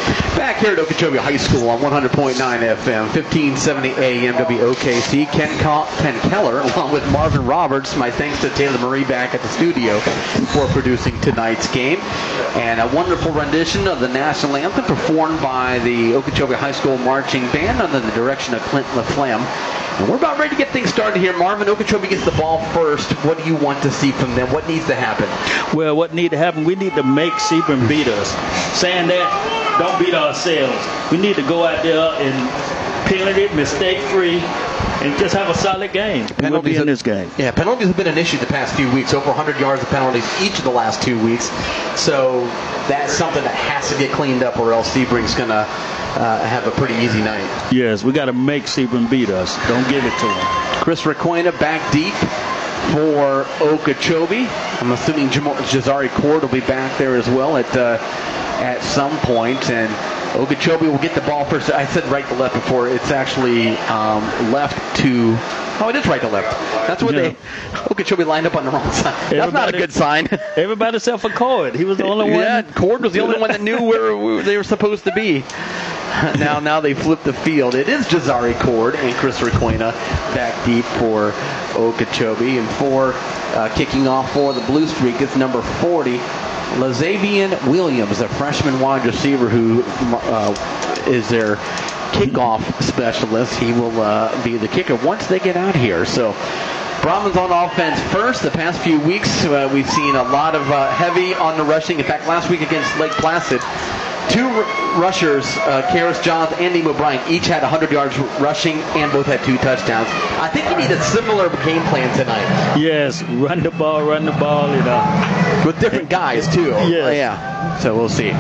Back here at Okeechobee High School on 100.9 FM, 1570 AM WOKC. Ken Keller, along with Marvin Roberts. My thanks to Taylor Marie back at the studio for producing tonight's game. And a wonderful rendition of the national anthem performed by the Okeechobee High School Marching Band under the direction of Clint LaFlamme. And we're about ready to get things started here. Marvin, Okeechobee gets the ball first. What do you want to see from them? What needs to happen? Well, what needs to happen, we need to make Sebring beat us. Saying that, don't beat ourselves. We need to go out there and penalty, mistake-free, and just have a solid game. We'll be in this game. Yeah, penalties have been an issue the past few weeks. Over 100 yards of penalties each of the last 2 weeks. So that's something that has to get cleaned up, or else Sebring's going to have a pretty easy night. Yes, we got to make Sebring beat us. Don't give it to them. Chris Requena back deep for Okeechobee. I'm assuming Jazari Cord will be back there as well at some point, and Okeechobee will get the ball first. I said right to left before. It's actually left to... Oh, it is right to left. That's what Okeechobee lined up on the wrong side. That's not a good sign. Everybody except for Cord. He was the only one. Yeah, Cord was the only one that knew where they were supposed to be. Now they flip the field. It is Jazari Cord and Chris Requena back deep for Okeechobee. And kicking off for the Blue Streak, it's number 40, Lazavian Williams, a freshman wide receiver who is their kickoff specialist. He will be the kicker once they get out here. So Brahmins on offense first. The past few weeks, we've seen a lot of heavy on the rushing. In fact, last week against Lake Placid, two rushers, Karis Johns and Nemo Bryant, each had 100 yards rushing and both had 2 touchdowns. I think you need a similar game plan tonight. Yes, run the ball, with different guys, too. Yes. Yeah, so we'll see.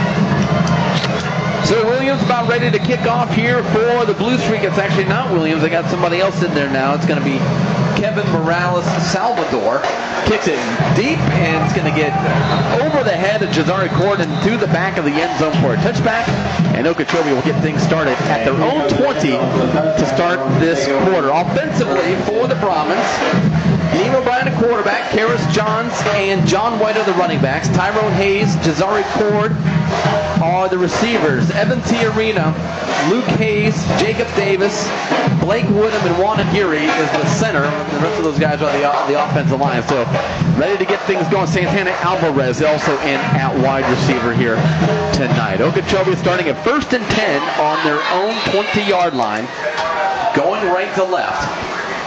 So Williams about ready to kick off here for the Blue Streak. It's actually not Williams. They got somebody else in there now. It's going to be Kevin Morales Salvador. Kicks it deep, and it's going to get over the head of Jazari Cord and to the back of the end zone for a touchback. And Okeechobee will get things started at their own 20 to start this quarter. Offensively for the Brahmins, Nemo Bryant, a quarterback, Karis Johns and John White are the running backs. Tyrone Hayes, Jazari Cord are the receivers. Evan Tiarina, Luke Hayes, Jacob Davis, Blake Woodham, and Wanagiri is the center. The rest of those guys are the offensive line. So ready to get things going. Santana Alvarez also in at wide receiver here tonight. Okeechobee starting at 1st and 10 on their own 20-yard line, going right to left.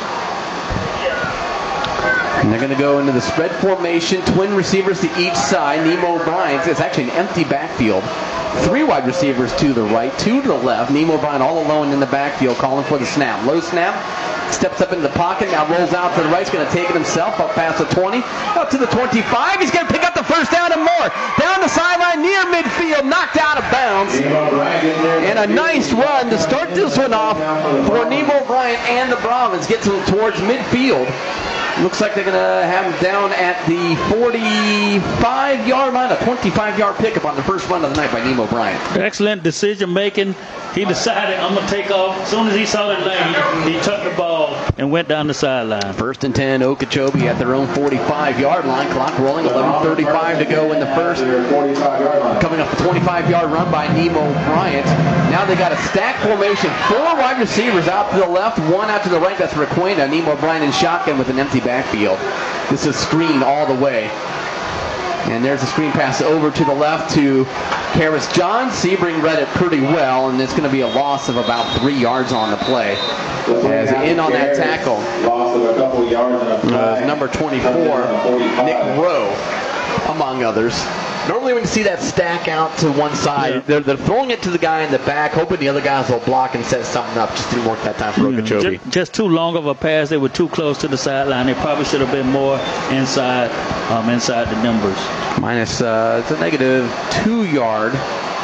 And they're going to go into the spread formation, twin receivers to each side. Nemo Bryant, it's actually an empty backfield. 3 wide receivers to the right, 2 to the left. Nemo Bryant all alone in the backfield, calling for the snap. Low snap, steps up into the pocket, now rolls out to the right. He's going to take it himself up past the 20, up to the 25. He's going to pick up the first down and more. Down the sideline near midfield, knocked out of bounds. And a nice run to start this one off for Nemo Bryant and the Brahmins. Gets him towards midfield. Looks like they're going to have him down at the 45-yard line, a 25-yard pickup on the first run of the night by Nemo Bryant. Excellent decision-making. He decided, I'm going to take off. As soon as he saw the lane, he took the ball and went down the sideline. 1st and 10, Okeechobee at their own 45-yard line. Clock rolling, 11:35 to go in the first. Coming up a 25-yard run by Nemo Bryant. Now they got a stack formation. 4 wide receivers out to the left, 1 out to the right. That's Requena. Nemo Bryant in shotgun with an empty backfield. This is screen all the way. And there's a screen pass over to the left to Karis Johns. Sebring read it pretty well, and it's going to be a loss of about 3 yards on the play. As in on that tackle, Loss of a couple yards. number 24, Nick Rowe, among others. Normally when you see that stack out to one side, they're throwing it to the guy in the back, hoping the other guys will block and set something up. Just didn't work that time for Okeechobee. Just too long of a pass. They were too close to the sideline. They probably should have been more inside the numbers. Minus, it's a negative 2-yard.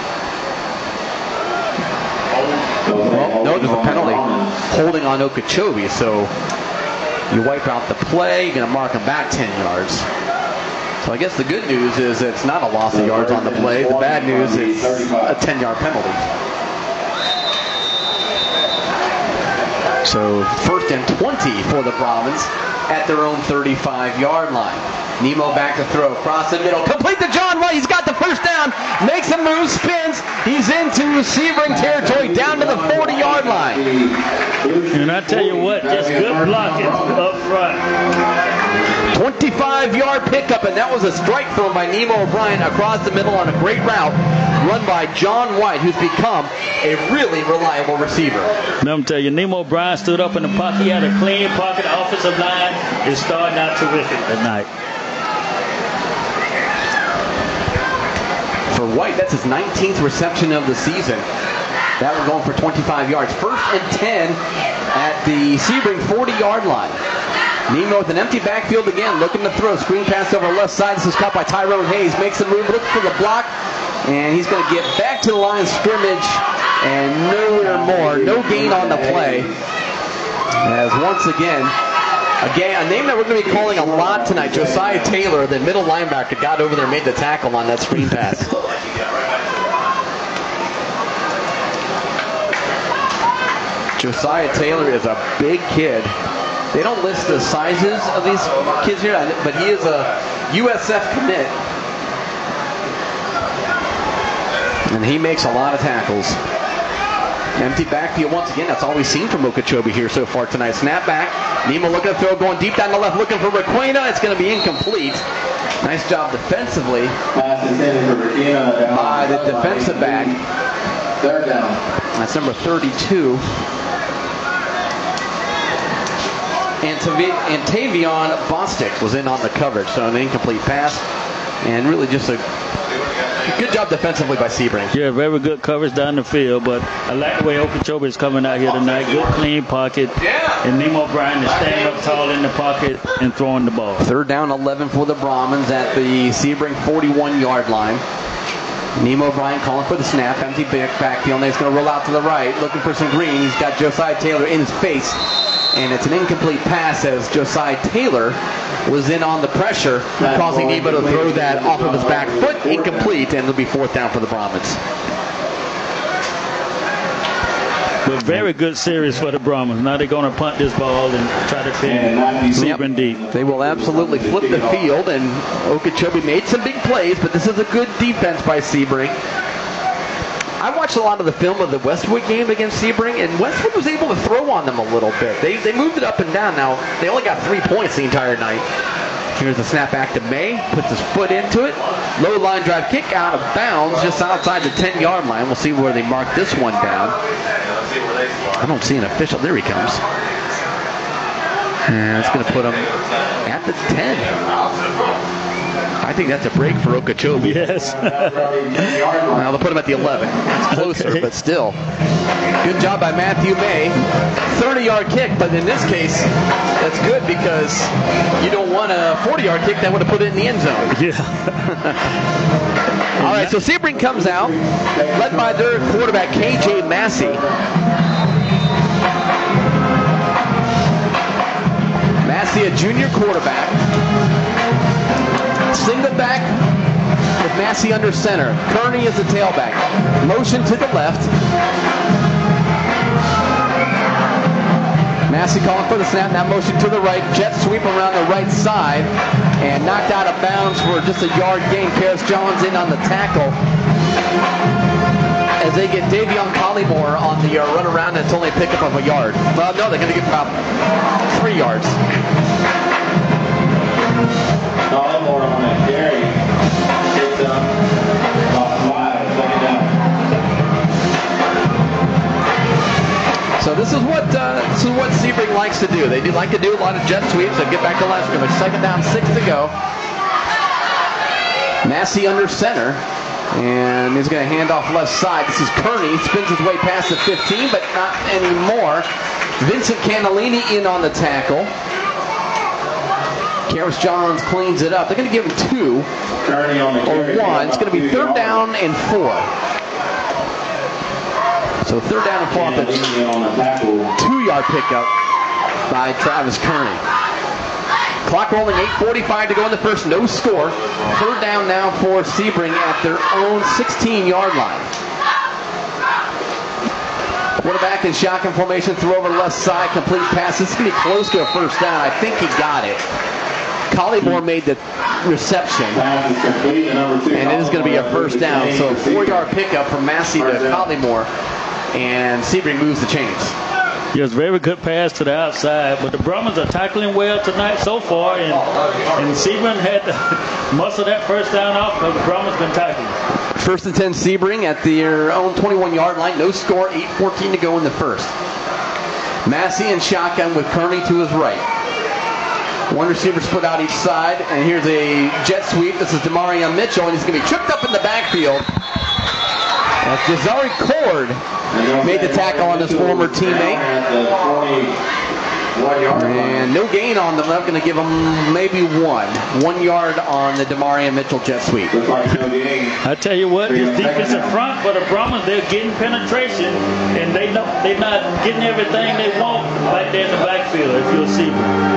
Well, no, there's a penalty holding on Okeechobee, so you wipe out the play. You're going to mark them back 10 yards. So I guess the good news is it's not a loss of yards on the play. The bad news is a 10-yard penalty. So 1st and 20 for the Brahmins at their own 35-yard line. Nemo back to throw, across the middle, complete to John White. He's got the first down, makes a move, spins. He's into Sebring territory, down to the 40-yard line. And I tell you what, just good blocking up front. 25-yard pickup, and that was a strike thrown by Nemo O'Brien across the middle on a great route run by John White, who's become a really reliable receiver. Now I'm telling you, Nemo O'Brien stood up in the pocket. He had a clean pocket. The offensive line is starting out terrific tonight. For White, that's his 19th reception of the season. That one going for 25 yards. 1st and 10 at the Sebring 40-yard line. Nemo with an empty backfield again, looking to throw. Screen pass over left side. This is caught by Tyrone Hayes. Makes a move, looks for the block, and he's going to get back to the line of scrimmage, and nowhere more. No gain on the play. As once again, a name that we're going to be calling a lot tonight, Josiah Taylor, the middle linebacker, got over there and made the tackle on that screen pass. Josiah Taylor is a big kid. They don't list the sizes of these kids here, but he is a USF commit. And he makes a lot of tackles. Empty backfield once again. That's all we've seen from Okeechobee here so far tonight. Snap back. Nemo looking to throw, going deep down the left, looking for Requena. It's going to be incomplete. Nice job defensively by the defensive back. 3rd down. That's number 32. And Tavion Bostic was in on the coverage, so an incomplete pass. And really just a good job defensively by Sebring. Yeah, very good coverage down the field, but I like the way Okeechobee is coming out here tonight. Good clean pocket. And Nemo O'Brien is standing up tall in the pocket and throwing the ball. 3rd down, 11 for the Brahmins at the Sebring 41-yard line. Nemo O'Brien calling for the snap. Empty backfield. He's going to roll out to the right, looking for some green. He's got Josiah Taylor in his face. And it's an incomplete pass as Josiah Taylor was in on the pressure, causing Nemo to throw that off of his back foot. Incomplete, and it'll be 4th down for the Brahmins. But very good series for the Brahmins. Now they're going to punt this ball and try to pin Sebring deep. They will absolutely flip the field, and Okeechobee made some big plays, but this is a good defense by Sebring. I watched a lot of the film of the Westwood game against Sebring, and Westwood was able to throw on them a little bit. They moved it up and down. Now, they only got 3 points the entire night. Here's the snap back to May, puts his foot into it. Low line drive kick out of bounds just outside the 10-yard line. We'll see where they mark this one down. I don't see an official. There he comes. And it's going to put him at the 10. I think that's a break for Okeechobee. Yes. Well, they'll put him at the 11. It's closer, but still. Good job by Matthew May. 30-yard kick, but in this case, that's good because you don't want a 40-yard kick that would have put it in the end zone. Yeah. All right, so Sebring comes out, led by their quarterback, KJ Massey. Massey, a junior quarterback. Single back with Massey under center. Kearney is the tailback. Motion to the left. Massey calling for the snap. Now motion to the right. Jet sweep around the right side. And knocked out of bounds for just a yard gain. Karis Johns in on the tackle. As they get Davion Collymore on the run around, and it's only a pickup of a yard. Well, no, they're going to get about 3 yards. Collymore on that carry. It's about 5, 2nd down. So this is what Sebring likes to do. They do like to do a lot of jet sweeps. They get back to line scrimmage. 2nd down, 6 to go. Massey under center. And he's going to hand off left side. This is Kearney. Spins his way past the 15, but not anymore. Vincent Cannellini in on the tackle. Karis Johns cleans it up. They're going to give him 2 Kearney on the carry. or 1. It's going to be 3rd down and 4. So 3rd down and 4 off the 2-yard pickup by Travis Kearney. Clock rolling, 8:45 to go in the first. No score. 3rd down now for Sebring at their own 16-yard line. Quarterback in shotgun formation, throw over the left side, complete pass. This is going to be close to a first down. I think he got it. Collymore made the reception, and it is going to be a first down. So a 4-yard pickup from Massey to Collymore, and Sebring moves the chains. Yes, very good pass to the outside, but the Brahmins are tackling well tonight so far, and Sebring had to muscle that first down off because the Brahmins been tackling. 1st and 10 Sebring at their own 21-yard line. No score, 8:14 to go in the first. Massey in shotgun with Kearney to his right. One receiver split out each side, and here's a jet sweep. This is Demarion Mitchell, and he's going to be tripped up in the backfield. As Jazari Cord made the tackle on his former teammate. And no gain on them. I'm going to give them maybe 1 yard on the Demarion Mitchell jet sweep. I tell you what, this defensive front for the Brahmins, they're getting penetration, and they're not getting everything they want right there in the backfield, if you'll see.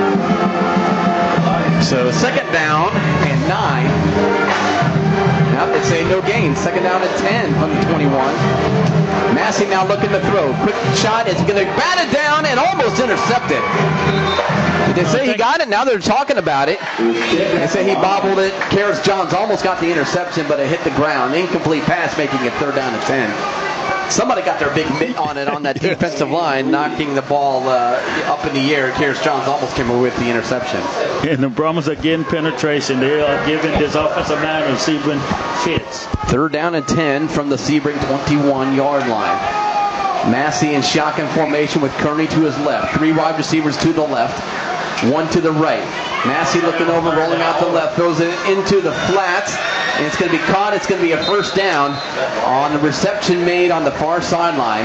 So 2nd down and 9. Now they say no gain. 2nd down and 10 from the 21. Massey now looking to throw. Quick shot. It's going to bat it down and almost intercepted. Did they say he got it? Now they're talking about it. They say he bobbled it. Karis Johns almost got the interception, but it hit the ground. Incomplete pass, making it 3rd down and 10. Somebody got their big mitt on it on that defensive line, knocking the ball up in the air. Karis Johns almost came away with the interception. And the Brahmins are getting penetration. They are giving this offensive line and Sebring fits. 3rd down and 10 from the Sebring 21-yard line. Massey in shotgun formation with Kearney to his left. 3 wide receivers to the left, 1 to the right. Massey looking over, rolling out the left, throws it into the flats, and it's going to be caught. It's going to be a first down on the reception made on the far sideline.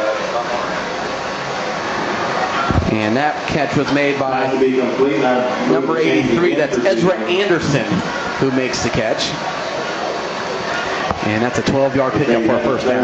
And that catch was made by number 83. That's Ezra Anderson who makes the catch. And that's a 12-yard pickup for a first down.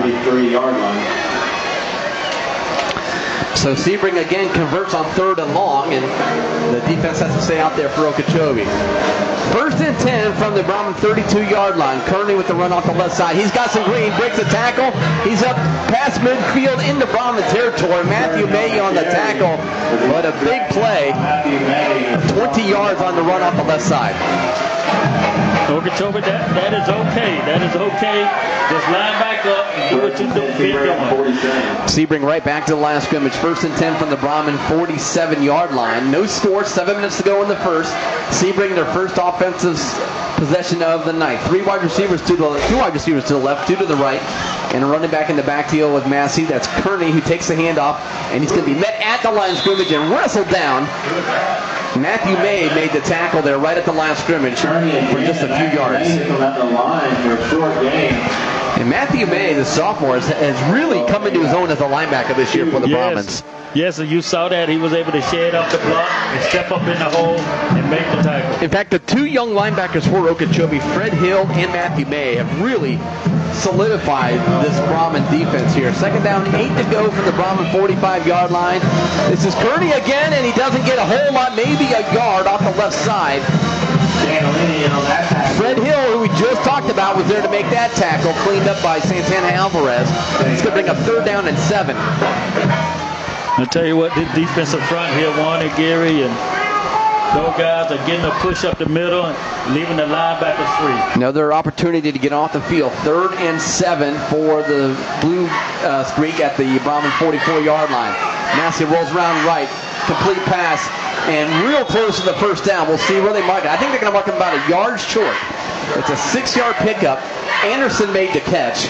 So Sebring again converts on 3rd and long, and the defense has to stay out there for Okeechobee. 1st and 10 from the Brahmin 32-yard line. Kearney with the run off the left side. He's got some green, breaks the tackle. He's up past midfield into Brahmin territory. Matthew May on the tackle, but a big play. 20 yards on the run off the left side. Okeechobee, that is okay. That is okay. Just line back up and do what you're doing. Sebring right back to the line of scrimmage. 1st and 10 from the Brahmin 47-yard line. No score, 7 minutes to go in the first. Sebring their first offensive possession of the night. 2 wide receivers to the left, 2 to the right, and a running back in the backfield with Massey. That's Kearney who takes the handoff, and he's going to be met at the line of scrimmage and wrestled down. Matthew May made the tackle there right at the line of scrimmage for just a few yards. And Matthew May, the sophomore, has really come into his own as a linebacker this year for the Brahmins. Yes, and you saw that. He was able to shed off the block and step up in the hole and make the tackle. In fact, the 2 young linebackers for Okeechobee, Fred Hill and Matthew May, have really solidified this Brahmin defense here. 2nd down, 8 to go from the Brahmin 45-yard line. This is Kearney again, and he doesn't get a whole lot, maybe a yard off the left side. Fred Hill, who we just talked about, was there to make that tackle, cleaned up by Santana Alvarez. He's going to bring up 3rd down and 7. I'll tell you what, this defensive front here, Warren and Gary, and those guys are getting a push up the middle and leaving the linebackers free. Another opportunity to get off the field. 3rd and 7 for the Blue Streak at the Brahmin 44-yard line. Massey rolls around right. Complete pass. And real close to the first down. We'll see where they mark it. I think they're going to mark him about a yard short. It's a 6-yard pickup. Anderson made the catch.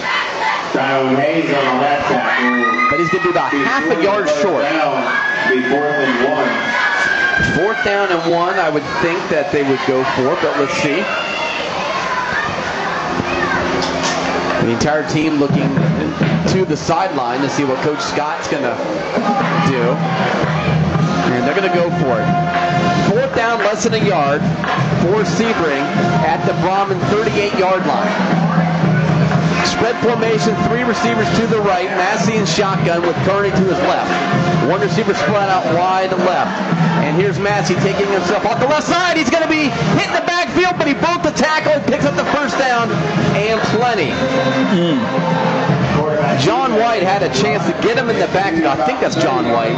But he's going to be about half a yard short. 4th down and 1, I would think that they would go for, but let's see. The entire team looking to the sideline to see what Coach Scott's going to do. And they're going to go for it. 4th down, less than a yard for Sebring at the Brahmin 38-yard line. Spread formation, 3 receivers to the right. Massey in shotgun with Kearney to his left. 1 receiver spread out wide left. And here's Massey taking himself off the left side. He's going to be hitting the backfield, but he broke the tackle and picks up the first down and plenty. John John White had a chance to get him in the backfield. I think that's John White.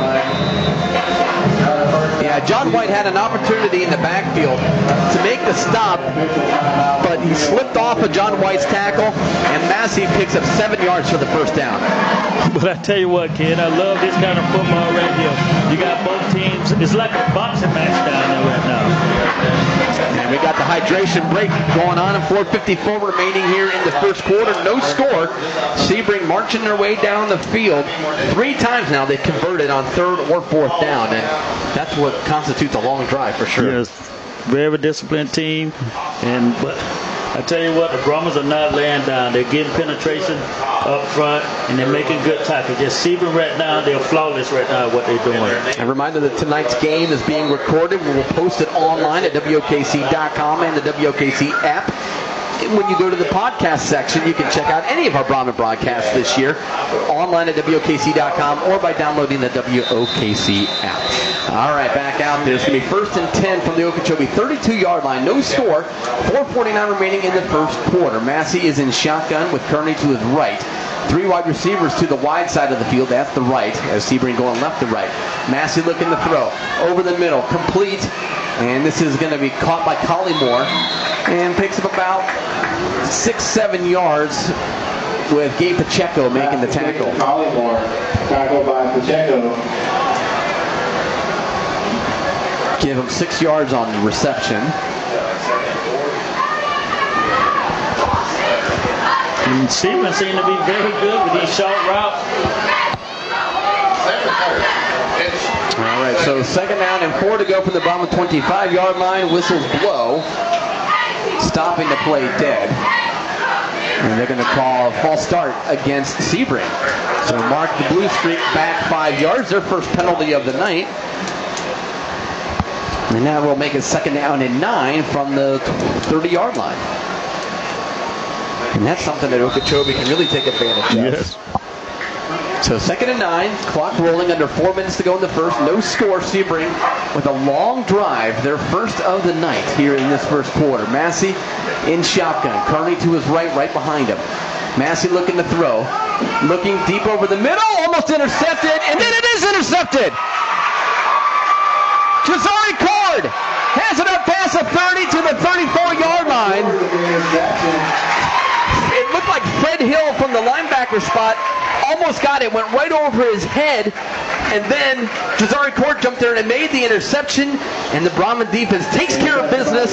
Yeah, John White had an opportunity in the backfield to make the stop, but he slipped off of John White's tackle, and Massey picks up 7 yards for the first down. But I tell you what, kid, I love this kind of football right here. You got both teams. It's like a boxing match down there right now. And we got the hydration break going on, and 4:54 remaining here in the first quarter. No score. Sebring marching their way down the field. 3 times now they converted on 3rd or 4th down, and that's what constitutes a long drive for sure. Yes, very disciplined team, but I tell you what, the Brahmas are not laying down. They're getting penetration up front, and they're making good tackles. Just Sebring right now, they're flawless right now at what they're doing. A reminder that tonight's game is being recorded. We will post it online at WOKC.com and the WOKC app. When you go to the podcast section, you can check out any of our Brahman broadcasts this year online at WOKC.com or by downloading the WOKC app. All right, back out there. It's going to be 1st and 10 from the Okeechobee 32-yard line. No score. 4:49 remaining in the first quarter. Massey is in shotgun with Kearney to his right. 3 wide receivers to the wide side of the field. That's the right, as Sebring going left to right. Massey looking to throw. Over the middle. Complete. And this is going to be caught by Collymore. And picks up about 6-7 yards with Gabe Pacheco making the tackle. Collymore, tackled by Pacheco. Give him 6 yards on the reception. And Sebring seemed to be very good with these short routes. All right, so 2nd down and 4 to go from the Brahman 25-yard line. Whistles blow, stopping the play dead. And they're going to call a false start against Sebring. So mark the blue streak back 5 yards, their first penalty of the night. And now we'll make it 2nd down and 9 from the 30-yard line. And that's something that Okeechobee can really take advantage of. Yes. So 2nd and 9, clock rolling, under 4 minutes to go in the first. No score. Sebring with a long drive, their first of the night here in this first quarter. Massey in shotgun. Kearney to his right, right behind him. Massey looking to throw. Looking deep over the middle, almost intercepted, and then it is intercepted. Jazari Cord has it up past the 30 to the 34-yard line. It looked like Fred Hill from the linebacker spot almost got it, went right over his head, and then Jazari Cord jumped there and made the interception, and the Brahman defense takes care of business,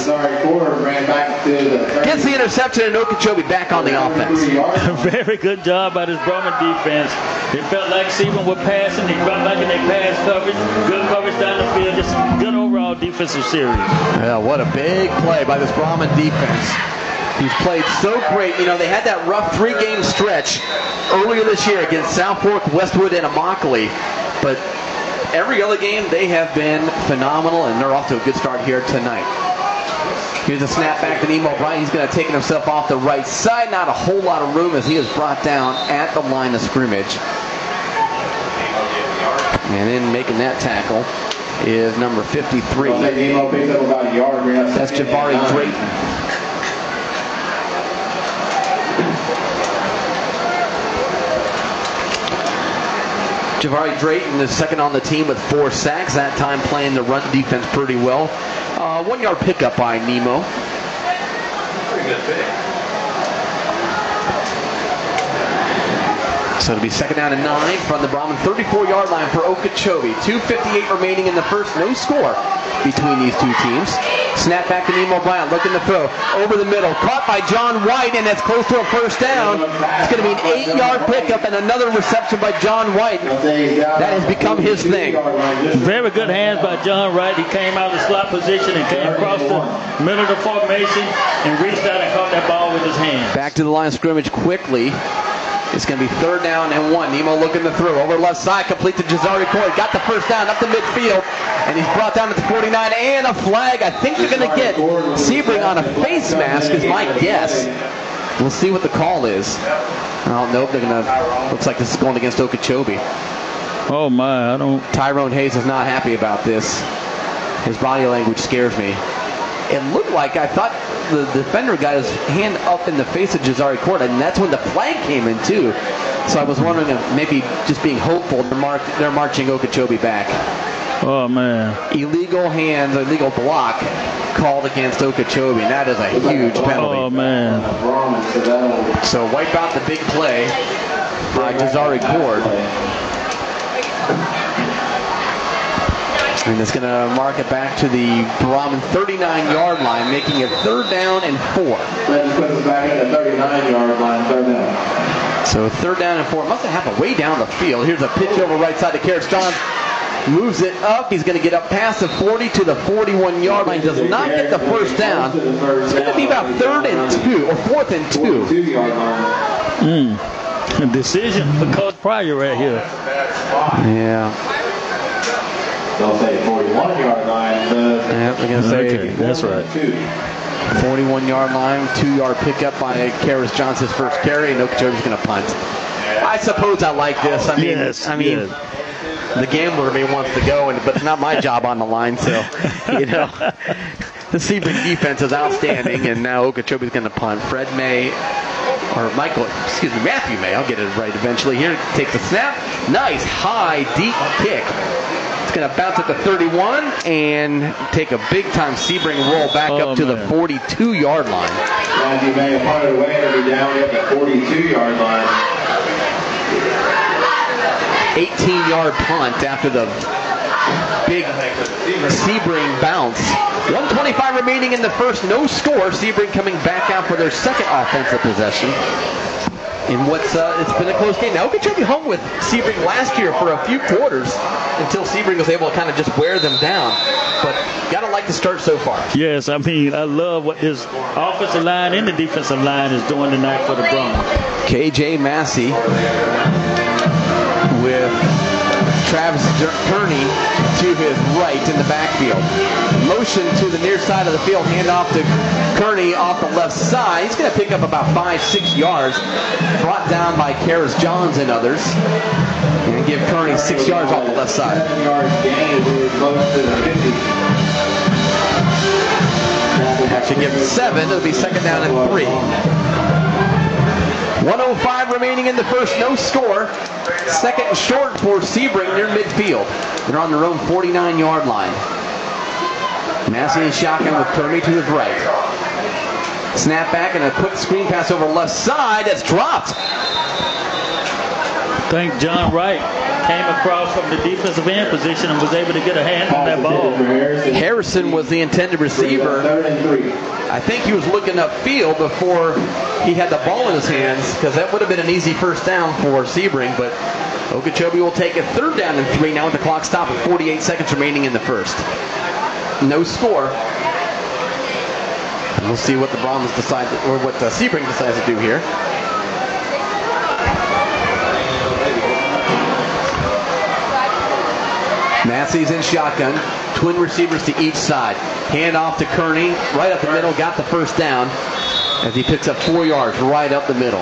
gets the interception, and Okeechobee back on the offense. Very good job by this Brahman defense. It felt like Sebring were passing. They got back in their pass coverage. Good coverage down the field. Just good overall defensive series. Yeah, what a big play by this Brahman defense. He's played so great. You know, they had that rough 3-game stretch earlier this year against South Fork, Westwood, and Immokalee. But every other game, they have been phenomenal, and they're off to a good start here tonight. Here's a snap back to Nemo Bryant. He's going to take himself off the right side. Not a whole lot of room as he is brought down at the line of scrimmage. And then making that tackle is number 53. That's Javari Drayton. Javari Drayton is 2nd on the team with 4 sacks. That time playing the run defense pretty well. 1-yard pickup by Nemo. Pretty good pick. So it'll be 2nd down and 9 from the Brahman 34-yard line for Okeechobee. 2:58 remaining in the first. No score between these two teams. Snap back to Nemo Bryant, looking to throw. Over the middle, caught by John White, and that's close to a first down. It's going to be an 8-yard pickup and another reception by John White. That has become his thing. Very good hands by John White. He came out of the slot position and came across the middle of the formation and reached out and caught that ball with his hands. Back to the line of scrimmage quickly. It's going to be 3rd down and 1. Nemo looking to throw. Over left side, complete to Jazari Cord. Got the first down up the midfield. And he's brought down to the 49 and a flag. I think they're going to get Sebring on a face mask is my guess. We'll see what the call is. Oh, nope, they're going to, looks like this is going against Okeechobee. Oh my, Tyrone Hayes is not happy about this. His body language scares me. It looked like, I thought the defender got his hand up in the face of Jazari Cord, and that's when the flag came in too. So I was wondering if maybe just being hopeful, they're marching Okeechobee back. Oh, man. Illegal hands, illegal block called against Okeechobee, and that is a huge penalty. Oh, man. So wipe out the big play by Jazari Cord. And it's going to mark it back to the Brahman 39-yard line, making it 3rd down and 4. That puts us back at the 39-yard line, 3rd down. So 3rd down and 4. It must have happened way down the field. Here's a pitch over right side to Karis Johns. Moves it up. He's going to get up past the 40 to the 41-yard line. Does not get the first down. It's going to be about 3rd and 2 or 4th and 2. 42-yard line. Decision for Coach Pryor right here. Yeah. They'll say 41-yard line. Yeah, they're going to say Okay, that's right. 41-yard line, 2-yard pickup by Karis Johns, his first carry, and Okeechobee's going to punt. I suppose I like this. I mean, the gambler may wants to go, but it's not my job on the line. So, you know, the Sebring defense is outstanding, and now Okeechobee's going to punt. Matthew May. I'll get it right eventually. Here, take the snap. Nice high deep kick. It's going to bounce at the 31 and take a big-time Sebring roll back up to the 42-yard line. Matthew May punted away and be down at the 42-yard line. 18-yard punt after the big Sebring bounce. 1:25 remaining in the first. No score. Sebring coming back out for their second offensive possession. In what's it's been a close game. Now Okeechobee hung with Sebring last year for a few quarters until Sebring was able to kind of just wear them down. But gotta like the start so far. Yes, I mean, I love what this offensive line and the defensive line is doing tonight for the Brahmans. KJ Massey with Travis Kearney to his right in the backfield. Motion to the near side of the field, hand off to Kearney off the left side. He's going to pick up about 5-6 yards. Brought down by Karis Johns and others. And give Kearney 6 yards off the left side. 7 yards gain is close to the 50. Actually give him 7. It'll be 2nd down and 3. 1:05 remaining in the first. No score. 2nd and short for Sebring near midfield. They're on their own 49-yard line. Massey and shotgun with Kearney to his right. Snap back and a quick screen pass over left side. That's dropped. I think John Wright came across from the defensive end position and was able to get a hand on that ball. Harrison was the intended receiver. 3rd and 3. I think he was looking upfield before he had the ball in his hands, because that would have been an easy first down for Sebring, but Okeechobee will take a 3rd down and 3 now with the clock stopped with 48 seconds remaining in the first. No score. And we'll see what the Brahmans decide, or what the Sebring decides to do here. Massey's in shotgun. Twin receivers to each side. Hand off to Kearney. Right up the middle. Got the first down as he picks up 4 yards right up the middle.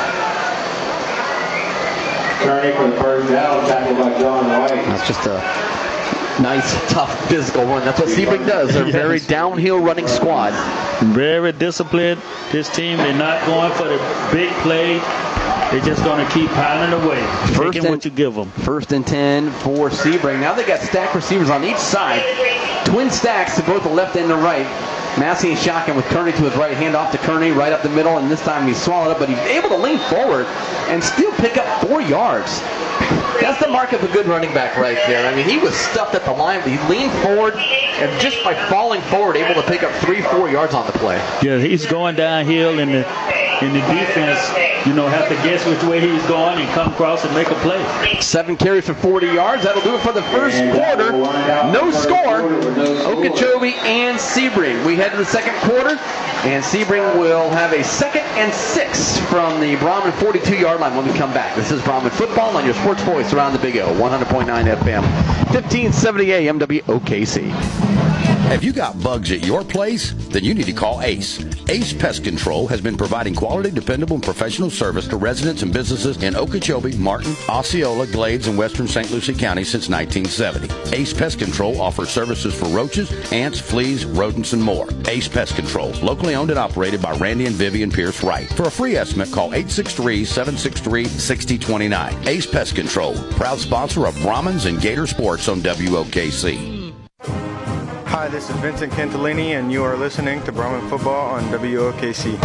Kearney for the first down, tackled by John White. That's just a nice, tough, physical run. That's what Sebring does. They're a very downhill running squad. Very disciplined. This team, they're not going for the big play. They're just going to keep piling away, taking what you give them. 1st and 10 for Sebring. Now they got stacked receivers on each side. Twin stacks to both the left and the right. Massey and shotgun with Kearney to his right. Hand off to Kearney right up the middle, and this time he's swallowed up, but he's able to lean forward and still pick up 4 yards. That's the mark of a good running back right there. I mean, he was stuffed at the line, but he leaned forward, and just by falling forward, able to pick up 3-4 yards on the play. Yeah, he's going downhill, and the defense, have to guess which way he's going and come across and make a play. 7 carries for 40 yards. That'll do it for the first quarter. No score. Okeechobee and Sebring. We head to the second quarter, and Sebring will have a 2nd and 6 from the Brahman 42-yard line when we come back. This is Brahman football on your sports voice around the Big O, 100.9 FM, 1570 AM WOKC. Have you got bugs at your place? Then you need to call Ace. Ace Pest Control has been providing quality, dependable, and professional service to residents and businesses in Okeechobee, Martin, Osceola, Glades, and western St. Lucie County since 1970. Ace Pest Control offers services for roaches, ants, fleas, rodents, and more. Ace Pest Control, locally owned and operated by Randy and Vivian Pierce Wright. For a free estimate, call 863-763-6029. Ace Pest Control, proud sponsor of Brahmins and Gator Sports on WOKC. Hi, this is Vincent Cantillini, and you are listening to Brahmin Football on WOKC.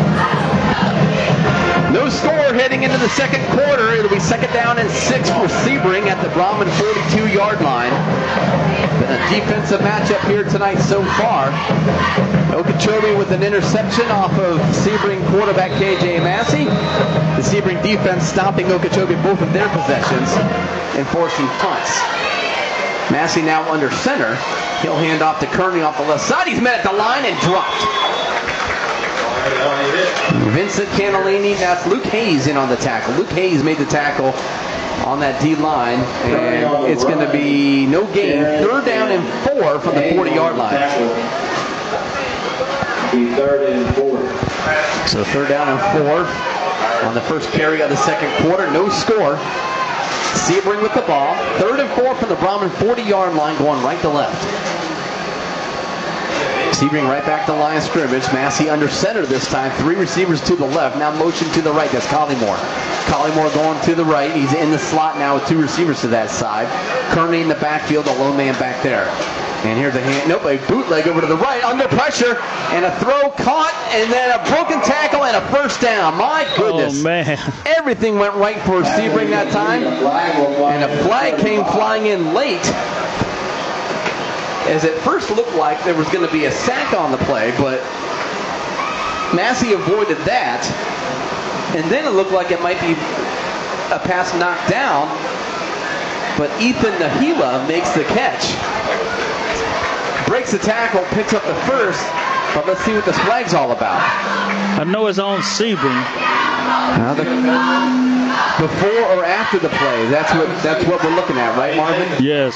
No score heading into the second quarter. It'll be second down and 6 for Sebring at the Brahmin 42-yard line. Been a defensive matchup here tonight so far. Okeechobee with an interception off of Sebring quarterback KJ Massey. The Sebring defense stopping Okeechobee both of their possessions and forcing punts. Massey now under center. He'll hand off to Kearney off the left side. He's met at the line and dropped. Vincent Cantillini, that's Luke Hayes in on the tackle. Luke Hayes made the tackle on that D-line, and it's going to be no gain. Third down and 4 from the 40-yard line. Third and 4. So third down and 4 on the first carry of the second quarter. No score. Sebring with the ball. Third and 4 from the Brahmin 40-yard line, going right to left. Sebring right back to the line of scrimmage. Massey under center this time. 3 receivers to the left. Now motion to the right. That's Collymore. Collymore going to the right. He's in the slot now with 2 receivers to that side. Kearney in the backfield, the lone man back there. And here's a hand. Nope, a bootleg over to the right. Under pressure. And a throw caught. And then a broken tackle and a first down. My goodness. Oh, man. Everything went right for Sebring that time. And a flag came flying in late. As it first looked like there was going to be a sack on the play, but Massey avoided that. And then it looked like it might be a pass knocked down, but Ethan Nahila makes the catch. Breaks the tackle, picks up the first, but let's see what this flag's all about. I know it's on Sebring. Before or after the play, that's what we're looking at, right, Marvin? Yes.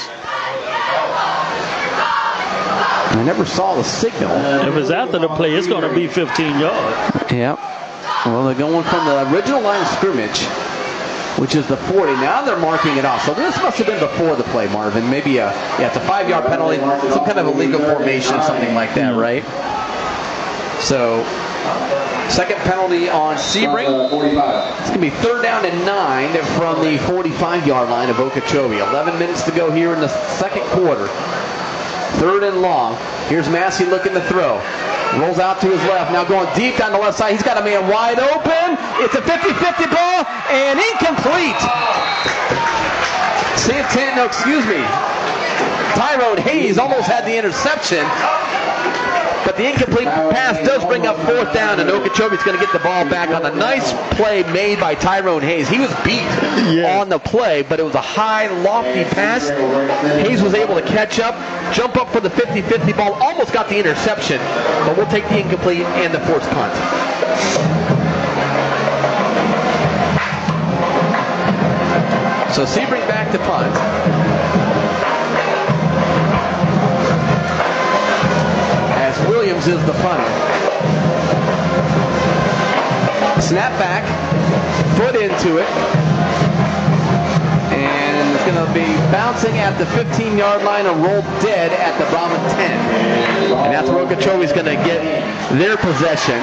I never saw the signal. If it's after the play, it's going to be 15 yards. Yep. Well, they're going from the original line of scrimmage, which is the 40. Now they're marking it off. So this must have been before the play, Marvin. Maybe it's a 5-yard penalty, some kind of illegal formation, something like that, right? So second penalty on Sebring. It's going to be third down and 9 from the 45-yard line of Okeechobee. 11 minutes to go here in the second quarter. Third and long. Here's Massey looking to throw. Rolls out to his left. Now going deep down the left side. He's got a man wide open. It's a 50-50 ball and incomplete. Tyrone Hayes almost had the interception. But the incomplete pass does bring up fourth down, and Okeechobee's going to get the ball back on a nice play made by Tyrone Hayes. He was beat on the play, but it was a high, lofty pass. Hayes was able to catch up, jump up for the 50-50 ball, almost got the interception, but we'll take the incomplete and the forced punt. So Sebring back to punt. Williams is the punter. Snap back, foot into it, and it's going to be bouncing at the 15-yard line and roll dead at the Brahmin 10. And that's where Okeechobee's going to get their possession.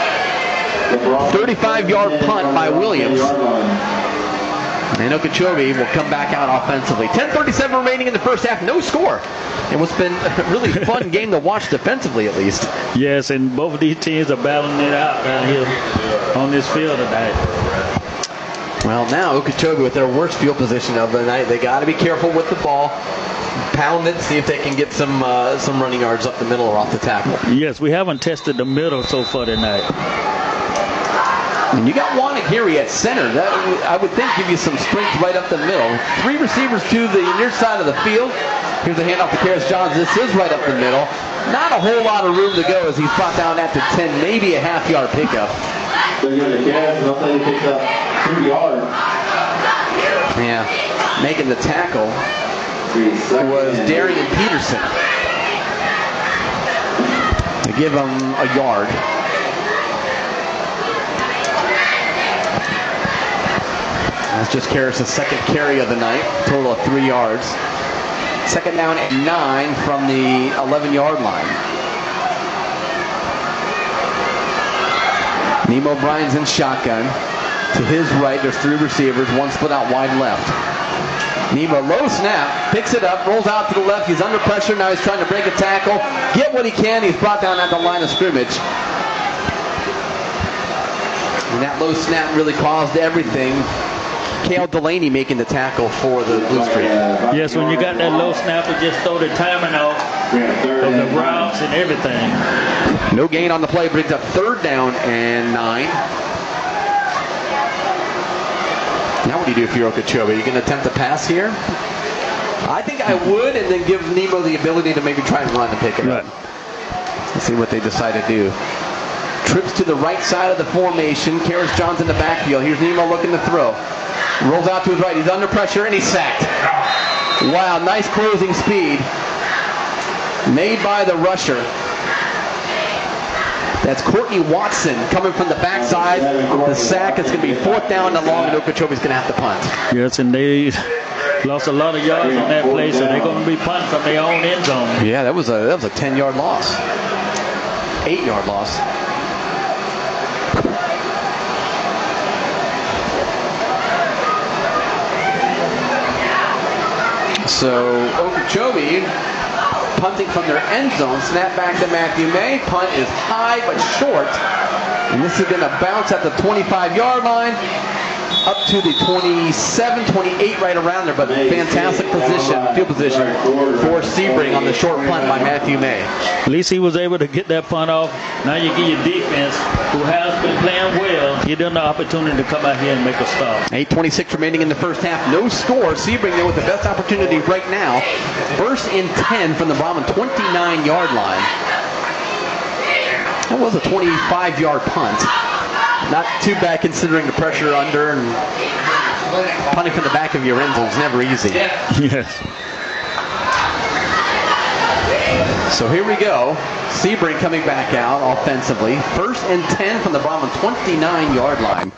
35-yard punt by Williams. And Okeechobee will come back out offensively. 10:37 remaining in the first half, no score. And what's been a really fun game to watch defensively, at least. Yes, and both of these teams are battling it out down here on this field tonight. Well, now Okeechobee with their worst field position of the night. They got to be careful with the ball. Pound it, see if they can get some running yards up the middle or off the tackle. Yes, we haven't tested the middle so far tonight. And you got Wanagiri at center. That, I would think, give you some strength right up the middle. 3 receivers to the near side of the field. Here's a handoff to Karis Johns. This is right up the middle. Not a whole lot of room to go as he's brought down at the 10, maybe a half-yard pickup. Yeah, making the tackle was Darian Peterson. give him a yard. That's just Karras' second carry of the night, total of 3 yards. Second down and 9 from the 11-yard line. Nemo Bryan's in shotgun. To his right, there's 3 receivers, one split out wide left. Nemo, low snap, picks it up, rolls out to the left. He's under pressure. Now he's trying to break a tackle, get what he can. He's brought down at the line of scrimmage. And that low snap really caused everything. Cale Delaney making the tackle for the Blue Streak. Yes, when you got that low snapper, just throw the timing off of the routes and everything. No gain on the play, brings up third down and 9. Now what do you do if you're Okeechobee? Are you going to attempt to pass here? I think I would, and then give Nemo the ability to maybe try and run and pick it up. Let's see what they decide to do. Trips to the right side of the formation. Karras John's in the backfield. Here's Nemo looking to throw. Rolls out to his right. He's under pressure, and he's sacked. Wow, nice closing speed made by the rusher. That's Courtney Watson coming from the backside. The sack is going to be 4th down and long, and Okeechobee's going to have to punt. Yes, and they lost a lot of yards on that play, so they're going to be punting from their own end zone. Yeah, that was a 10-yard loss. 8-yard loss. So Okeechobee punting from their end zone. Snap back to Matthew May. Punt is high but short. And this is going to bounce at the 25-yard line up to the 27, 28, right around there. But fantastic field position for Sebring on the short punt by Matthew May. At least he was able to get that punt off. Now you get your defense, who has been playing well, give them the opportunity to come out here and make a stop. 8:26 remaining in the first half. No score. Sebring there with the best opportunity right now. 1st and 10 from the Brahman 29-yard line. That was a 25-yard punt. Not too bad considering the pressure under, and punting from the back of your end zone is never easy. Yes. So here we go. Sebring coming back out offensively. 1st and 10 from the Brahman 29-yard line.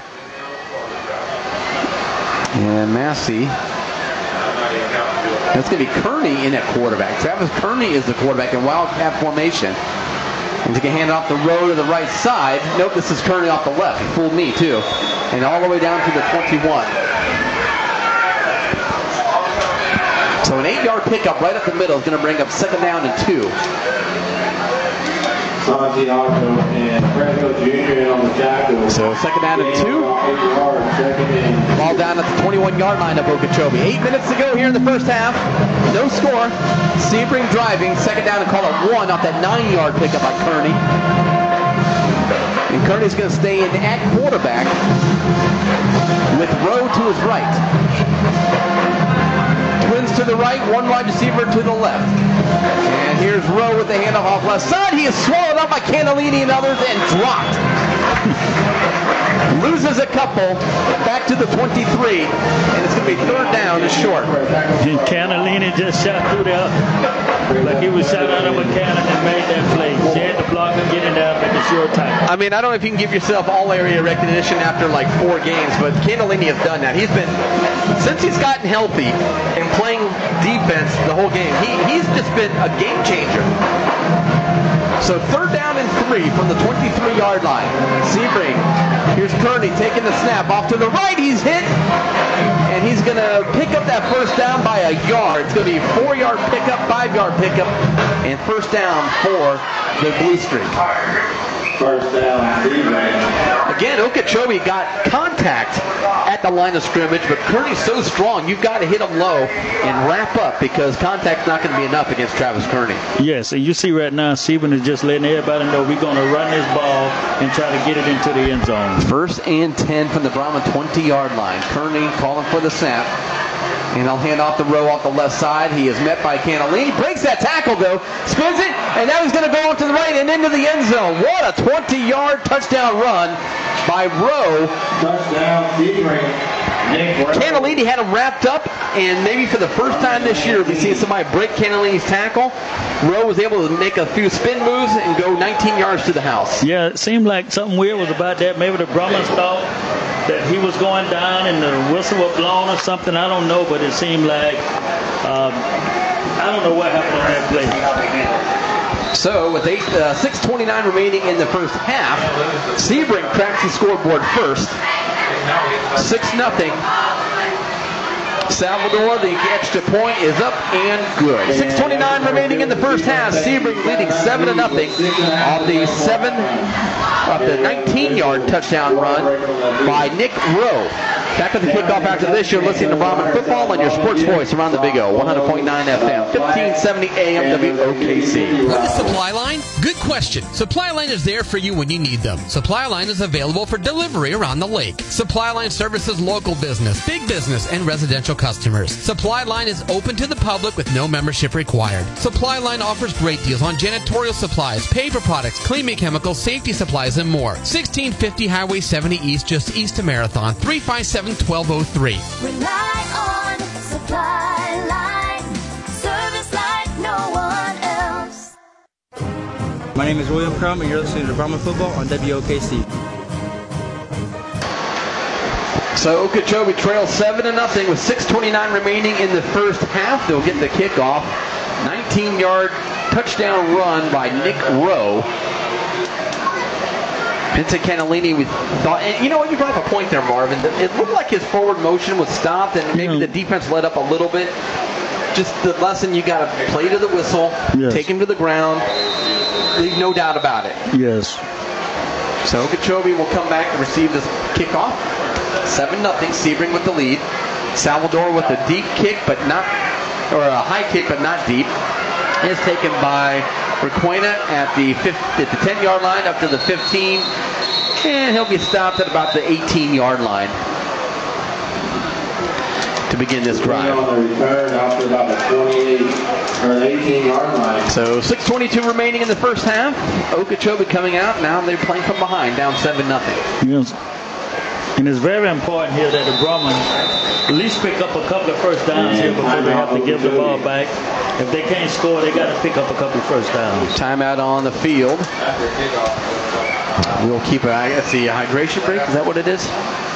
And Massey. That's going to be Kearney in at quarterback. Travis Kearney is the quarterback in Wildcat formation. And to get handed off the road to the right side. Nope, this is Kearney off the left. He fooled me too. And all the way down to the 21. So an 8-yard pickup right up the middle is going to bring up 2nd down and 2. Santiago and Franco Jr. on the tackle. So 2nd down and 2. Ball down at the 21-yard line of Okeechobee. 8 minutes to go here in the first half. No score. Sebring driving. 2nd down and call it 1 off that 9-yard pickup by Kearney. And Kearney's going to stay in at quarterback with Rowe to his right. Twins to the right, one wide receiver to the left. And here's Rowe with the handoff off left side. He is swallowed up by Cannellini and others and dropped. Loses a couple, back to the 23, and it's going to be 3rd down and short. And Cannellini just shot through there like he was shot out of a cannon and made that play. She had to block and get it down, make it short time. I mean, I don't know if you can give yourself all area recognition after like 4 games, but Cannellini has done that. He's been, since he's gotten healthy and playing defense the whole game, he's just been a game changer. So 3rd down and 3 from the 23-yard line. Sebring. Here's Kearney taking the snap off to the right. He's hit, and he's going to pick up that 1st down by a yard. It's going to be 4-yard pickup, 5-yard pickup, and 1st down for the Blue Streak. 1st down, Sebring. Again, Okeechobee got contact at the line of scrimmage, but Kearney's so strong, you've got to hit him low and wrap up because contact's not going to be enough against Travis Kearney. Yes, and you see right now, Sebring is just letting everybody know we're going to run this ball and try to get it into the end zone. 1st and 10 from the Brahman 20-yard line. Kearney calling for the snap. And I'll hand off the Rowe off the left side. He is met by Cannellini. Breaks that tackle, though. Spins it, and now he's going to go on to the right and into the end zone. What a 20-yard touchdown run by Rowe. Touchdown, Sebring. Nick Rowe. Cannellini had him wrapped up, and maybe for the first time this year, we've seen somebody break Cannellini's tackle. Rowe was able to make a few spin moves and go 19 yards to the house. Yeah, it seemed like something weird was about that. Maybe the Brumans thought that he was going down and the whistle was blown or something. I don't know, but it seemed like, I don't know what happened on that play. So with 6:29 remaining in the first half, Sebring cracks the scoreboard first. 6-0. Salvador, the extra point is up and good. 6:29 remaining in the first half. Sebring leading 7-0 off the 19-yard touchdown run by Nick Rowe. Back at the kickoff after this, you're listening to Brahman Football on your sports voice around the Big O, 100.9 FM, 1570 AM WOKC. What is Supply Line? Good question. Supply Line is there for you when you need them. Supply Line is available for delivery around the lake. Supply Line services local business, big business, and residential customers. Supply Line is open to the public with no membership required. Supply Line offers great deals on janitorial supplies, paper products, cleaning chemicals, safety supplies, and more. 1650 Highway 70 East, just east of Marathon, 357-1203. Rely on Supply Line, service like no one else. My name is William Crum, and you're listening to Brahman Football on WOKC. So Okeechobee trails 7-0 with 6:29 remaining in the first half. They'll get the kickoff. 19-yard touchdown run by Nick Rowe. Vincent Cannellini, we thought, and you know what, you brought up a point there, Marvin. It looked like his forward motion was stopped, and maybe the defense let up a little bit. Just the lesson, you got to play to the whistle, take him to the ground, leave no doubt about it. Yes. So Okeechobee will come back to receive this kickoff. 7-0, Sebring with the lead. Salvador with a deep kick, but not, or a high kick, but not deep. Is taken by Requena at the 10-yard line up to the 15, and he'll be stopped at about the 18-yard line to begin this drive. On the return after about the 28 or the 18-yard line. So 6:22 remaining in the first half. Okeechobee coming out. Now they're playing from behind, down 7-0. Yes. And it's very important here that the Brahmans at least pick up a couple of first downs here before they have to give the ball back. If they can't score, they got to pick up a couple of first downs. Timeout on the field. We'll keep a hydration break. Is that what it is?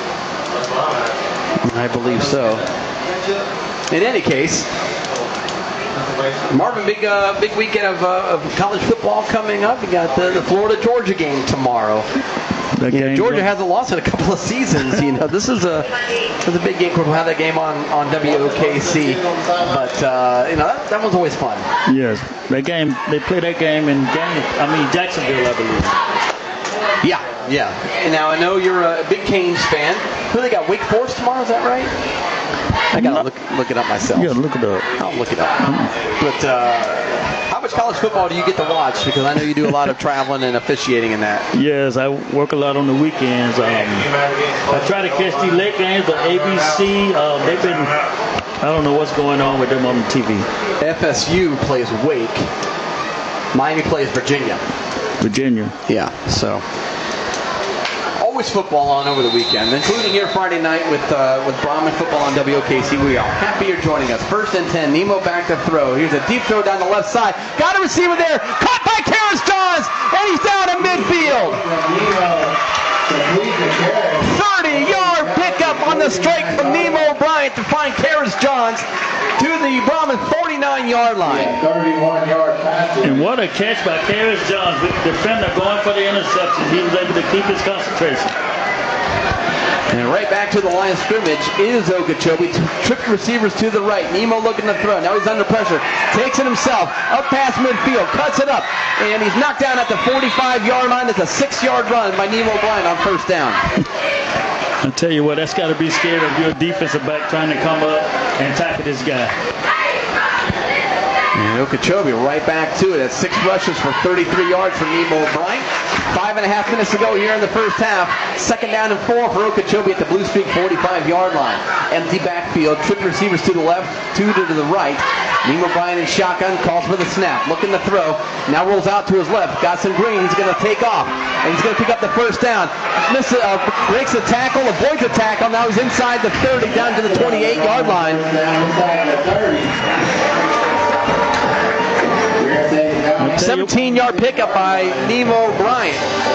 I believe so. In any case, Marvin, big weekend of college football coming up. We got the Florida-Georgia game tomorrow. Georgia hasn't lost in a couple of seasons. You know, this is a big game. We'll have that game on WOKC, but you know that one's always fun. Yes, that game. They play that game in Jacksonville, I believe. Yeah. And now I know you're a big Canes fan. Who they got? Wake Forest tomorrow? Is that right? I gotta look it up myself. Yeah, look it up. I'll look it up. But how much college football do you get to watch? Because I know you do a lot of traveling and officiating in that. Yes, I work a lot on the weekends. I try to catch the late games, but ABC, they've been, I don't know what's going on with them on the TV. FSU plays Wake. Miami plays Virginia. Yeah, so always football on over the weekend, including here Friday night with Brahman Football on WOKC. We are happy you're joining us. 1st and 10. Nemo back to throw. Here's a deep throw down the left side. Got a receiver there. Caught by Karis Johns, and he's down in midfield. 30-yard pickup on the strike from Nemo Bryant to find Karis Johns to the Brahman 49-yard line. 31-yard pass. And what a catch by Karis Johns. With the defender going for the interception, he was able to keep his concentration. And right back to the line of scrimmage is Okeechobee. Tripped receivers to the right. Nemo looking to throw. Now he's under pressure. Takes it himself. Up past midfield. Cuts it up. And he's knocked down at the 45-yard line. It's a 6-yard run by Nemo Bryant on first down. I tell you what, that's got to be scary if you're a defensive back trying to come up and tackle this guy. And Okeechobee right back to it. That's 6 rushes for 33 yards for Nemo Bryant. 5.5 minutes to go here in the first half. 2nd down and 4 for Okeechobee at the Blue Streak 45-yard line. Empty backfield. Triple receivers to the left, 2 to the right. Nemo Bryant in shotgun, calls for the snap. Looking to throw. Now rolls out to his left. Got some green. He's going to take off. And he's going to pick up the first down. Breaks a tackle, avoids a tackle. Now he's inside the 30, down to the 28-yard line. 17-yard pickup by Nemo Bryant.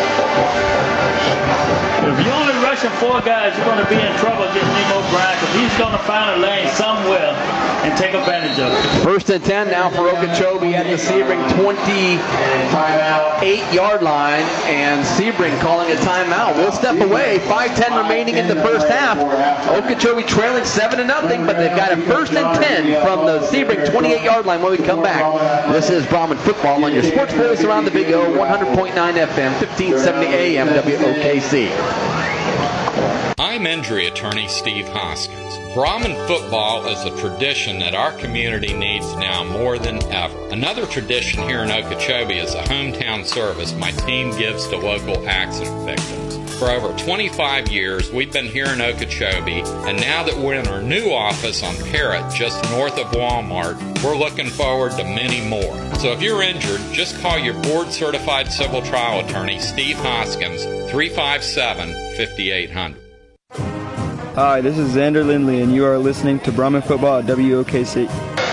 If you're only rushing 4 guys, you're going to be in trouble against Nemo Bryant because he's going to find a lane somewhere and take advantage of it. 1st and 10 now for Okeechobee at the Sebring 28-yard line, and Sebring calling a timeout. We'll step away. 5:10 remaining in the first half. Okeechobee trailing 7-0, but they've got a 1st and 10 from the Sebring 28-yard line when we come back. This is Brahman Football on your sports voice around the Big O, 100.9 FM, 1570 AM, WOKC. I'm injury attorney Steve Hoskins. Brahman football is a tradition that our community needs now more than ever. Another tradition here in Okeechobee is a hometown service my team gives to local accident victims. For over 25 years, we've been here in Okeechobee, and now that we're in our new office on Parrott, just north of Walmart, we're looking forward to many more. So if you're injured, just call your board-certified civil trial attorney, Steve Hoskins, 357-5800. Hi, this is Xander Lindley, and you are listening to Brahman Football at WOKC.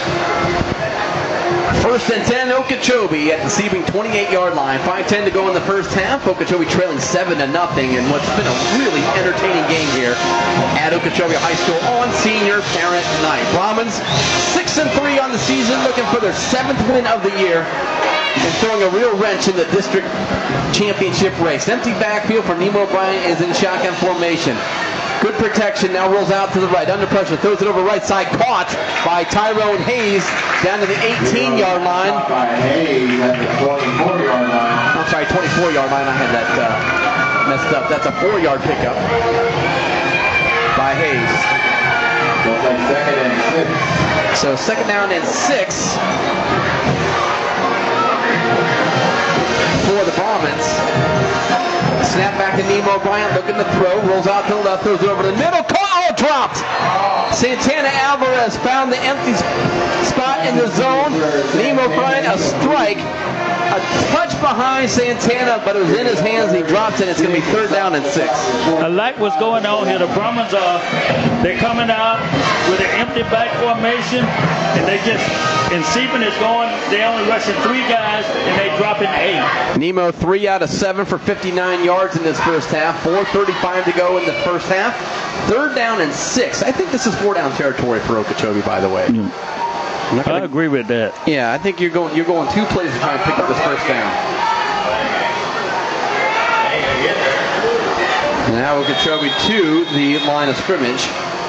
1st and 10, Okeechobee at the Sebring 28-yard line. 5:10 to go in the first half. Okeechobee trailing 7-0 in what's been a really entertaining game here at Okeechobee High School on Senior Parent Night. Brahmans 6-3 on the season, looking for their 7th win of the year and throwing a real wrench in the district championship race. Empty backfield for Nemo Bryant is in shotgun formation. Good protection, now rolls out to the right, under pressure, throws it over right side, caught by Tyrone Hayes down to the 18-yard line. By Hayes at the 24-yard line. I'm sorry, 24-yard line, I had that messed up. That's a 4-yard pickup by Hayes. Looks like 2nd and 6. So 2nd down and 6 for the Brahmins. Snap back to Nemo Bryant, looking to throw, rolls out to the left, throws it over the middle, dropped! Santana Alvarez found the empty spot in the zone. Nemo Bryant, a strike, a touch behind Santana, but it was in his hands, he dropped it, it's going to be 3rd down and 6. I like what's going on here. The Brahmins they're coming out with an empty back formation, and Sebring is going, they only rushing 3 guys, and they dropping 8. Nemo 3 out of 7 for 59 yards in this first half. 4:35 to go in the first half. 3rd down and 6. I think this is 4-down territory for Okeechobee, by the way. I agree with that. Yeah, I think you're going 2 plays to try and pick up this first down. Now Okeechobee to the line of scrimmage.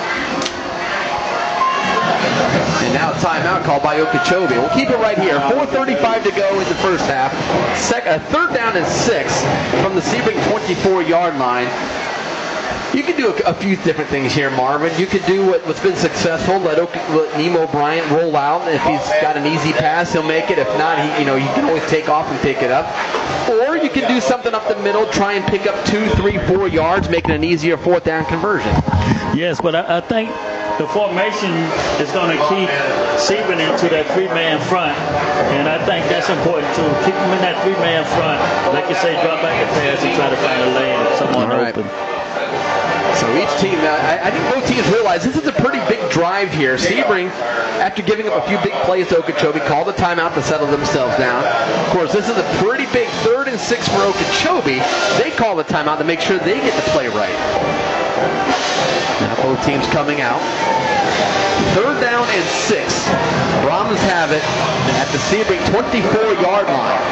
And now a timeout called by Okeechobee. We'll keep it right here. 4:35 to go in the first half. 3rd down and 6 from the Sebring 24-yard line. You can do a few different things here, Marvin. You could do what's been successful. Let Nemo Bryant roll out. If he's got an easy pass, he'll make it. If not, he can always take off and pick it up. Or you can do something up the middle, try and pick up 2, 3, 4 yards, making an easier 4th down conversion. Yes, but I think the formation is going to keep Sebring into that 3-man front, and I think that's important too. Keep them in that 3-man front. Like you say, drop back the pass and try to find a lane if someone open. So each team, I think both teams realize this is a pretty big drive here. Sebring, after giving up a few big plays to Okeechobee, called a timeout to settle themselves down. Of course, this is a pretty big 3rd and 6 for Okeechobee. They call the timeout to make sure they get the play right. Now both teams coming out. 3rd down and 6. Brahmins have it at the Sebring 24-yard line.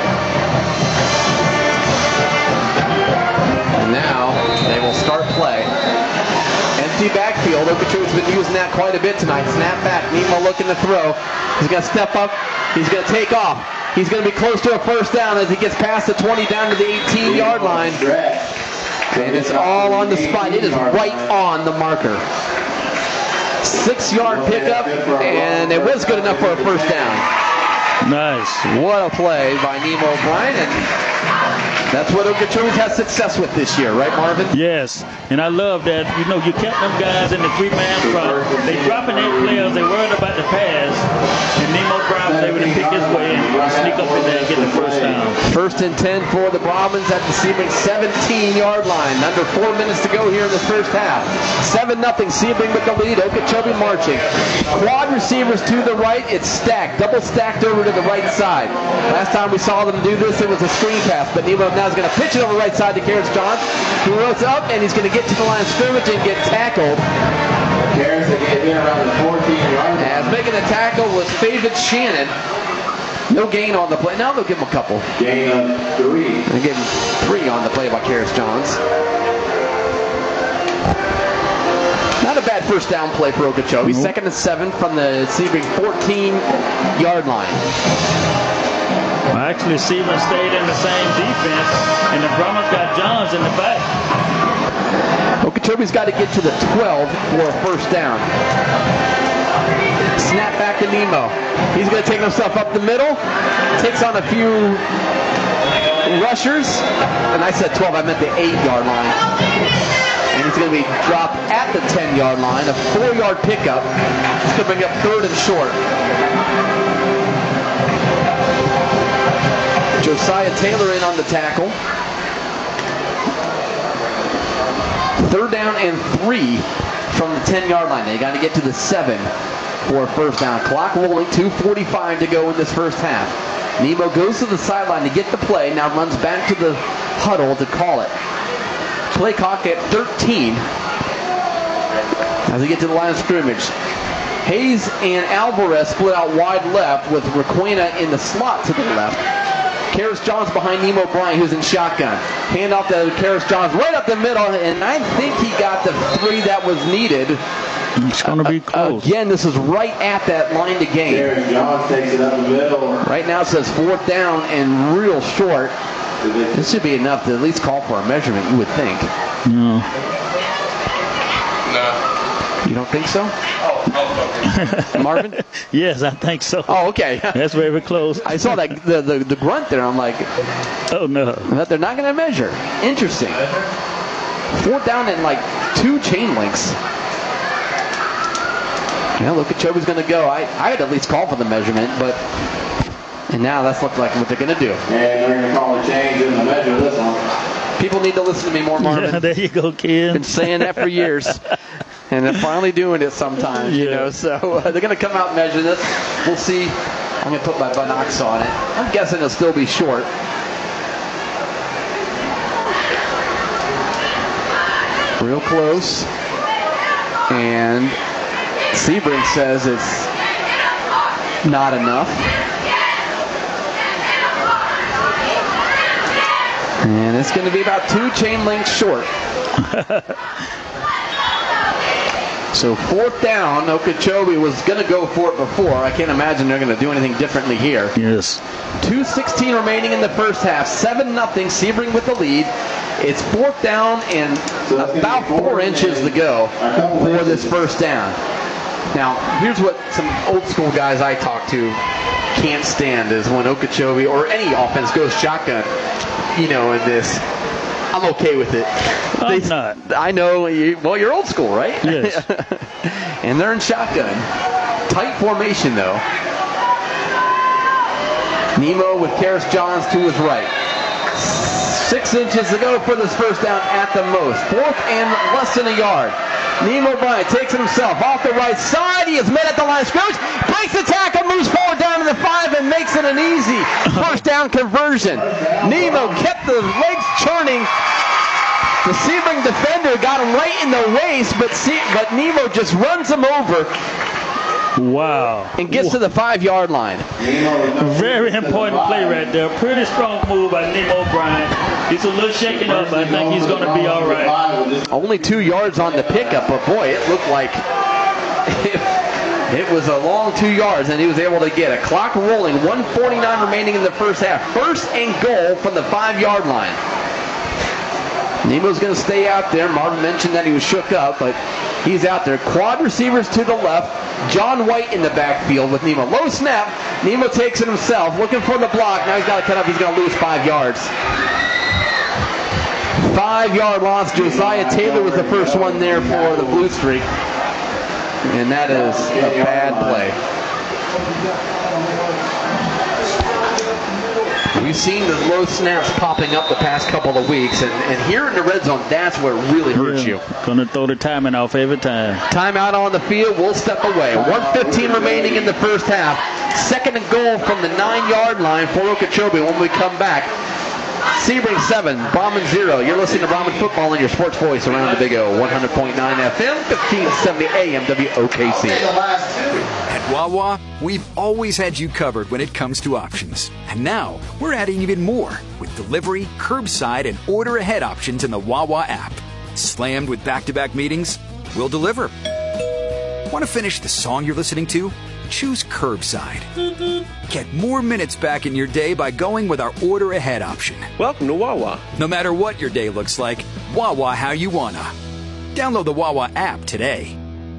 And now they will start play. Empty backfield. Okeechobee's been using that quite a bit tonight. Snap back. Nemo looking to throw. He's going to step up. He's going to take off. He's going to be close to a 1st down as he gets past the 20 down to the 18-yard line. And it's all on the spot. It is right on the marker. 6-yard pickup, and it was good enough for a first down. Nice. What a play by Nemo O'Brien, and that's what Okeechobee has success with this year, right, Marvin? Yes, and I love that. You know, you kept them guys in the 3-man front. They dropping 8 players. They worried about the pass, and Nemo O'Brien was able to pick his way and sneak up in there and get the first down. First and 10 for the Brahmins at the Sebring 17-yard line. Under 4 minutes to go here in the first half. 7-0 Sebring with the lead. Okeechobee marching. Quad receivers to the right. It's stacked, double stacked over to the right side. Last time we saw them do this, it was a screen pass, but Nemo now is going to pitch it over the right side to Karras Johns, who rolls up, and he's going to get to the line of scrimmage and get tackled. Karras again around the 14-yard line. As making the tackle was Favid Shannon. No gain on the play. Now they'll give him a couple. Gain of 3. They gave him 3 on the play by Karras Johns. Not a bad first down play for Okeechobee. Nope. 2nd and 7 from the Sebring 14-yard line. Well, actually, Sebring stayed in the same defense, and the Brahmins got Johns in the back. Okeechobee's got to get to the 12 for a first down. Snap back to Nemo. He's going to take himself up the middle. Takes on a few rushers. And I said 12, I meant the 8-yard line. And he's going to be dropped at the 10-yard line. A 4-yard pickup. It's going to bring up 3rd and short. Josiah Taylor in on the tackle. 3rd down and 3 from the 10-yard line. They got to get to the 7 for a first down. Clock rolling, 2:45 to go in this first half. Nemo goes to the sideline to get the play, now runs back to the huddle to call it. Play clock at 13 as they get to the line of scrimmage. Hayes and Alvarez split out wide left with Requena in the slot to the left. Karras Johns behind Nemo O'Brien, who's in shotgun. Hand off to Karras Johns right up the middle, and I think he got the 3 that was needed. It's going to be close. Again, this is right at that line to gain. Karras Johns takes it up the middle. Right now it says 4th down and real short. This should be enough to at least call for a measurement, you would think. No. You don't think so? Marvin? Yes, I think so. Oh, okay. That's very close. I saw that the grunt there. I'm like, oh no. That they're not going to measure. Interesting. 4th down and like 2 chain links. Yeah, look, Okeechobee's going to go. I'd at least call for the measurement, but and now that's looked like what they're going to do. And they're going to call a change in the measure this one. People need to listen to me more, Marvin. Yeah, there you go, kid. Been saying that for years. And they're finally doing it sometimes, you know. So they're going to come out and measure this. We'll see. I'm going to put my binocs on it. I'm guessing it'll still be short. Real close. And Sebring says it's not enough. And it's going to be about 2 chain links short. So 4th down, Okeechobee was going to go for it before. I can't imagine they're going to do anything differently here. Yes. 2:16 remaining in the first half. 7-0, Sebring with the lead. It's 4th down and about 4 inches to go for this first down. Now, here's what some old school guys I talk to can't stand is when Okeechobee or any offense goes shotgun, you know, in this. I'm okay with it. I'm not. I know. Well, you're old school, right? Yes. And they're in shotgun. Tight formation, though. Nemo with Karras Johns to his right. 6 inches to go for this first down at the most. 4th and less than a yard. Nemo O'Brien takes it himself off the right side. He is met at the line of scrimmage. Breaks the tackle, moves forward down to the 5, and makes it an easy first down conversion. Nemo kept the legs churning. The Sebring defender got him right in the waist, but Nemo just runs him over. Wow. And gets to the 5-yard line. Very important play right there. Pretty strong move by Nemo O'Brien. He's a little shaken up, but I think he's going to be all right. Only 2 yards on the pickup, but boy, it looked like it was a long 2 yards, and he was able to get a clock rolling. 1:49 remaining in the first half. 1st and goal from the 5-yard line. Nemo's going to stay out there. Marvin mentioned that he was shook up, but He's out there. Quad receivers to the left. John White in the backfield with Nemo. Low snap. Nemo takes it himself. Looking for the block. Now he's got to cut up. He's going to lose 5 yards. 5-yard loss. Josiah Taylor was the first one there for the Blue Streak. And that is a bad play. We've seen the low snaps popping up the past couple of weeks, and here in the red zone, that's where it really hurts you. Gonna throw the timing off every time. Timeout on the field. We'll step away. 1:15 remaining in the first half. 2nd and goal from the 9-yard line for Okeechobee when we come back. Sebring 7, Brahman 0. You're listening to Brahman Football and your sports voice around the Big O. 100.9 FM, 1570 AM WOKC. At Wawa, we've always had you covered when it comes to options. And now, we're adding even more with delivery, curbside, and order-ahead options in the Wawa app. Slammed with back-to-back meetings? We'll deliver. Want to finish the song you're listening to? Choose curbside. Get more minutes back in your day by going with our order ahead option. Welcome to Wawa. No matter what your day looks like, Wawa how you wanna. Download the Wawa app today.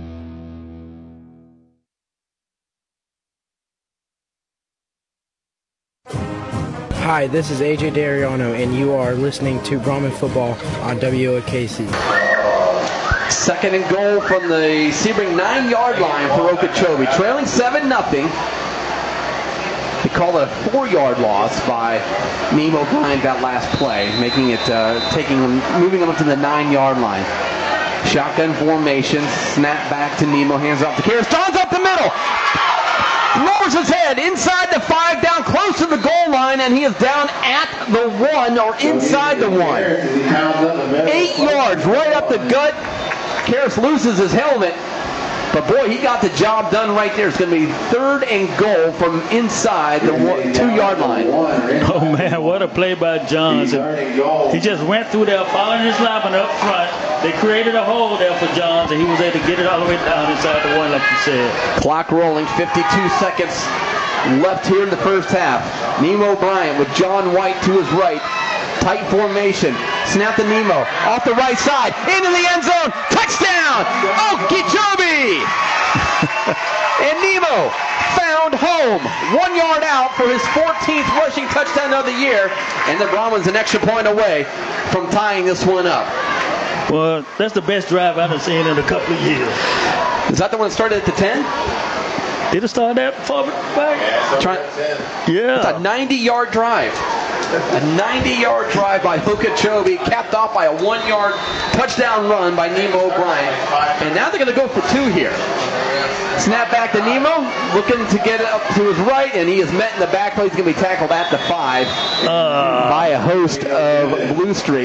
Hi, this is AJ Dariano, and you are listening to Brahman Football on WOKC. 2nd and goal from the Sebring 9-yard line for Okeechobee. Trailing 7-0. They call it a 4-yard loss by Nemo Bryant that last play, making it, moving them to the 9-yard line. Shotgun formation, snap back to Nemo, hands off to Karras. John's up the middle! Lowers his head inside the 5, down close to the goal line, and he is down at the 1 or inside the 1. 8 yards right up the gut. Karras loses his helmet, but boy, he got the job done right there. It's going to be 3rd and goal from inside the 2-yard line. Oh man, what a play by Johns. He just went through there, following his lineman up front. They created a hole there for Johns, and he was able to get it all the way down inside the 1, like you said. Clock rolling, 52 seconds left here in the first half. Nemo Bryant with John White to his right. Tight formation. Snap to Nemo. Off the right side. Into the end zone. Touchdown! Okeechobee! And Nemo found home. 1 yard out for his 14th rushing touchdown of the year. And the Brahmans an extra point away from tying this one up. Well, that's the best drive I've seen in a couple of years. Is that the one that started at the 10? Did it start that far back? Yeah. It's a 90-yard drive. A 90-yard drive by Okeechobee, capped off by a 1-yard touchdown run by Nemo Bryant. And now they're going to go for 2 here. Snap back to Nemo, looking to get it up to his right, and he is met in the backfield. He's going to be tackled at the 5 by a host of Blue Streak.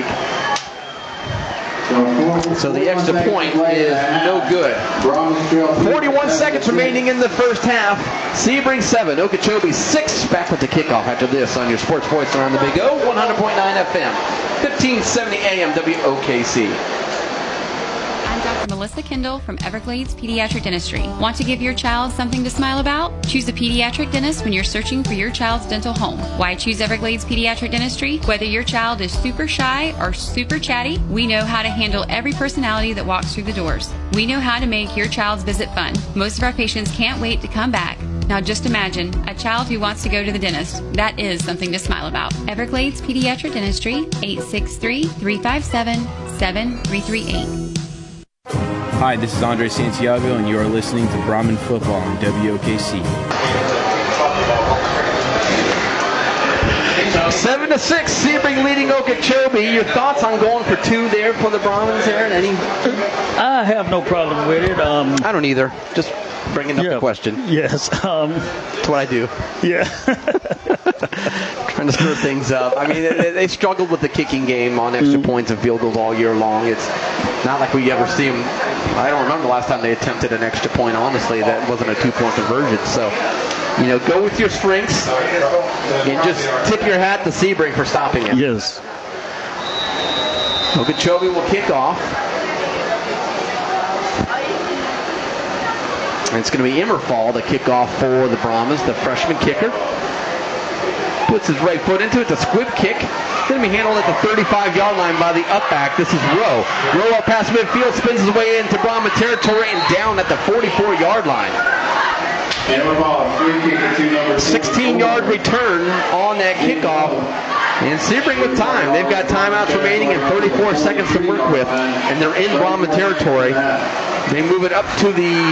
So the extra point is no good. 41 seconds remaining in the first half. Sebring 7, Okeechobee 6. Back with the kickoff after this on your sports voice around the Big O, 100.9 FM, 1570 AM WOKC. I'm Dr. Melissa Kendall from Everglades Pediatric Dentistry. Want to give your child something to smile about? Choose a pediatric dentist when you're searching for your child's dental home. Why choose Everglades Pediatric Dentistry? Whether your child is super shy or super chatty, we know how to handle every personality that walks through the doors. We know how to make your child's visit fun. Most of our patients can't wait to come back. Now just imagine a child who wants to go to the dentist. That is something to smile about. Everglades Pediatric Dentistry, 863-357-7338. Hi, this is Andre Santiago, and you are listening to Brahman Football on WOKC. 7-6, Sebring leading Okeechobee. Your thoughts on going for 2 there for the Brahmans there? I have no problem with it. I don't either. Just bringing up the question. Yes. That's what I do. Yeah. Trying to stir things up. I mean, they struggled with the kicking game on extra points and field goals all year long. It's not like we ever see them. I don't remember the last time they attempted an extra point, honestly. That wasn't a 2-point conversion. So, go with your strengths and just tip your hat to Sebring for stopping it. Yes. Okeechobee will kick off. And it's going to be Immerfall to kick off for the Brahmans, the freshman kicker. puts his right foot into it. It's a squib kick. Going to be handled at the 35-yard line by the upback. This is Rowe. Rowe up past midfield, spins his way into Brahma territory and down at the 44-yard line. 16-yard return on that kickoff. And Sebring with time. They've got timeouts remaining and 34 seconds to work with. And they're in Brahma territory. They move it up to the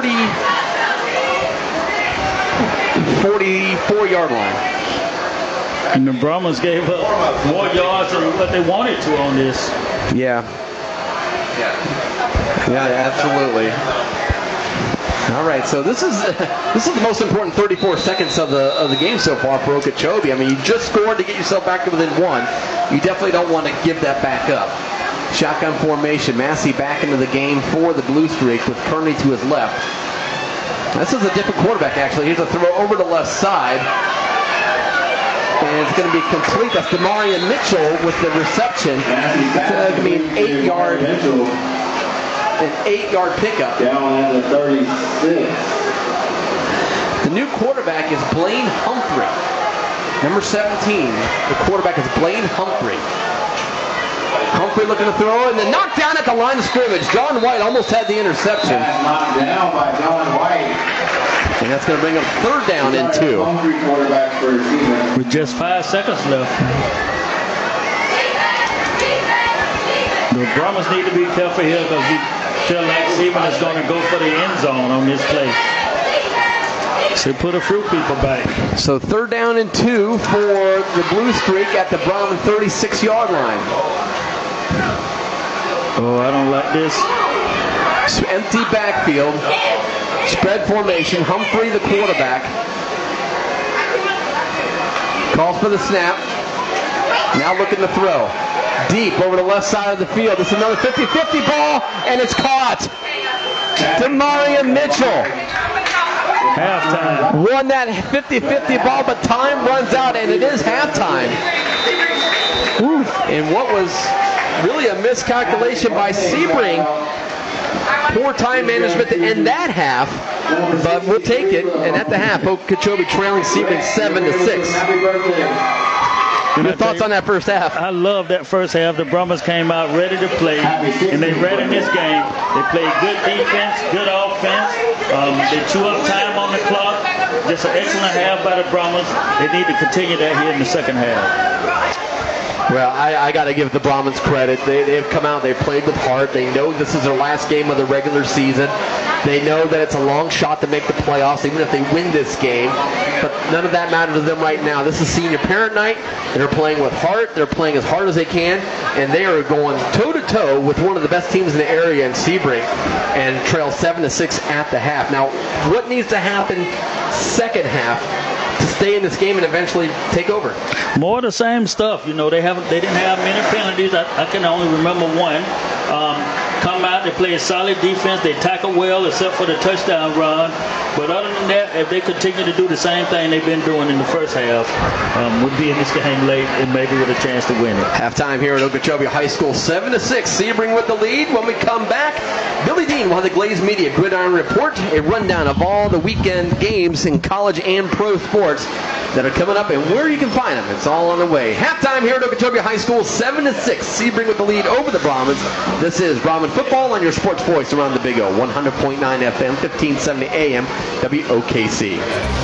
44-yard line. And the Brahmas gave up more yards than what they wanted to on this. Yeah, absolutely. All right, so this is the most important 34 seconds of the game so far for Okeechobee. I mean, you just scored to get yourself back to within one. You definitely don't want to give that back up. Shotgun formation. Massey back into the game for the Blue Streak with Kearney to his left. This is a different quarterback, actually. Here's a throw over the left side. And it's going to be complete. That's Demarion Mitchell with the reception. It's going to be an 8-yard pickup. Down at the 36. The new quarterback is Blaine Humphrey. Number 17. The quarterback is Blaine Humphrey. Humphrey looking to throw, and then knocked down at the line of scrimmage. John White almost had the interception. Knocked down by John White. And that's going to bring up third down and 2. With just 5 seconds left. The Brahmas need to be careful here because we feel like Sebring is going to go for the end zone on this play. So put a few people back. So third down and 2 for the Blue Streak at the Brahman 36-yard line. Oh, I don't like this. So empty backfield. Spread formation. Humphrey, the quarterback. Calls for the snap. Now looking to throw. Deep over the left side of the field. This is another 50-50 ball, and it's caught. Demarion Mitchell. Halftime. Won that 50-50 ball, but time runs out, and it is halftime. Ooh. And what was really a miscalculation by Sebring. Poor time management to end that half, but we'll take it. And at the half, Okeechobee trailing Sebring 7-6. Your thoughts on that first half? I love that first half. The Brahmas came out ready to play, and they ready in this game. They played good defense, good offense. They chew up time on the clock. Just an excellent half by the Brahmas. They need to continue that here in the second half. Well, I got to give the Brahmans credit. They've come out, they've played with heart. They know this is their last game of the regular season. They know that it's a long shot to make the playoffs, even if they win this game. But none of that matters to them right now. This is senior parent night. They're playing with heart. They're playing as hard as they can. And they are going toe-to-toe with one of the best teams in the area in Sebring and trail 7-6 at the half. Now, what needs to happen second half to stay in this game and eventually take over? More of the same stuff. You know, they didn't have many penalties. I can only remember one. Come out, they play a solid defense. They tackle well, except for the touchdown run. But other than that, if they continue to do the same thing they've been doing in the first half, we'll be in this game late and maybe with a chance to win it. Halftime here at Okeechobee High School, 7-6. Sebring with the lead. When we come back, Billy Dean will have the Glaze Media Gridiron Report, a rundown of all the weekend games in college and pro sports that are coming up and where you can find them. It's all on the way. Halftime here at Okeechobee High School, 7-6. Sebring with the lead over the Brahmins. This is Brahmin football on your sports voice around the Big O, 100.9 FM, 1570 AM, WOKC.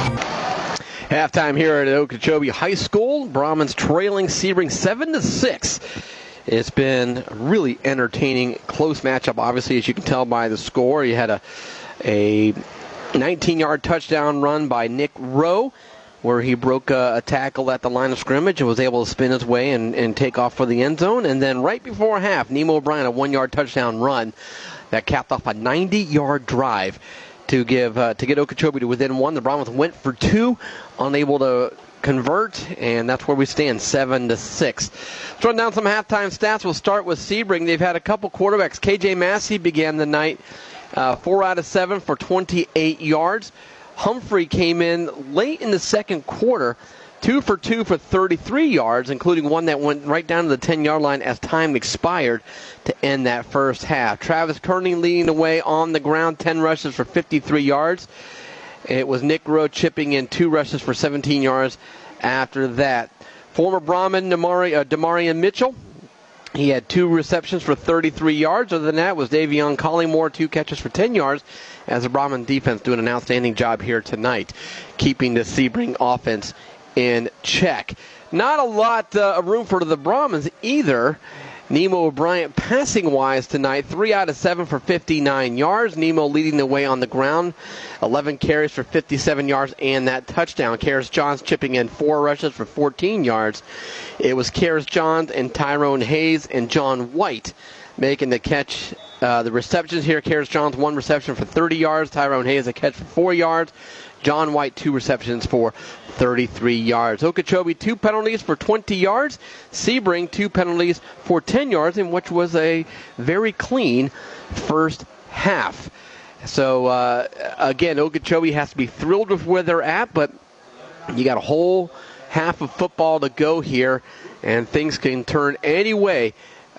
Halftime here at Okeechobee High School. Brahmins trailing Sebring 7-6. It's been a really entertaining, close matchup, obviously, as you can tell by the score. You had a 19-yard touchdown run by Nick Rowe, where he broke a tackle at the line of scrimmage and was able to spin his way and take off for the end zone. And then right before half, Nemo O'Brien, a 1-yard touchdown run that capped off a 90-yard drive to get Okeechobee to within 1. The Brahmans went for 2, unable to convert, and that's where we stand, 7-6. Let's run down some halftime stats. We'll start with Sebring. They've had a couple quarterbacks. KJ Massey began the night 4 out of 7 for 28 yards. Humphrey came in late in the second quarter, 2 for 2 for 33 yards, including one that went right down to the 10-yard line as time expired to end that first half. Travis Kearney leading the way on the ground, 10 rushes for 53 yards. It was Nick Rowe chipping in 2 rushes for 17 yards after that. Former Brahmin Damarian Mitchell, he had 2 receptions for 33 yards. Other than that was Davion Collymore, 2 catches for 10 yards, as the Brahmin defense doing an outstanding job here tonight, keeping the Sebring offense in check. Not a lot of room for the Brahmins either. Nemo O'Brien passing-wise tonight, 3 out of 7 for 59 yards. Nemo leading the way on the ground, 11 carries for 57 yards and that touchdown. Karis Johns chipping in 4 rushes for 14 yards. It was Karis Johns and Tyrone Hayes and John White making the catch. The receptions here, Karis Johns 1 reception for 30 yards. Tyrone Hayes a catch for 4 yards. John White 2 receptions for 33 yards. Okeechobee 2 penalties for 20 yards. Sebring 2 penalties for 10 yards, in which was a very clean first half. So, again, Okeechobee has to be thrilled with where they're at, but you got a whole half of football to go here, and things can turn any way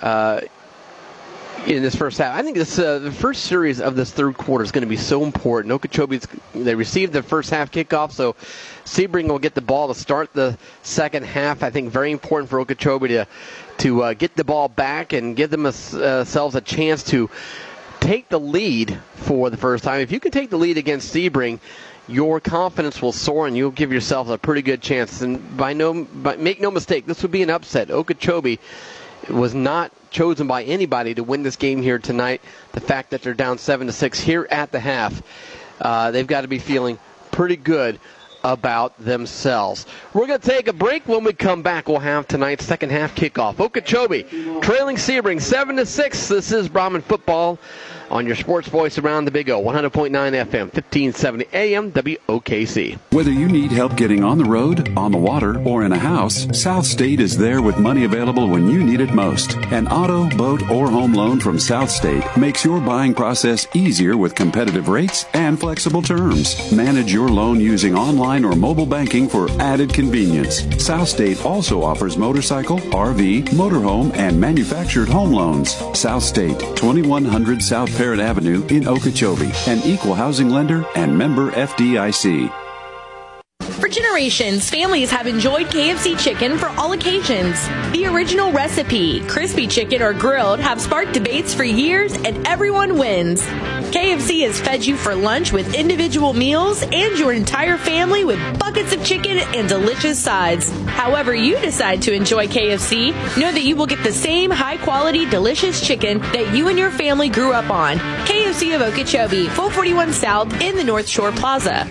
in this first half. I think this the first series of this third quarter is going to be so important. Okeechobee, they received the first half kickoff, so Sebring will get the ball to start the second half. I think very important for Okeechobee to get the ball back and give themselves a chance to take the lead for the first time. If you can take the lead against Sebring, your confidence will soar and you'll give yourself a pretty good chance. And make no mistake, this would be an upset. Okeechobee was not chosen by anybody to win this game here tonight. The fact that they're down 7-6 here at the half, they've got to be feeling pretty good about themselves. We're going to take a break. When we come back, we'll have tonight's second half kickoff. Okeechobee trailing Sebring 7-6. This is Brahmin football on your sports voice around the Big O, 100.9 FM, 1570 AM, WOKC. Whether you need help getting on the road, on the water, or in a house, South State is there with money available when you need it most. An auto, boat, or home loan from South State makes your buying process easier with competitive rates and flexible terms. Manage your loan using online or mobile banking for added convenience. South State also offers motorcycle, RV, motorhome, and manufactured home loans. South State, 2100 South Parrott Avenue in Okeechobee, an equal housing lender and member FDIC. For generations, families have enjoyed KFC chicken for all occasions. The original recipe, crispy chicken or grilled, have sparked debates for years, and everyone wins. KFC has fed you for lunch with individual meals and your entire family with buckets of chicken and delicious sides. However you decide to enjoy KFC, know that you will get the same high-quality, delicious chicken that you and your family grew up on. KFC of Okeechobee, 441 South in the North Shore Plaza.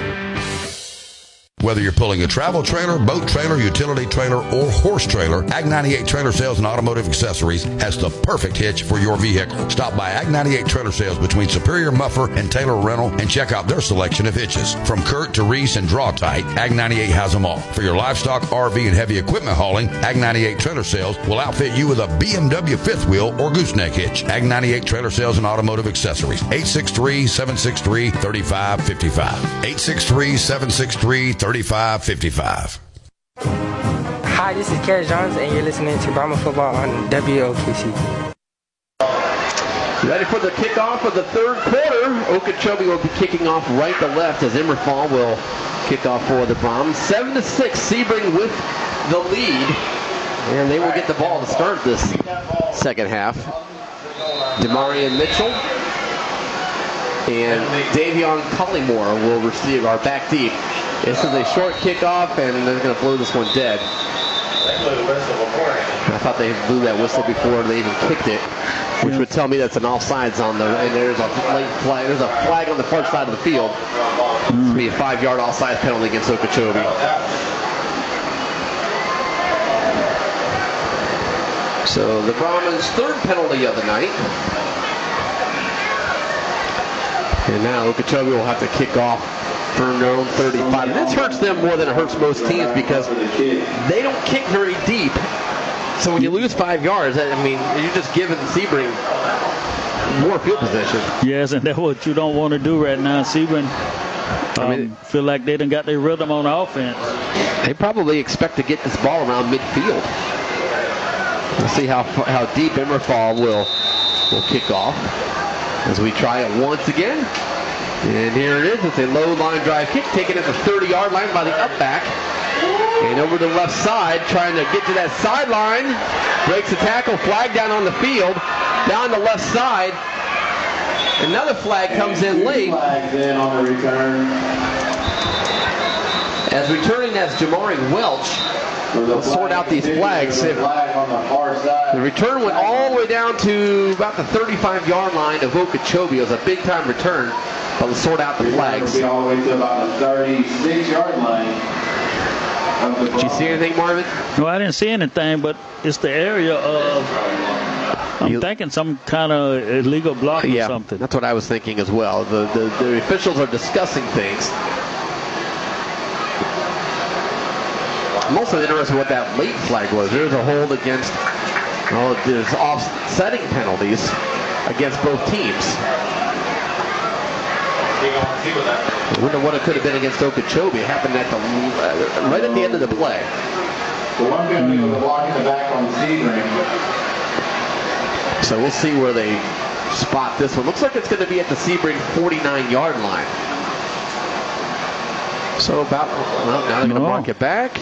Whether you're pulling a travel trailer, boat trailer, utility trailer, or horse trailer, Ag 98 Trailer Sales and Automotive Accessories has the perfect hitch for your vehicle. Stop by Ag 98 Trailer Sales between Superior Muffer and Taylor Rental and check out their selection of hitches. From Kurt to Reese and Draw Tight, Ag 98 has them all. For your livestock, RV, and heavy equipment hauling, Ag 98 Trailer Sales will outfit you with a BMW fifth wheel or gooseneck hitch. Ag 98 Trailer Sales and Automotive Accessories, 863-763-3555. 863-763-3555. Hi, this is Karis Johns, and you're listening to Brahmin Football on WOKC. Ready for the kickoff of the third quarter. Okeechobee will be kicking off right to left as Immerfall will kick off for the Brahms. 7-6, Sebring with the lead, and they will get the ball to start this second half. Damarian Mitchell and Davion Collymore will receive our back deep. This is a short kickoff, and they're going to blow this one dead. I thought they blew that whistle before they even kicked it, which would tell me that's an offsides on the. And there's a late flag. There's a flag on the far side of the field. It's going to be a 5-yard offside penalty against Okeechobee. So the Brahmins' third penalty of the night. And now Okeechobee will have to kick off from their own 35. And this hurts them more than it hurts most teams because they don't kick very deep. So when you lose 5 yards, I mean, you're just giving Sebring more field position. Yes, and that's what you don't want to do right now. Sebring feel like they done got their rhythm on offense. They probably expect to get this ball around midfield. We'll see how deep Immerfall will kick off as we try it once again. And here it is. It's a low line drive kick taken at the 30-yard line by the up back. And over to the left side, trying to get to that sideline. Breaks the tackle, flag down on the field. Down the left side. Another flag comes in late. Flags in on the return. As returning, that's Jamari Welch. Let's sort out these flags. The return went all the way down to about the 35-yard line of Okeechobee. It was a big-time return, but let's sort out the flags. Will be all the way to about the 36-yard line. Did you see anything, Marvin? No, I didn't see anything, but it's the area of, I'm thinking some kind of illegal block or something. That's what I was thinking as well. The officials are discussing things. I'm also interested in what that late flag was. There's a hold against, there's offsetting penalties against both teams. I wonder what it could have been against Okeechobee. It happened at right at the end of the play. The one penalty was blocking the back on Sebring. So we'll see where they spot this one. Looks like it's going to be at the Sebring 49-yard line. So about, well, now they're going to mark it back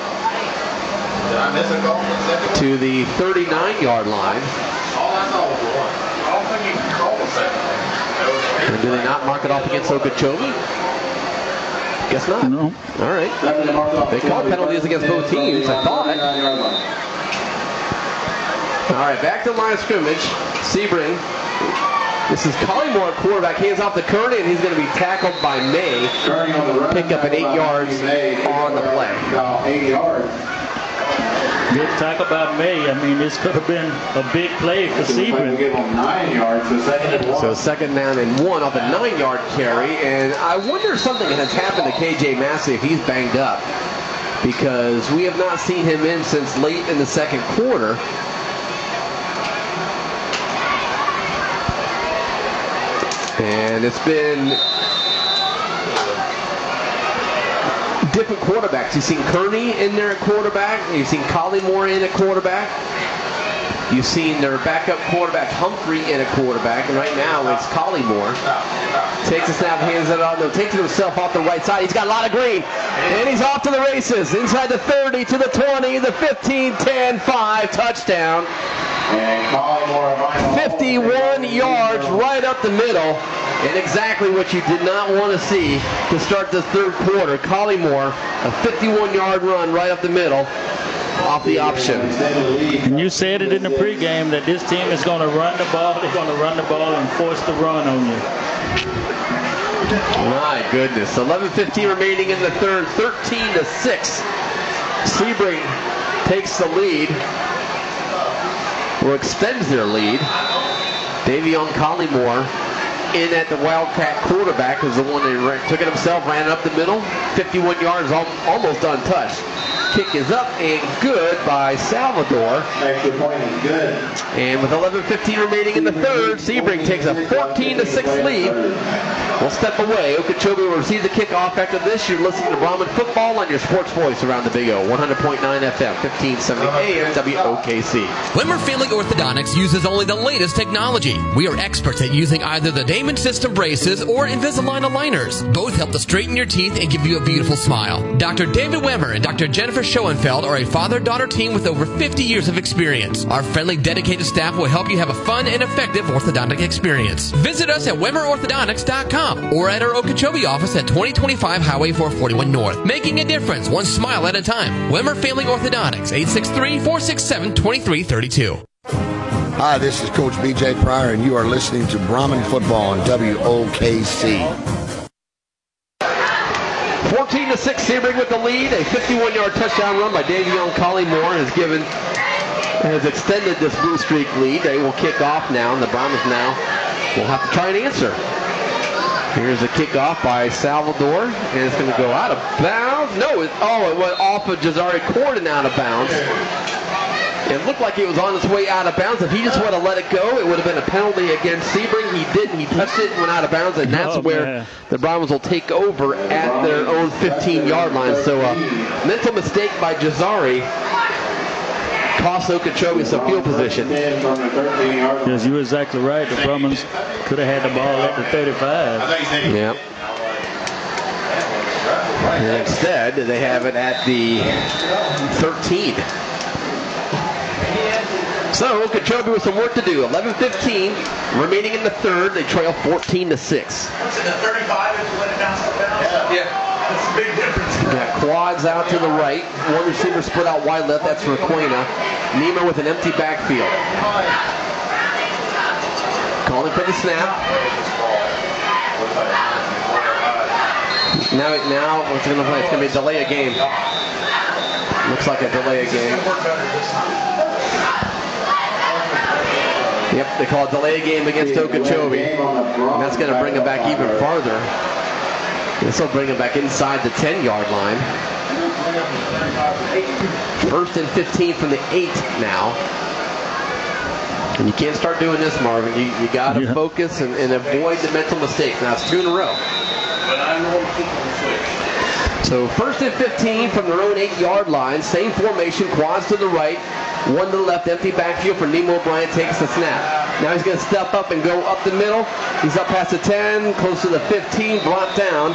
to the 39-yard line. I don't think you can call a second. And do they not mark it off against Okeechobee? Guess not. No. All right. They call penalties against both teams, I thought. All right, back to the line of scrimmage. Sebring. This is Collymore, quarterback. Hands off to Kearney, and he's going to be tackled by May. Pick up at 8 yards on the play. 8 yards. Good tackle by May. I mean, this could have been a big play for Sebring. Give them 9 yards, so second and 1. So second down and 1 off a 9-yard carry. And I wonder if something has happened to KJ Massey if he's banged up, because we have not seen him in since late in the second quarter. And it's been different quarterbacks. You've seen Kearney in there at quarterback. You've seen Collymore in at quarterback. You've seen their backup quarterback Humphrey in at quarterback. And right now it's Collymore. Takes a snap, hands it on. No, takes it himself off the right side. He's got a lot of green. And he's off to the races. Inside the 30 to the 20, the 15, 10, 5. Touchdown. And Collymore 51 yards right up the middle. And exactly what you did not want to see to start this third quarter. Collymore, a 51-yard run right up the middle off the option. And you said it in the pregame that this team is going to run the ball. They're going to run the ball and force the run on you. My goodness. 11:15 remaining in the third. 13-6. Sebring takes the lead, or extends their lead. Davion Collymore in at the Wildcat quarterback, is the one that took it himself, ran it up the middle. 51 yards, almost untouched. Kick is up and good by Salvador. Extra point is good. And with 11:15 remaining in the third, Sebring takes a 14-6 lead. We'll step away. Okeechobee will receive the kickoff. After this, you're listening to Brahman Football on your sports voice around the Big O. 100.9 FM, 1570 AM, WOKC. Wimmer Family Orthodontics uses only the latest technology. We are experts at using either the Damon System braces or Invisalign aligners. Both help to straighten your teeth and give you a beautiful smile. Dr. David Wimmer and Dr. Jennifer Schoenfeld are a father-daughter team with over 50 years of experience. Our friendly, dedicated staff will help you have a fun and effective orthodontic experience. Visit us at WimmerOrthodontics.com or at our Okeechobee office at 2025 Highway 441 North. Making a difference, one smile at a time. Wimmer Family Orthodontics, 863-467-2332. Hi, this is Coach B.J. Pryor, and you are listening to Brahman Football on WOKC. 14-6, Sebring with the lead. A 51-yard touchdown run by Davion Collymore has extended this blue streak lead. They will kick off now, and the Brahmans now will have to try and answer. Here's a kickoff by Salvador, and it's going to go out of bounds. No, it went off of Jazari Corden out of bounds. It looked like it was on its way out of bounds. If he just would have let it go, it would have been a penalty against Sebring. He didn't. He touched it and went out of bounds, and that's where the Brahmans will take over at their own 15-yard line. So a mental mistake by Jazari cost Okeechobee some field position. Yes, you're exactly right. The Brahmans could have had the ball at the 35. Yeah. And instead, they have it at the 13. So Okeechobee with some work to do. 11:15 remaining in the third. They trail 14-6. What's in the 35 is when it bounces down? Yeah. That's a big difference. Got quads out to the right. One receiver split out wide left. That's Requena. Nemo with an empty backfield. Calling for the snap. Now what's going to play? It's going to be a delay of game. Looks like a delay of game. Yep, they call it delay of game against Okeechobee. And that's going to bring them back even farther. This will bring them back inside the 10-yard line. First and 15 from the 8 now. And you can't start doing this, Marvin. You got to focus and avoid the mental mistakes. Now it's 2 in a row. So first and 15 from their own 8-yard line. Same formation, quads to the right. One to the left, empty backfield for Nemo Bryant, takes the snap. Now he's going to step up and go up the middle. He's up past the 10, close to the 15, brought down.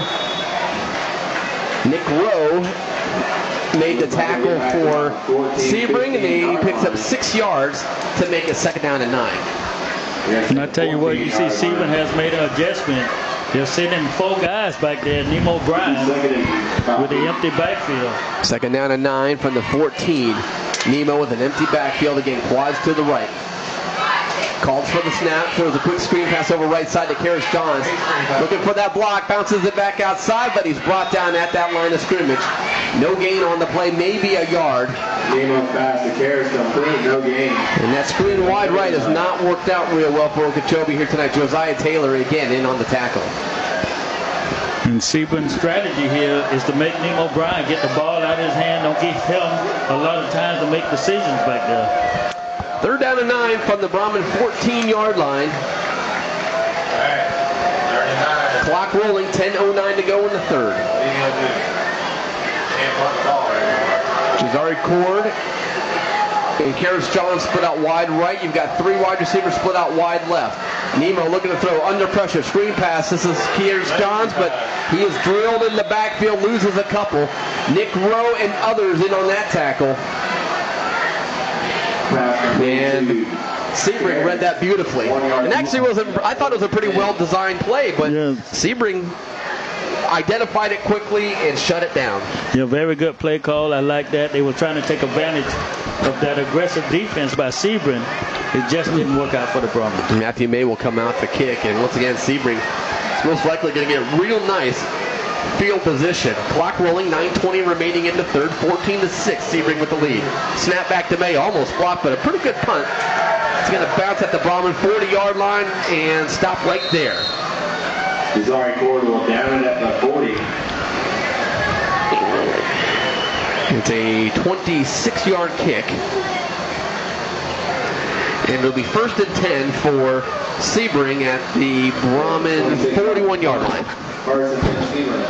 Nick Rowe made the tackle for Sebring, and he picks up 6 yards to make it 2nd down and 9. And I tell you what, you see Sebring has made an adjustment. They're sending 4 guys back there, Nemo Bryant with the empty backfield. 2nd down and 9 from the 14. Nemo with an empty backfield, again, quads to the right. Calls for the snap, throws a quick screen pass over right side to Karis Johns. Looking for that block, bounces it back outside, but he's brought down at that line of scrimmage. No gain on the play, maybe a yard. Nemo pass to Karis, no gain. And that screen wide right has not worked out real well for Okeechobee here tonight. Josiah Taylor again in on the tackle. And Sebring's strategy here is to make Nemo Bryant get the ball out of his hand. Don't give him a lot of time to make decisions back there. 3rd down and 9 from the Brahman 14-yard line. Clock rolling, 10:09 to go in the third. Jazari Cord and Karis Johns split out wide right. You've got 3 wide receivers split out wide left. Nemo looking to throw under pressure, screen pass. This is Karis Johns, but he is drilled in the backfield, loses a couple. Nick Rowe and others in on that tackle. And Sebring read that beautifully. And actually I thought it was a pretty well-designed play, but Sebring identified it quickly and shut it down. Yeah, very good play call. I like that. They were trying to take advantage of that aggressive defense by Sebring. It just didn't work out for the Brahmans. Matthew May will come out to kick, and once again, Sebring is most likely going to get real nice field position. Clock rolling, 9:20 remaining in the third, 14-6, Sebring with the lead. Snap back to May, almost blocked, but a pretty good punt. It's going to bounce at the Brahman 40-yard line and stop right there. Jazari Cord will down it at the 40. It's a 26-yard kick. And it'll be 1st and 10 for Sebring at the Brahman 41-yard line. First and 10 Sebring.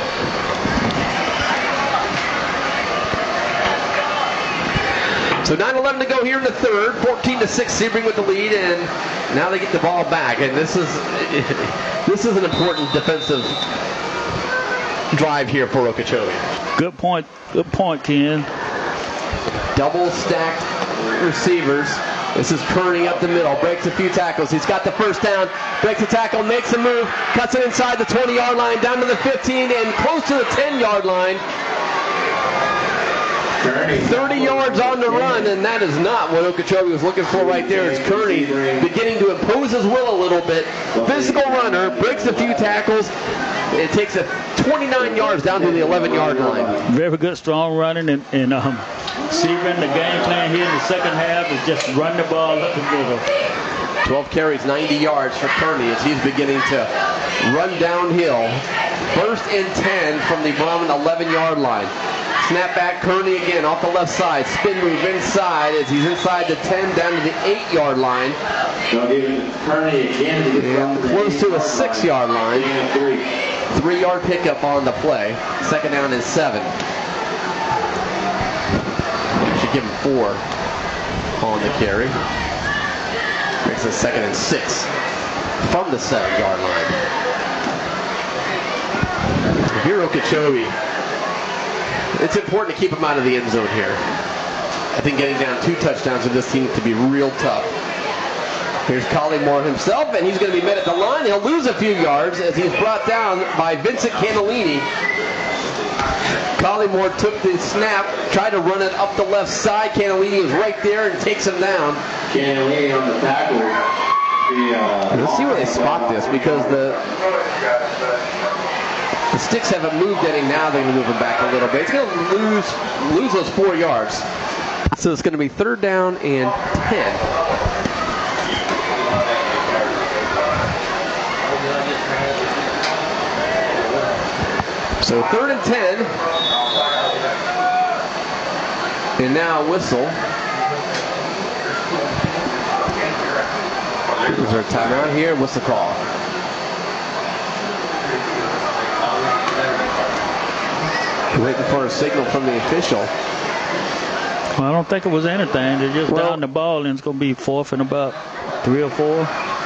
So 9:11 to go here in the third. 14-6, Sebring with the lead, and now they get the ball back. And this is an important defensive drive here for Okeechobee. Good point, Ken. Double stacked receivers. This is Kearney up the middle, breaks a few tackles. He's got the 1st down, breaks a tackle, makes a move, cuts it inside the 20-yard line, down to the 15, and close to the 10-yard line. 30 yards on the run, and that is not what Okeechobee was looking for right there. It's Kearney beginning to impose his will a little bit. Physical runner, breaks a few tackles. It takes it 29 yards down to the 11-yard line. Very good, strong running, and Sebring, the game plan here in the second half is just run the ball up the middle. 12 carries, 90 yards for Kearney as he's beginning to run downhill. 1st and 10 from the Brahman 11-yard line. Snap back, Kearney again off the left side. Spin move inside as he's inside the 10 down to the 8-yard line. And close to a 6-yard line. 3-yard pickup on the play. 2nd down and 7. Should give him 4 on the carry. Makes it 2nd and 6 from the 7-yard line. Here Okeechobee It's important to keep him out of the end zone here. I think getting down 2 touchdowns with this team to be real tough. Here's Collymore himself, and he's going to be met at the line. He'll lose a few yards as he's brought down by Vincent Cannellini. Collymore took the snap, tried to run it up the left side. Cannellini was right there and takes him down. Cannellini on the tackle. Let's see where they spot this, because the sticks haven't moved any. Now they're going to move him back a little bit. It's going to lose those 4 yards. So it's going to be 3rd down and 10. So 3rd and 10. And now a whistle. There's our timeout here. What's the call? Waiting for a signal from the official. Well, I don't think it was anything. They just down the ball, and it's going to be 4th and about 3 or 4.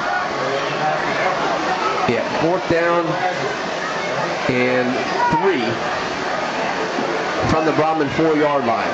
Yeah, 4th down and 3 from the Brahman 4-yard line.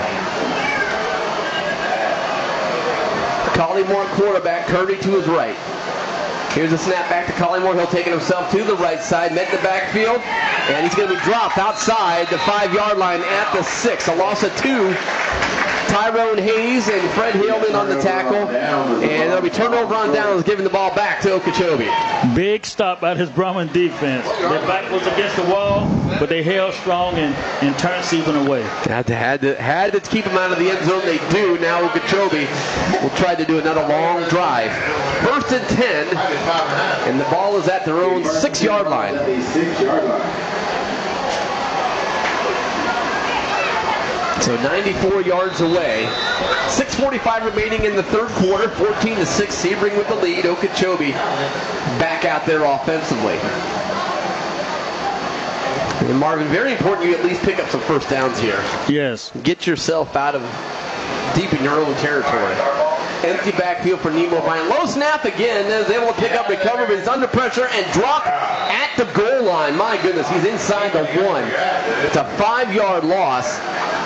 Collymore quarterback, Curdy to his right. Here's a snap back to Collymore. He'll take it himself to the right side, met the backfield, and he's going to be dropped outside the 5-yard line at the 6. A loss of 2. Tyrone Hayes and Fred Hillman on the tackle, and there'll be turnover on downs, giving the ball back to Okeechobee. Big stop by his Brahman defense. Their back was against the wall, but they held strong and turned Sebring away. Had to keep him out of the end zone. They do. Now Okeechobee will try to do another long drive. 1st and 10, and the ball is at their own 6-yard line. So 94 yards away. 6:45 remaining in the 3rd quarter. 14-6. Sebring with the lead. Okeechobee back out there offensively. And Marvin, very important you at least pick up some 1st downs here. Yes. Get yourself out of deep in your own territory. Empty backfield for Nemo Bryant. Low snap again. Is able to pick up, recover, but he's under pressure and drop at the goal line. My goodness, he's inside the 1. It's a 5-yard loss.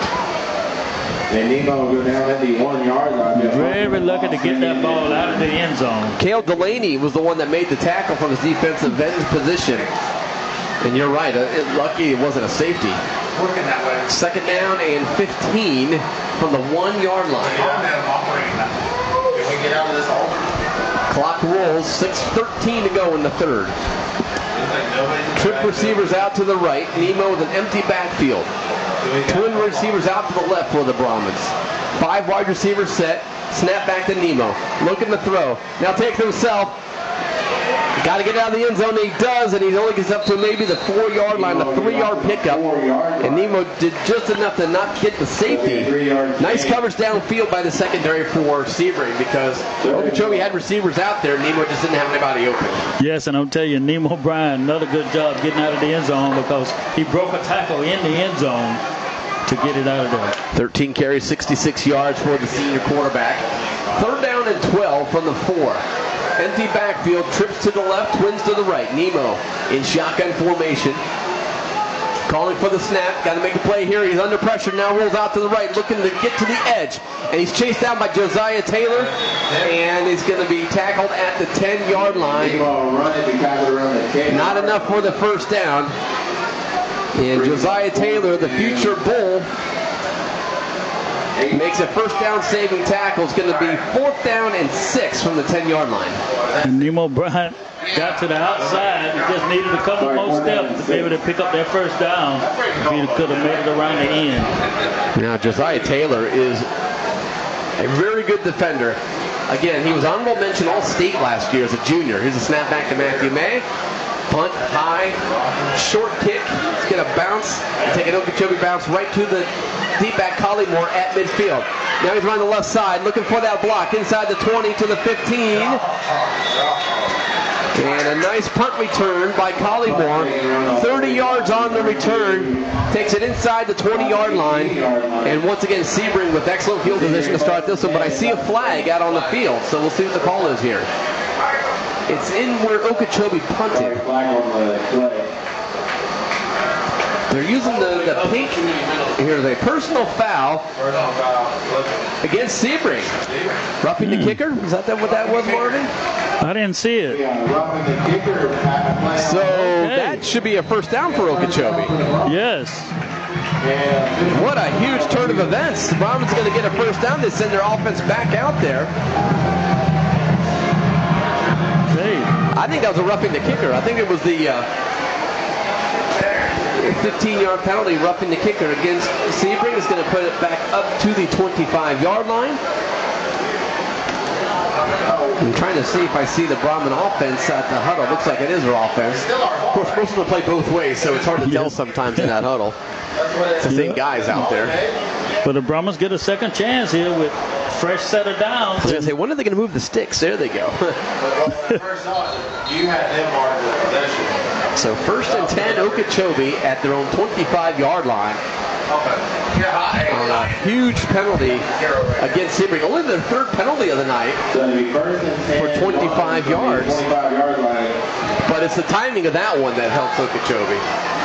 And Nemo will go down at the 1-yard line. Very lucky to get that ball out of the end zone. Cale Delaney was the one that made the tackle from his defensive end position. And you're right, lucky it wasn't a safety. Working that way. 2nd down and 15 from the 1-yard line. Can we get out of this hole? Clock rolls, 6:13 to go in the 3rd. Trip receivers out to the right. Nemo with an empty backfield. Twin receivers out to the left for the Brahmins. 5 wide receivers set. Snap back to Nemo. Looking to throw. Now takes himself. Got to get out of the end zone. He does, and he only gets up to maybe the 4-yard line, the 3-yard pickup. And Nemo did just enough to not get the safety. Nice coverage downfield by the secondary for Sebring, because Okeechobee had receivers out there. Nemo just didn't have anybody open. Yes, and I'll tell you, Nemo Bryant, another good job getting out of the end zone, because he broke a tackle in the end zone to get it out of there. 13 carries, 66 yards for the senior quarterback. 3rd down and 12 from the 4. Empty backfield, trips to the left, twins to the right. Nemo in shotgun formation. Calling for the snap. Got to make a play here. He's under pressure now. Rolls out to the right, looking to get to the edge. And he's chased down by Josiah Taylor. And he's going to be tackled at the 10-yard line. Not enough for the 1st down. And Josiah Taylor, the future Bull, makes a 1st down saving tackle. It's going to be 4th down and 6 from the 10-yard line. And Nemo Bryant got to the outside. He just needed a couple more steps to be able to pick up that 1st down. He could have made it around the end. Now Josiah Taylor is a very good defender. Again, he was honorable mention All-State last year as a junior. Here's a snap back to Matthew May. Punt, high, short kick. It's going to bounce. Take an Okeechobee bounce right to the deep back Collymore at midfield. Now he's running the left side, looking for that block. Inside the 20 to the 15. And a nice punt return by Collymore. 30 yards on the return. Takes it inside the 20-yard line. And once again, Sebring with excellent field position to start this one. But I see a flag out on the field, so we'll see what the call is here. It's in where Okeechobee punted. They're using the pink. Here's a personal foul against Sebring. Roughing the kicker? Is that what that was, Marvin? I didn't see it. So that should be a first down for Okeechobee. Yes. What a huge turn of events. The Brahmans going to get a first down. They send their offense back out there. I think that was a roughing the kicker. I think it was the 15-yard penalty roughing the kicker against Sebring. Is going to put it back up to the 25-yard line. I'm trying to see if I see the Brahman offense at the huddle. Looks like it is their offense. Of course, we're supposed to play both ways, so it's hard to tell sometimes in that huddle. It's the same guys out there. But the Brahmans get a second chance here with fresh set of downs. I was going to say, when are they going to move the sticks? There they go. So first and 10, Okeechobee at their own 25-yard line. On a huge penalty against Sebring. Only their third penalty of the night for 25 yards. But it's the timing of that one that helps Okeechobee.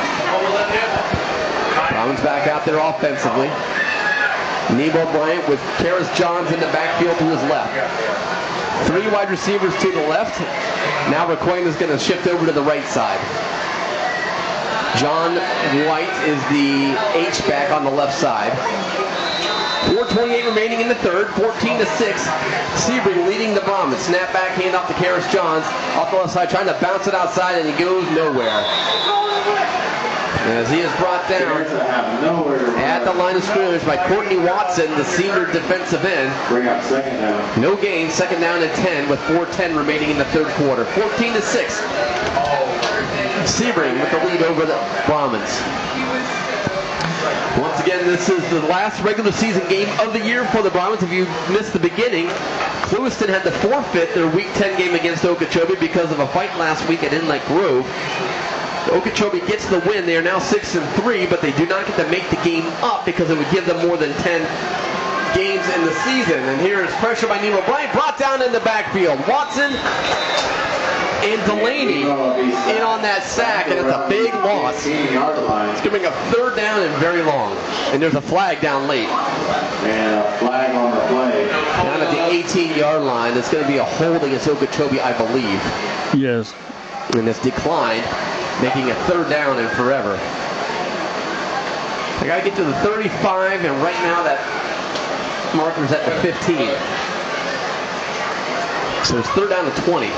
Brahmans back out there offensively. Nebo Bryant with Karis Johns in the backfield to his left. 3 wide receivers to the left. Now Requena is going to shift over to the right side. John White is the H-back on the left side. 4:28 remaining in the third, 14-6. Sebring leading the Brahmans. Snap back, hand off to Karis Johns. Off the left side, trying to bounce it outside, and he goes nowhere. As he is brought down at the line of scrimmage by Courtney Watson, the senior defensive end. No gain, second down and 10 with 4:10 remaining in the third quarter. 14-6. Sebring with the lead over the Brahmans. Once again, this is the last regular season game of the year for the Brahmans. If you missed the beginning, Clewiston had to forfeit their Week 10 game against Okeechobee because of a fight last week at Inlet Grove. Okeechobee gets the win. They are now 6-3, but they do not get to make the game up because it would give them more than 10 games in the season. And here is pressure by Nebo Bryant, brought down in the backfield. Watson and Delaney in on that sack, and it's a big loss. It's giving a third down and very long. And there's a flag down late. And a flag on the play. Down at the 18-yard line. It's going to be a hold against Okeechobee, I believe. Yes. And it's declined, making a third down and forever. I got to get to the 35, and right now that marker's at the 15. So it's third down to 20.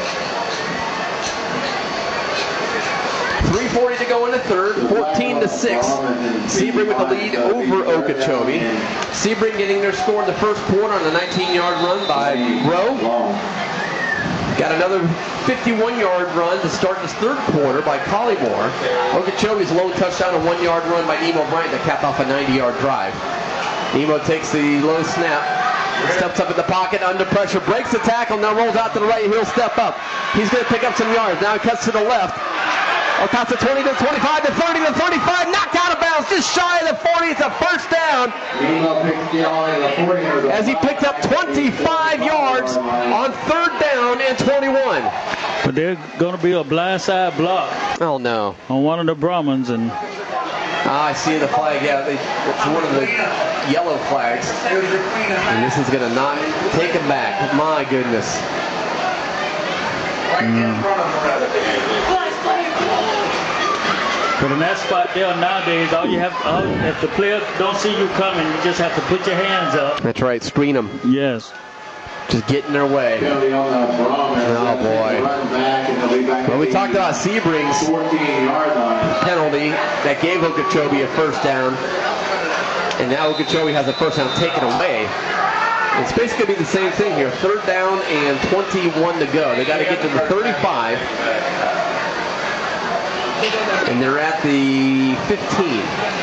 3:40 to go in the third, 14-6. Sebring with the lead over Okeechobee. Sebring getting their score in the first quarter on a 19-yard run by Rowe. Got another 51-yard run to start this third quarter by Collymore. Okeechobee's lone touchdown, a 1-yard run by Nebo Bryant to cap off a 90-yard drive. Nebo takes the low snap, steps up in the pocket, under pressure, breaks the tackle, now rolls out to the right, he'll step up. He's going to pick up some yards. Now he cuts to the left. Across the 20 to 25 to 30 to 35, knocked out of bounds, just shy of the 40. It's a first down. As he picked up 25 yards on third down and 21. But they're going to be a blindside block. Oh no! On one of the Brahmans, and I see the flag. Yeah, it's one of the yellow flags, and this is going to not take him back. My goodness. But in that spot there nowadays, all you have, if the player don't see you coming, you just have to put your hands up. That's right, screen them. Yes. Just get in their way. Oh boy. Well, we talked about Sebring's penalty that gave Okeechobee a first down, and now Okeechobee has a first down taken away. It's basically going to be the same thing here. Third down and 21 to go. They got to get to the 35. And they're at the 15.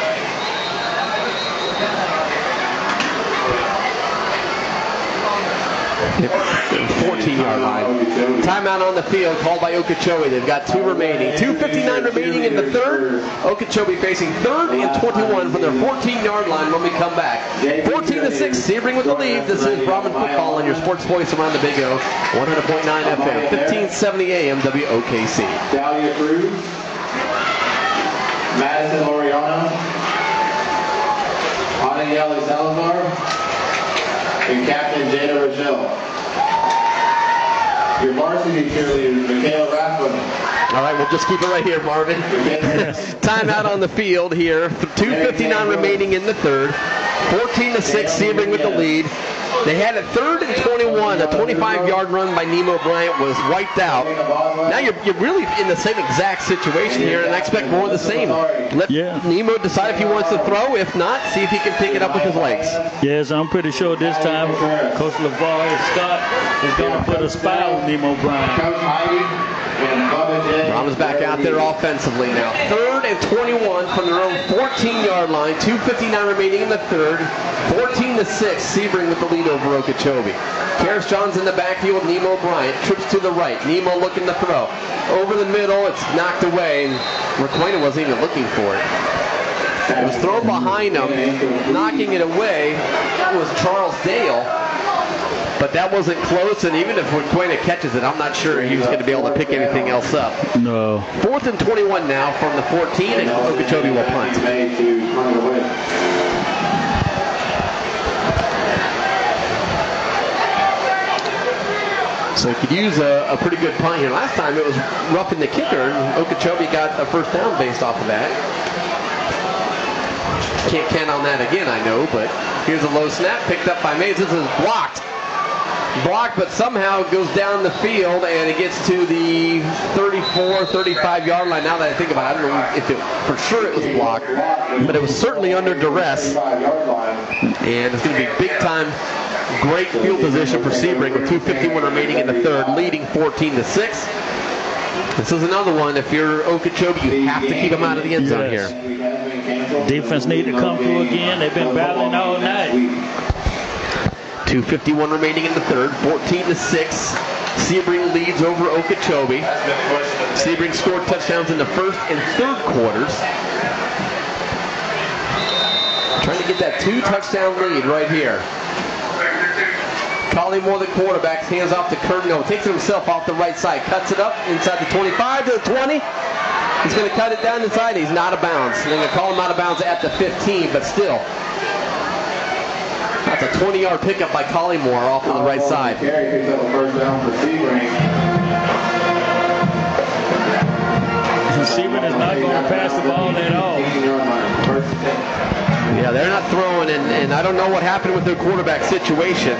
The 14-yard line. Timeout on the field called by Okeechobee. They've got 2 remaining. 2:59 remaining in the third. Okeechobee facing third and 21 from their 14-yard line when we come back. 14-6, Sebring with the lead. This is Brahman football and your sports voice around the Big O. 100.9 FM, 1570 AM, WOKC. Dahlia Cruz, Madison Loriarty. Danielle Salazar, and Captain Jada Rochelle. Your varsity cheerleader, Michaela Rathbun. All right, we'll just keep it right here, Marvin. Timeout on the field here. 2:59 remaining in the third. 14-6, Sebring with the lead. They had a 3rd and 21. A 25-yard run by Nemo Bryant was wiped out. Now you're really in the same exact situation here, and I expect more of the same. Let Nemo decide if he wants to throw. If not, see if he can pick it up with his legs. Yes, I'm pretty sure this time Coach LeVar Scott is going to put a spy on Nemo Bryant. Brahma's back out there offensively now. 3rd and 21 from their own 14-yard line. 2:59 remaining in the third. 14-6, Sebring with the lead over Okeechobee. Karis Johns in the backfield. Nemo Bryant trips to the right. Nemo looking to throw. Over the middle, it's knocked away, and Requena wasn't even looking for it. It was thrown behind him, knocking it away. That was Charles Dale. But that wasn't close, and even if Requena catches it, I'm not sure he was going to be able to pick anything else up. No. 4th and 21 now from the 14, and Okeechobee will punt. So he could use a pretty good punt here. Last time it was roughing the kicker, and Okeechobee got a first down based off of that. Can't count on that again, I know, but here's a low snap picked up by Mays. This is blocked. Blocked, but somehow it goes down the field, and it gets to the 34, 35-yard line. Now that I think about it, I don't know if for sure it was blocked, but it was certainly under duress. And it's going to be big-time, great field position for Sebring with 2:51 remaining in the third, leading 14-6. This is another one. If you're Okeechobee, you have to keep them out of the end zone here. Defense need to come through again. They've been battling all night. 2:51 remaining in the third, 14-6. Sebring leads over Okeechobee. Sebring scored touchdowns in the first and third quarters. Trying to get that 2-touchdown lead right here. Collymore, the quarterback, hands off to Kearney. No, takes it himself off the right side. Cuts it up inside the 25 to the 20. He's going to cut it down inside. He's not out of bounds. They're going to call him out of bounds at the 15, but still. That's a 20-yard pickup by Collymore off on the right side. Carey picks up a first down for Sebring. Sebring is not going to pass the ball at all. Yeah, they're not throwing, and I don't know what happened with their quarterback situation.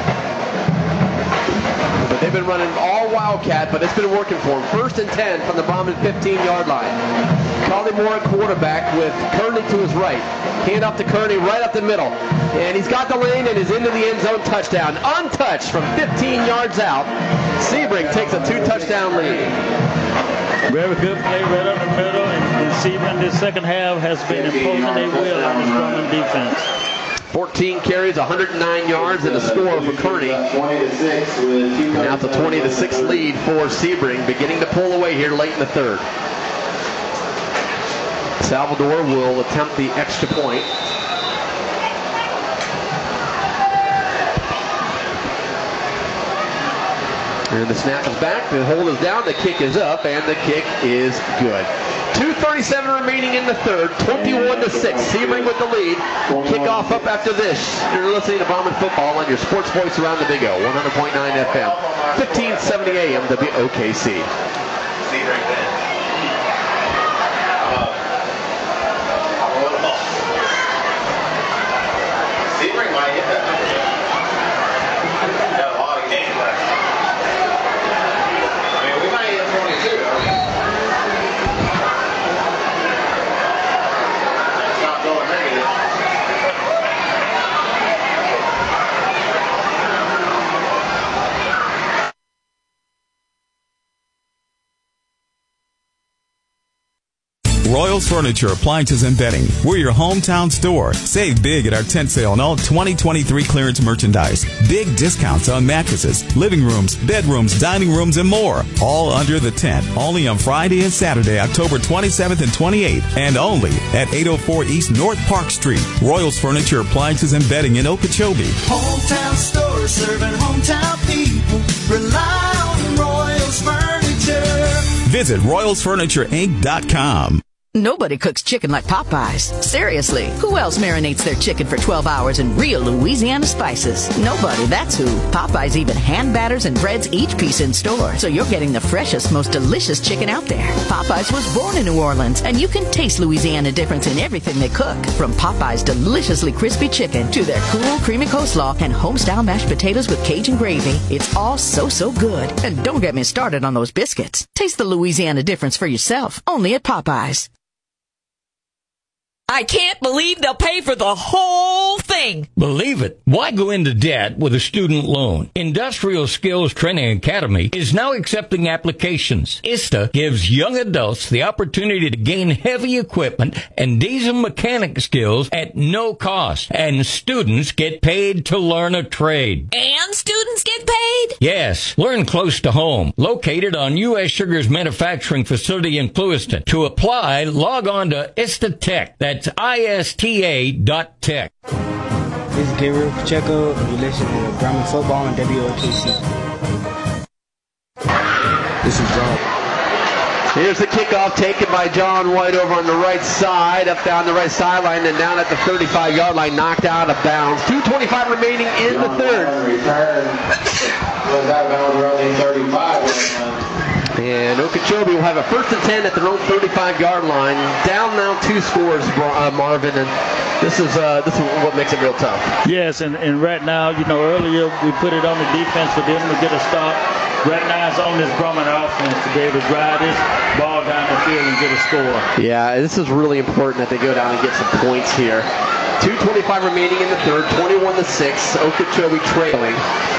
But they've been running all Wildcat, but it's been working for them. 1st and 10 from the Brahman 15-yard line. Collymore quarterback with Kearney to his right. Hand off to Kearney right up the middle. And he's got the lane and is into the end zone touchdown. Untouched from 15 yards out. Sebring takes a 2-touchdown lead. Very good play right up the middle. And Sebring this second half has been imposing their will on this Brahman defense. 14 carries, 109 yards, and a score for Kearney. And now it's a 20-6 lead for Sebring, beginning to pull away here late in the third. Salvador will attempt the extra point. And the snap is back, the hold is down, the kick is up, and the kick is good. 2:37 remaining in the third, 21-6. Sebring with the lead. Kickoff up after this. You're listening to Brahman Football on your sports voice around the Big O, 100.9 FM, 1570 AM WOKC. Sebring might hit that number. Got a lot of games left. I mean, we might hit 22. It's not going negative. Royals Furniture, Appliances, and Bedding. We're your hometown store. Save big at our tent sale on all 2023 clearance merchandise. Big discounts on mattresses, living rooms, bedrooms, dining rooms, and more. All under the tent. Only on Friday and Saturday, October 27th and 28th. And only at 804 East North Park Street. Royals Furniture, Appliances, and Bedding in Okeechobee. Hometown store serving hometown people. Rely on Royals Furniture. Visit RoyalsFurnitureInc.com. Nobody cooks chicken like Popeyes. Seriously, who else marinates their chicken for 12 hours in real Louisiana spices? Nobody, that's who. Popeyes even hand batters and breads each piece in store, so you're getting the freshest, most delicious chicken out there. Popeyes was born in New Orleans, and you can taste Louisiana difference in everything they cook. From Popeyes' deliciously crispy chicken to their cool, creamy coleslaw and home-style mashed potatoes with Cajun gravy. It's all so good. And don't get me started on those biscuits. Taste the Louisiana difference for yourself, only at Popeyes. I can't believe they'll pay for the whole thing. Believe it. Why go into debt with a student loan? Industrial Skills Training Academy is now accepting applications. ISTA gives young adults the opportunity to gain heavy equipment and diesel mechanic skills at no cost. And students get paid to learn a trade. And students get paid? Yes. Learn close to home. Located on U.S. Sugar's manufacturing facility in Clewiston. To apply, log on to ISTA Tech. That's ISTA.tech. This is Gabriel Pacheco, and you're listening to Brahman Football on WOKC. This is John. Here's the kickoff taken by John White over on the right side, up down the right sideline, and down at the 35-yard line, knocked out of bounds. 2:25 remaining in the third. Return was out of bounds around the 35. And Okeechobee will have a 1st and 10 at their own 35-yard line. Down now 2 scores, Marvin, and this is what makes it real tough. Yes, and right now, earlier we put it on the defense for them to get a stop. Right now it's on this Brahman offense to be able to drive this ball down the field and get a score. Yeah, this is really important that they go down and get some points here. 2:25 remaining in the third, 21-6, Okeechobee trailing.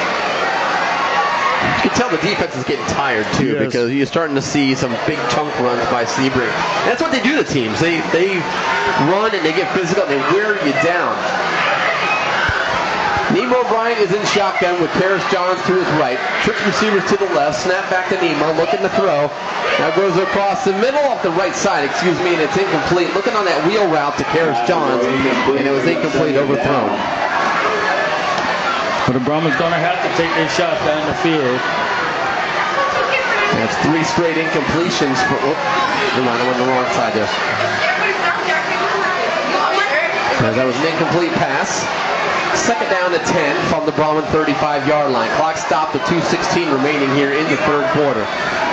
You can tell the defense is getting tired, too, because you're starting to see some big chunk runs by Sebring. And that's what they do to teams. They run and they get physical and they wear you down. Nemo Bryant is in shotgun with Paris Johns to his right. Trips receivers to the left. Snap back to Nemo, looking to throw. Now goes across the middle off the right side, and it's incomplete. Looking on that wheel route to Paris Johns, and it was incomplete, overthrown. But the Brahmans going to have to take their shot down the field. That's 3 straight incompletions. I went on the wrong side there. That was an incomplete pass. 2nd down to 10 from the Brahman 35-yard line. Clock stopped at 2:16 remaining here in the third quarter.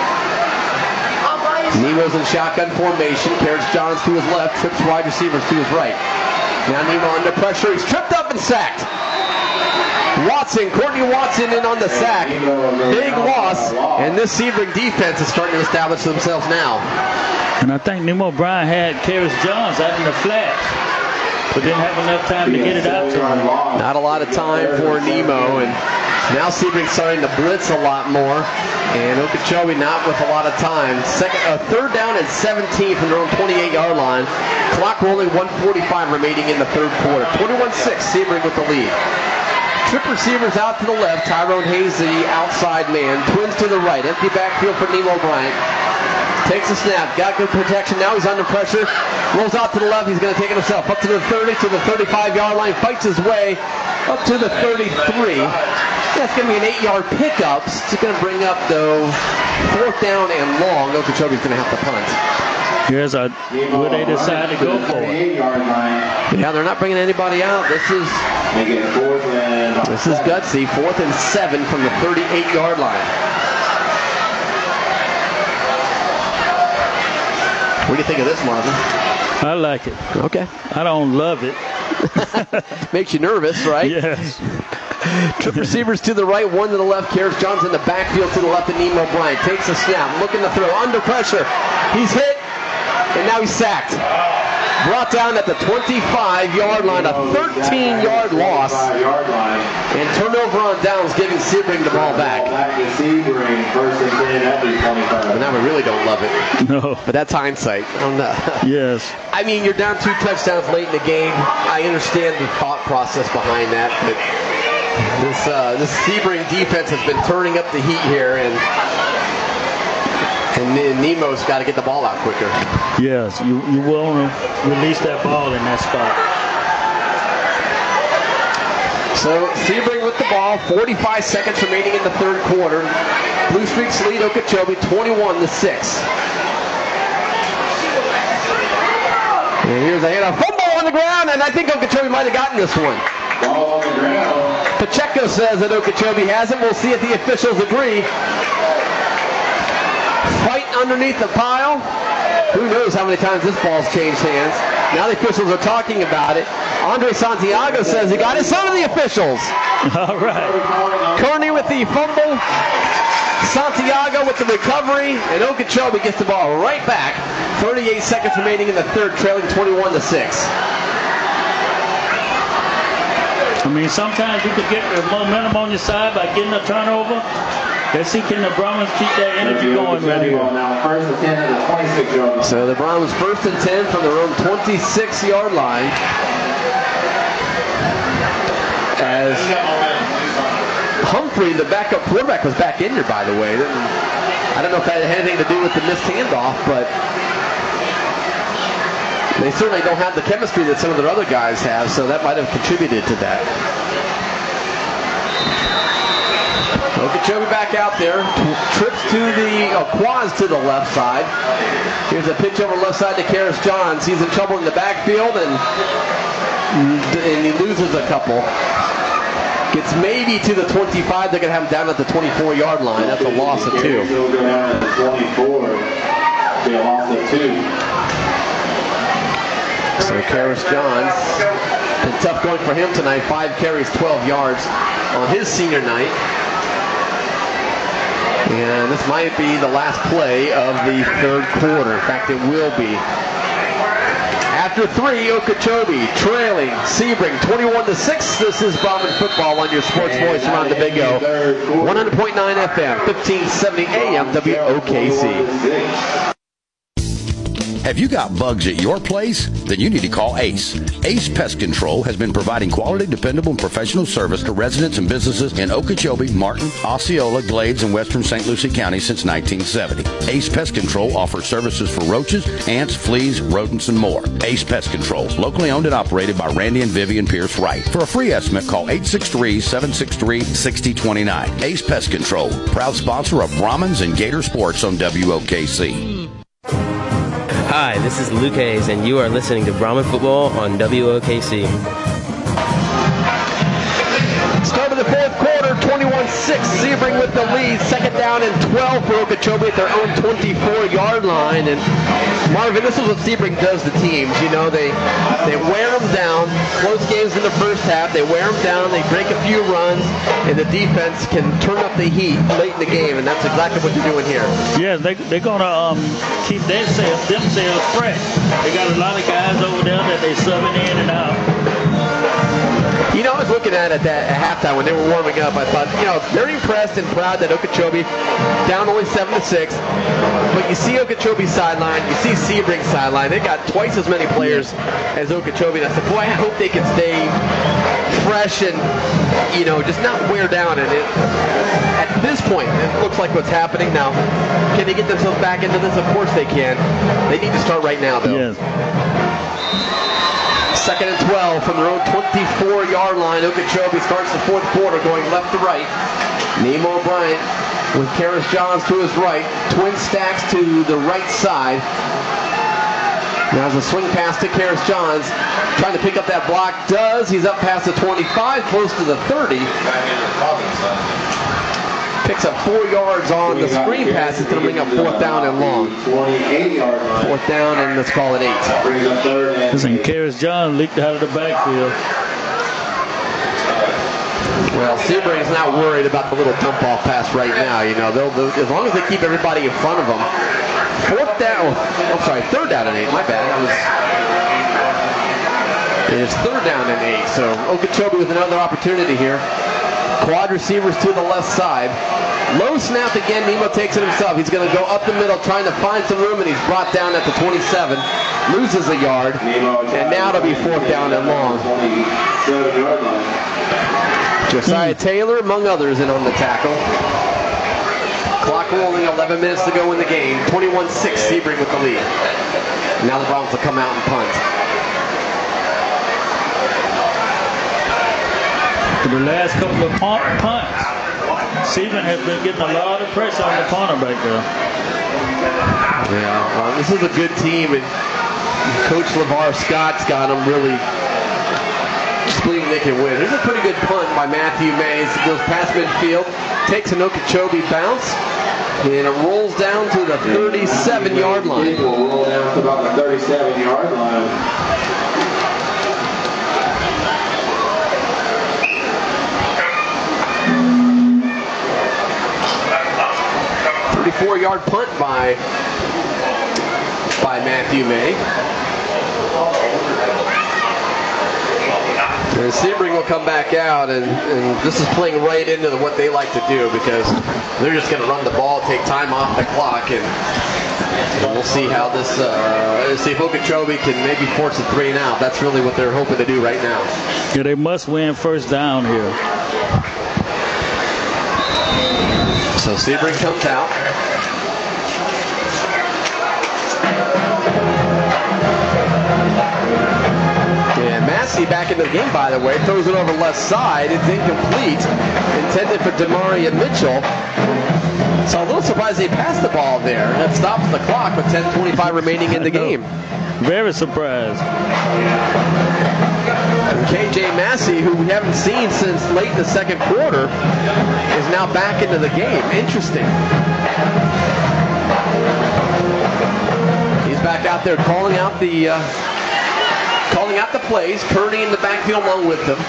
Nemo's in shotgun formation. Paris Johns to his left. Trips wide receivers to his right. Now Nemo under pressure. He's tripped up and sacked. Courtney Watson in on the sack. Big loss, and this Sebring defense is starting to establish themselves now. And I think Nemo Bryant had Paris Johns out in the flat, but didn't have enough time to get it out to him. Not a lot of time for Nemo, and now Sebring's starting to blitz a lot more, and Okeechobee not with a lot of time. 3rd down and 17 from their own 28-yard line. Clock rolling, 1:45 remaining in the third quarter. 21-6, Sebring with the lead. Trip receivers out to the left. Tyrone Hayes, the outside man. Twins to the right. Empty backfield for Nemo Bryant. Takes a snap. Got good protection. Now he's under pressure. Rolls out to the left. He's going to take it himself. Up to the 30, to the 35-yard line. Fights his way up to the 33. That's going to be an 8-yard pickup. It's going to bring up, though, 4th down and long. Okeechobee's going to have to punt. Here's where they decide to go for it. Yeah, they're not bringing anybody out. This is gutsy. 4th and 7 from the 38-yard line. What do you think of this, Marvin? I like it. Okay. I don't love it. Makes you nervous, right? Yes. Trip receivers to the right, 1 to the left. Karis Johns in the backfield to the left of Nemo Bryant. Takes a snap, looking to throw, under pressure. He's hit, and now he's sacked. Brought down at the 25-yard line, a 13-yard loss. And turnover on downs, giving Sebring the ball back. And now we really don't love it. No. But that's hindsight. Yes. I mean, you're down 2 touchdowns late in the game. I understand the thought process behind that, but this Sebring defense has been turning up the heat here, and Nemo's got to get the ball out quicker. Yes, you want to release that ball in that spot. So Sebring with the ball, 45 seconds remaining in the third quarter. Blue Streaks lead Okeechobee 21-6. And here's a fumble on the ground, and I think Okeechobee might have gotten this one. Ball on the ground. Pacheco says that Okeechobee has it. We'll see if the officials agree. Fight underneath the pile. Who knows how many times this ball's changed hands. Now the officials are talking about it. Andre Santiago says he got it. So do the officials. All right. Kearney with the fumble. Santiago with the recovery. And Okeechobee gets the ball right back. 38 seconds remaining in the third, trailing 21-6. I mean, sometimes you could get the momentum on your side by getting a turnover. Let's see, can the Brahmins keep that energy going right here? First and 10 at the 26-yard line. So the Brahmins first and 10 from their own 26-yard line. As Humphrey, the backup quarterback, was back injured, by the way. I don't know if that had anything to do with the missed handoff, but they certainly don't have the chemistry that some of their other guys have, so that might have contributed to that. Okeechobee back out there, trips to the, quads to the left side. Here's a pitch over left side to Karis Johns. He's in trouble in the backfield, and he loses a couple. Gets maybe to the 25. They're going to have him down at the 24-yard line. That's a loss of 2. He'll go down at the 24. Be a loss of 2. So Karis Johns, been tough going for him tonight. 5 carries, 12 yards on his senior night. And this might be the last play of the third quarter. In fact, it will be. After 3, Okeechobee trailing Sebring 21-6. This is Brahmin football on your sports voice around the Big O. 100.9 FM, 1570 AM, WOKC. Have you got bugs at your place? Then you need to call Ace. Ace Pest Control has been providing quality, dependable, and professional service to residents and businesses in Okeechobee, Martin, Osceola, Glades, and western St. Lucie County since 1970. Ace Pest Control offers services for roaches, ants, fleas, rodents, and more. Ace Pest Control, locally owned and operated by Randy and Vivian Pierce Wright. For a free estimate, call 863-763-6029. Ace Pest Control, proud sponsor of Brahmins and Gator Sports on WOKC. Hi, this is Luke Hayes, and you are listening to Brahmin Football on WOKC. Start of the fourth quarter, 21-6. Sebring with the lead. Second down and 12 for Okeechobee at their own 24-yard line. And Marvin, this is what Sebring does to teams. You know, they wear them down. Close games in the first half. They wear them down. They break a few runs, and the defense can turn up the heat late in the game. And that's exactly what they're doing here. Yeah, they're going to keep themselves fresh. They got a lot of guys over there that they're subbing in and out. You know, I was looking at it at halftime when they were warming up. I thought, you know, very impressed and proud that Okeechobee down only 7-6. But you see Okeechobee's sideline, you see Sebring's sideline. They got twice as many players as Okeechobee. And I said, boy, I hope they can stay fresh and, you know, just not wear down. And at this point, it looks like what's happening now. Can they get themselves back into this? Of course they can. They need to start right now, though. Yes. Second and 12 from their own 24-yard line. Okeechobee starts the fourth quarter going left to right. Nemo Bryant with Karis Johns to his right. Twin stacks to the right side. Now there's a swing pass to Karis Johns. Trying to pick up that block. Does. He's up past the 25, close to the 30. Picks up 4 yards on the screen pass. It's going to bring up fourth down and long. 28-yard line. Fourth down, and let's call it 8. Brings up third and Listen, Karis Johns leaked out of the backfield. Well, Sebring's not worried about the little dump-off pass right now. You know, they'll as long as they keep everybody in front of them. Third down and 8. My bad. It's third down and 8. So Okeechobee with another opportunity here. Quad receivers to the left side. Low snap again. Nemo takes it himself. He's going to go up the middle trying to find some room, and he's brought down at the 27. Loses a yard. And now it'll be fourth down and long. Josiah Taylor, among others, in on the tackle. Clock rolling, 11 minutes to go in the game. 21-6, Sebring with the lead. Now the Browns will come out and punt. For the last couple of punts, Sebring has been getting a lot of pressure on the corner back there. Yeah, well, this is a good team, and Coach LeVar Scott's got them really splitting they can win. Here's a pretty good punt by Matthew Mays. It goes past midfield, takes an Okeechobee bounce, and it rolls down to the 37-yard line. It will roll down to about the 37-yard line. 34-yard punt by Matthew May. And Sebring will come back out, and this is playing right into what they like to do, because they're just going to run the ball, take time off the clock, and we'll see how this, see if Okeechobee can maybe force a 3 and out. That's really what they're hoping to do right now. Yeah, they must win first down here. So Sebring comes out. And Massey back into the game, by the way. Throws it over left side. It's incomplete. Intended for Demaria Mitchell. So a little surprised they passed the ball there. That stops the clock with 10:25 remaining in the game. Very surprised. And KJ Massey, who we haven't seen since late in the second quarter, is now back into the game. Interesting. He's back out there calling out the plays. Kearney in the backfield along with them.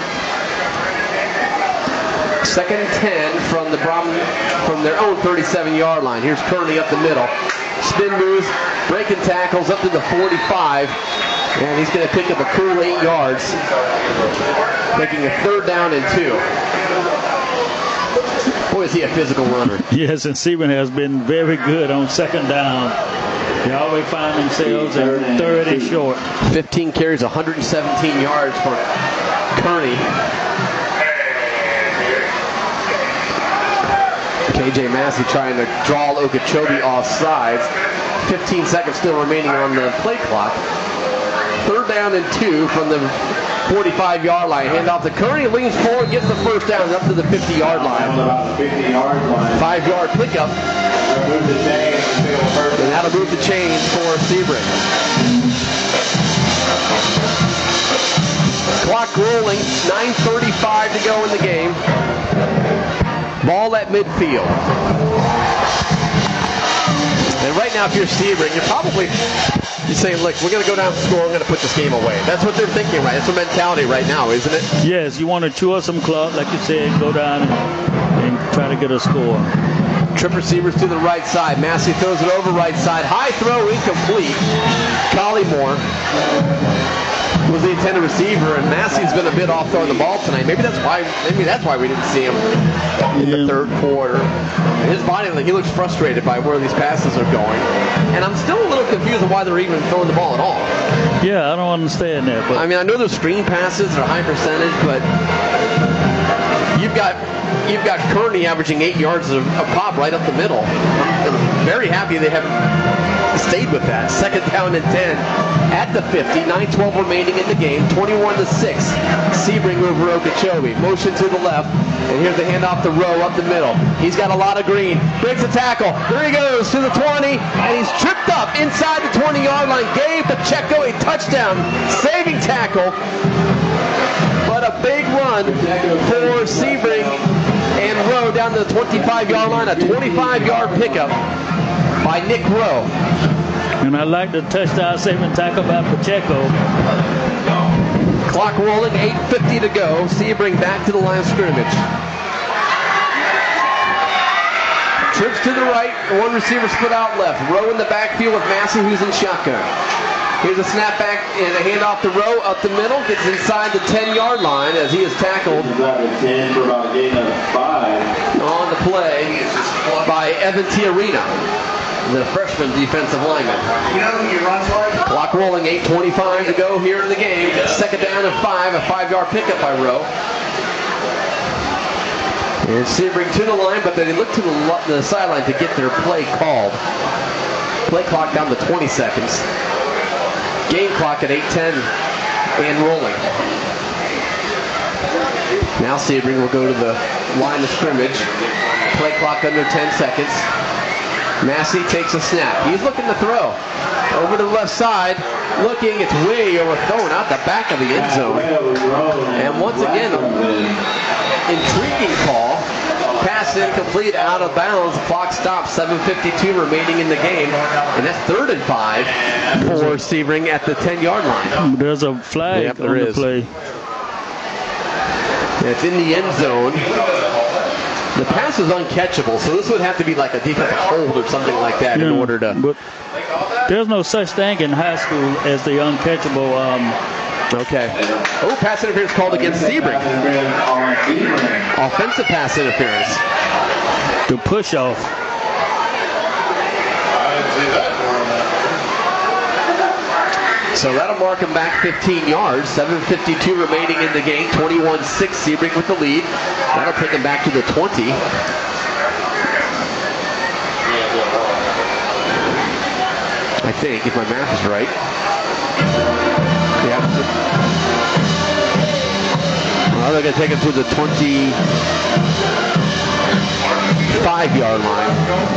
Second and 10 from their own 37-yard line. Here's Kearney up the middle. Spin moves, breaking tackles up to the 45. And he's going to pick up a cool 8 yards, making a 3rd down and 2. Boy, is he a physical runner. Yes, and Sebring has been very good on 2nd down. They always find themselves at 3rd and short. 15 carries, 117 yards for Kearney. KJ Massey trying to draw Okeechobee off sides. 15 seconds still remaining on the play clock. 3rd down and 2 from the 45-yard line. Hand off to Kearney, leans forward, gets the first down up to the 50-yard line. 5-yard pickup. And that'll move the chains for Sebring. Clock rolling, 9:35 to go in the game. Ball at midfield. And right now, if you're Sebring, you're saying, look, we're going to go down to score, we're going to put this game away. That's what they're thinking, right? That's their mentality right now, isn't it? Yes, you want to chew up some clock, like you said, go down and try to get a score. Trip receivers to the right side. Massey throws it over right side. High throw, incomplete. Collymore was the intended receiver, and Massey's been a bit off throwing the ball tonight. Maybe that's why we didn't see him in the third quarter. His body, he looks frustrated by where these passes are going. And I'm still a little confused on why they're even throwing the ball at all. Yeah, I don't understand that. But I mean, I know those screen passes are high percentage, but you've got Kearney averaging 8 yards a pop right up the middle. I'm very happy they have stayed with that. 2nd down and 10 at the 50. 9:12 remaining in the game. 21-6. Sebring over Okeechobee. Motion to the left. And here's the handoff to Rowe up the middle. He's got a lot of green. Breaks a tackle. There he goes to the 20. And he's tripped up inside the 20-yard line. Gave Pacheco a touchdown. Saving tackle. But a big run for Sebring and Rowe down to the 25-yard line. A 25-yard pickup by Nick Rowe. And I like the touchdown saving tackle by Pacheco. Clock rolling, 8:50 to go. Sebring back to the line of scrimmage. Trips to the right, one receiver split out left. Rowe in the backfield with Massey, who's in shotgun. Here's a snapback and a handoff to Rowe up the middle. Gets inside the 10-yard line as he is tackled. 10 for about a gain of 5. On the play by Evan Tiarina, the freshman defensive lineman. You know who you run for? Clock rolling, 8:25 to go here in the game. 2nd down and 5, a 5-yard pickup by Rowe. And Sebring to the line, but they look to the sideline to get their play called. Play clock down to 20 seconds. Game clock at 8:10 and rolling. Now Sebring will go to the line of scrimmage. Play clock under 10 seconds. Massey takes a snap. He's looking to throw. Over to the left side. looking. It's way overthrown out the back of the end zone. And once again, intriguing call. Pass incomplete, out of bounds. Clock stops. 7:52 remaining in the game. And that's 3rd and 5 for Sebring at the 10-yard line. There's a flag on the play. It's in the end zone. The pass is uncatchable, so this would have to be like a defensive hold or something like that in order to... But there's no such thing in high school as the uncatchable... Okay. Oh, pass interference called against Sebring. Offensive pass interference. The push-off. So that'll mark him back 15 yards. 7:52 remaining in the game. 21-6 Sebring with the lead. That'll take him back to the 20. I think, if my math is right. Yeah. Well, they're going to take him to the 25-yard line.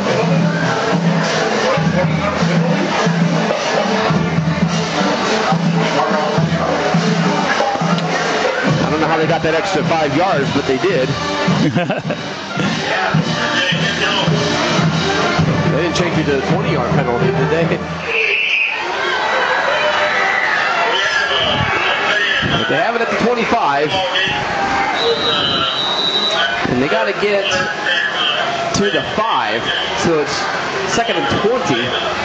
I don't know how they got that extra 5 yards, but they did. They didn't change it to the 20-yard penalty, did they? But they have it at the 25. And they got to get to the 5. So it's 2nd and 20.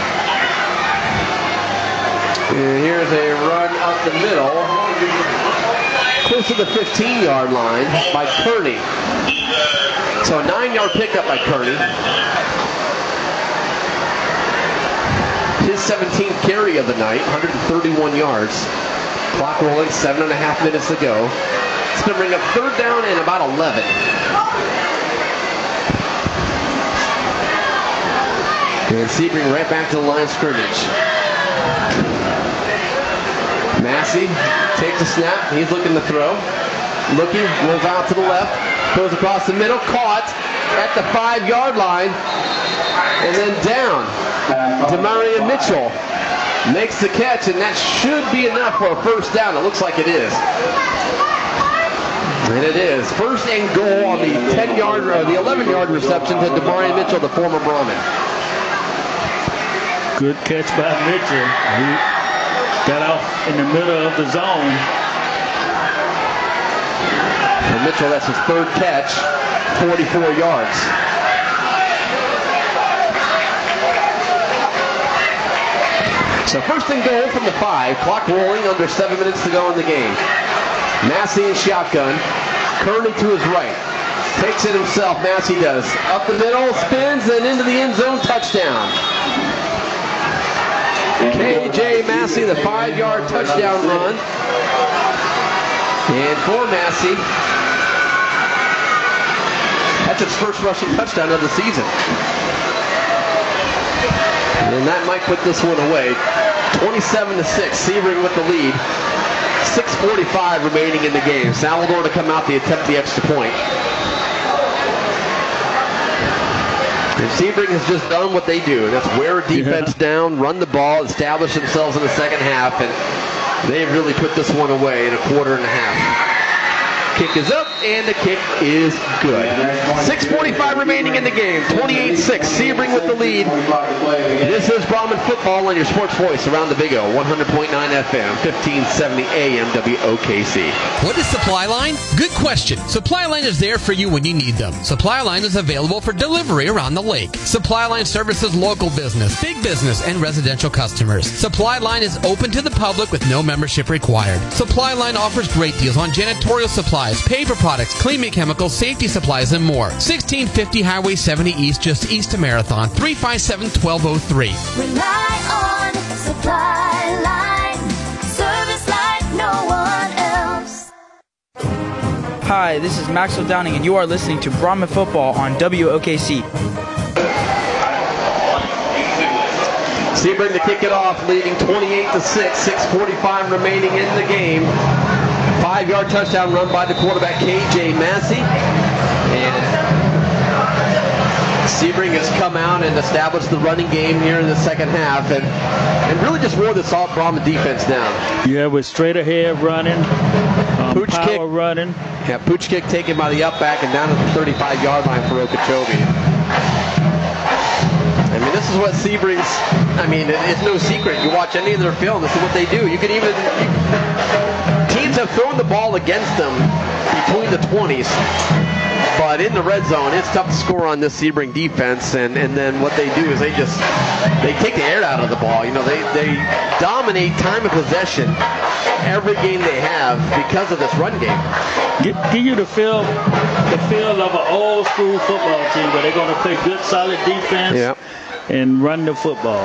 And here's a run up the middle. Close to the 15-yard line by Kearney. So a 9-yard pickup by Kearney. His 17th carry of the night, 131 yards. Clock rolling, 7.5 minutes to go. It's going to bring up 3rd down and about 11. And Sebring right back to the line of scrimmage. Massey takes a snap. He's looking to throw. Looking, rolls out to the left. Goes across the middle. Caught at the 5-yard line. And then down. Demaria Mitchell makes the catch, and that should be enough for a 1st down. It looks like it is. And it is. 1st and goal on the 10-yard or the 11-yard reception to Demaria Mitchell, the former Brahmin. Good catch by Mitchell. He got off in the middle of the zone. For Mitchell, that's his 3rd catch, 44 yards. So 1st and goal from the 5. Clock rolling, under 7 minutes to go in the game. Massey in shotgun. Kearney to his right. Takes it himself, Massey does. Up the middle, spins, and into the end zone, touchdown. KJ Massey, the 5-yard touchdown run. And for Massey, that's his 1st rushing touchdown of the season. And that might put this one away. 27-6, Sebring with the lead. 6:45 remaining in the game. Salvador to come out to attempt the extra point. And Sebring has just done what they do, and that's wear a defense down, run the ball, establish themselves in the 2nd half, and they've really put this one away in a 1/4. Kick is up, and the kick is good. 6:45 remaining in the game. 28-6. Sebring with the lead. This is Brahmin football on your sports voice around the Big O. 100.9 FM, 1570 AM WOKC. What is Supply Line? Good question. Supply Line is there for you when you need them. Supply Line is available for delivery around the lake. Supply Line services local business, big business, and residential customers. Supply Line is open to the public with no membership required. Supply Line offers great deals on janitorial supplies, paper products, cleaning chemicals, safety supplies, and more. 1650 Highway 70 East, just east of Marathon, 357-1203. Rely on Supply Line. Service like no one else. Hi, this is Maxwell Downing, and you are listening to Brahmin Football on WOKC. Sebring to kick it off, leading 28-6. 6:45 remaining in the game. 5-yard touchdown run by the quarterback, KJ Massey. And Sebring has come out and established the running game here in the second half and really just wore this all Brahman defense down. Yeah, with straight ahead running, Pooch power kick. running. Yeah, pooch kick taken by the up back and down at the 35-yard line for Okeechobee. I mean, this is what Sebring's, it's no secret. You watch any of their film, this is what they do. Teams have thrown the ball against them between the 20s. But in the red zone, it's tough to score on this Sebring defense. And then what they do is they take the air out of the ball. They dominate time of possession every game they have because of this run game. Give you the feel of an old school football team where they're going to play good, solid defense and run the football.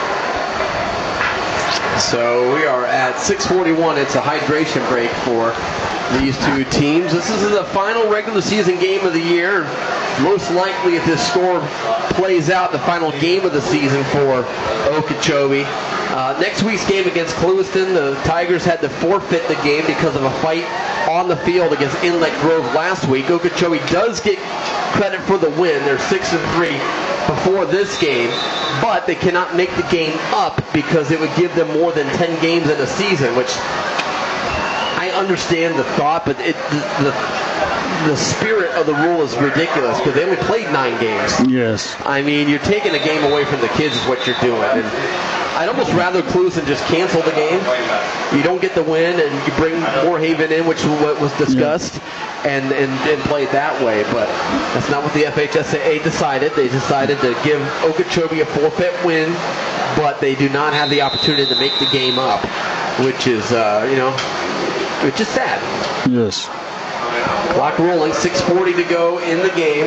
So we are at 6:41. It's a hydration break for these two teams. This is the final regular season game of the year. Most likely, if this score plays out, the final game of the season for Okeechobee. Next week's game against Clewiston, the Tigers had to forfeit the game because of a fight on the field against Inlet Grove last week. Okeechobee does get credit for the win. They're 6-3 before this game, but they cannot make the game up because it would give them more than 10 games in a season, which I understand the thought, but the spirit of the rule is ridiculous because they only played 9 games. Yes. I mean, you're taking a game away from the kids is what you're doing. And I'd almost rather Clewiston just cancel the game. You don't get the win, and you bring Moorhaven in, which was discussed, and play it that way. But that's not what the FHSAA decided. They decided to give Okeechobee a forfeit win, but they do not have the opportunity to make the game up, which is, which is sad. Yes. Clock rolling, 6:40 to go in the game.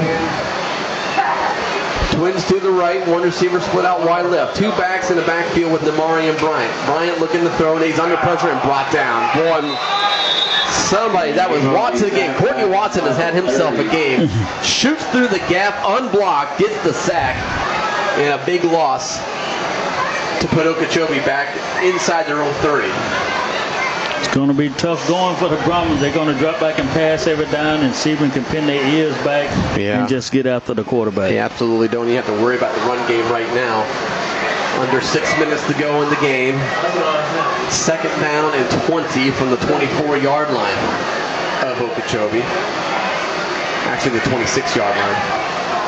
Twins to the right, one receiver split out wide left. 2 backs in the backfield with Namari and Bryant. Bryant looking to throw, and he's under pressure and brought down. Boy, somebody, that was Watson again. Courtney Watson has had himself a game. Shoots through the gap, unblocked, gets the sack, and a big loss to put Okeechobee back inside their own 30. It's going to be tough going for the Brahmins. They're going to drop back and pass every down, and Sebring can pin their ears back and just get after the quarterback. They absolutely don't. You have to worry about the run game right now. Under 6 minutes to go in the game. 2nd down and 20 from the 24-yard line of Okeechobee. Actually, the 26-yard line.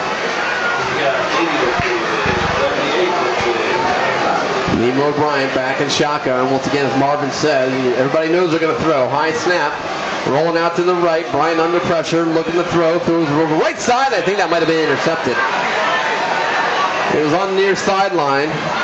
Nemo Bryant back in shotgun. Once again, as Marvin said, everybody knows they're going to throw. High snap. Rolling out to the right. Bryant under pressure. Looking to throw. Throws over right side. I think that might have been intercepted. It was on the near sideline.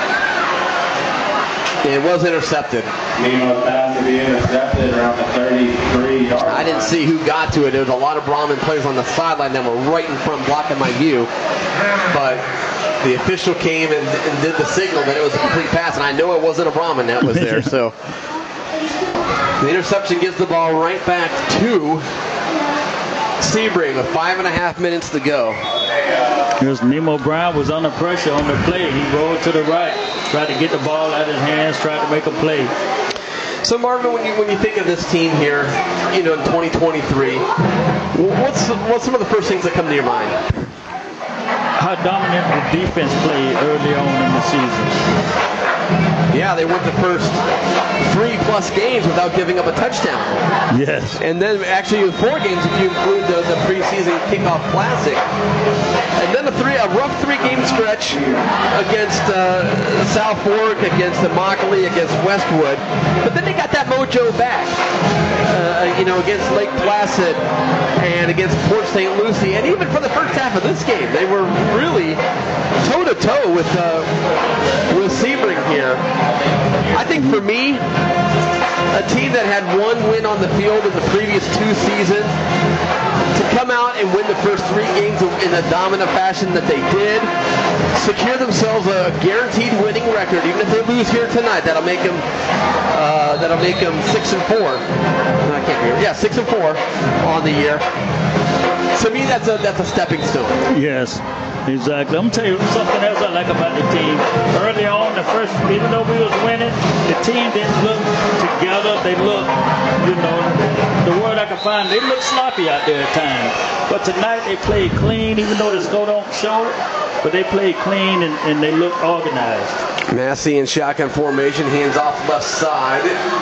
It was intercepted. Nemo pass to be intercepted around the 33-yard line. I didn't see who got to it. There was a lot of Brahman players on the sideline that were right in front blocking my view. But the official came and did the signal that it was a complete pass, and I know it wasn't a Brahman that was there. So the interception gives the ball right back to Sebring with 5.5 minutes to go. Here's Nemo Brown was under pressure on the play. He rolled to the right, tried to get the ball out of his hands, tried to make a play. So Marvin, when you think of this team here, in 2023, what's some of the first things that come to your mind? How dominant the defense played early on in the season. Yeah, they went the first 3+ games without giving up a touchdown. Yes. And then actually 4 games if you include the preseason kickoff classic. And then a rough 3-game stretch against South Fork, against Immokalee, against Westwood. But then they got that mojo back, against Lake Placid and against Port St. Lucie. And even for the first half of this game, they were really toe-to-toe with Sebring here. I think for me, a team that had 1 win on the field in the previous 2 seasons, to come out and win the first 3 games in a dominant fashion that they did, secure themselves a guaranteed winning record. Even if they lose here tonight, that'll make them 6-4. I can't hear. Yeah, 6-4 on the year. To me, that's a stepping stone. Yes. Exactly. I'm going to tell you something else I like about the team. Early on, even though we was winning, the team didn't look together. They looked, the word I can find, they looked sloppy out there at times. But tonight they played clean, even though the score don't show it. But they played clean and they looked organized. Massey in shotgun formation, hands off left side.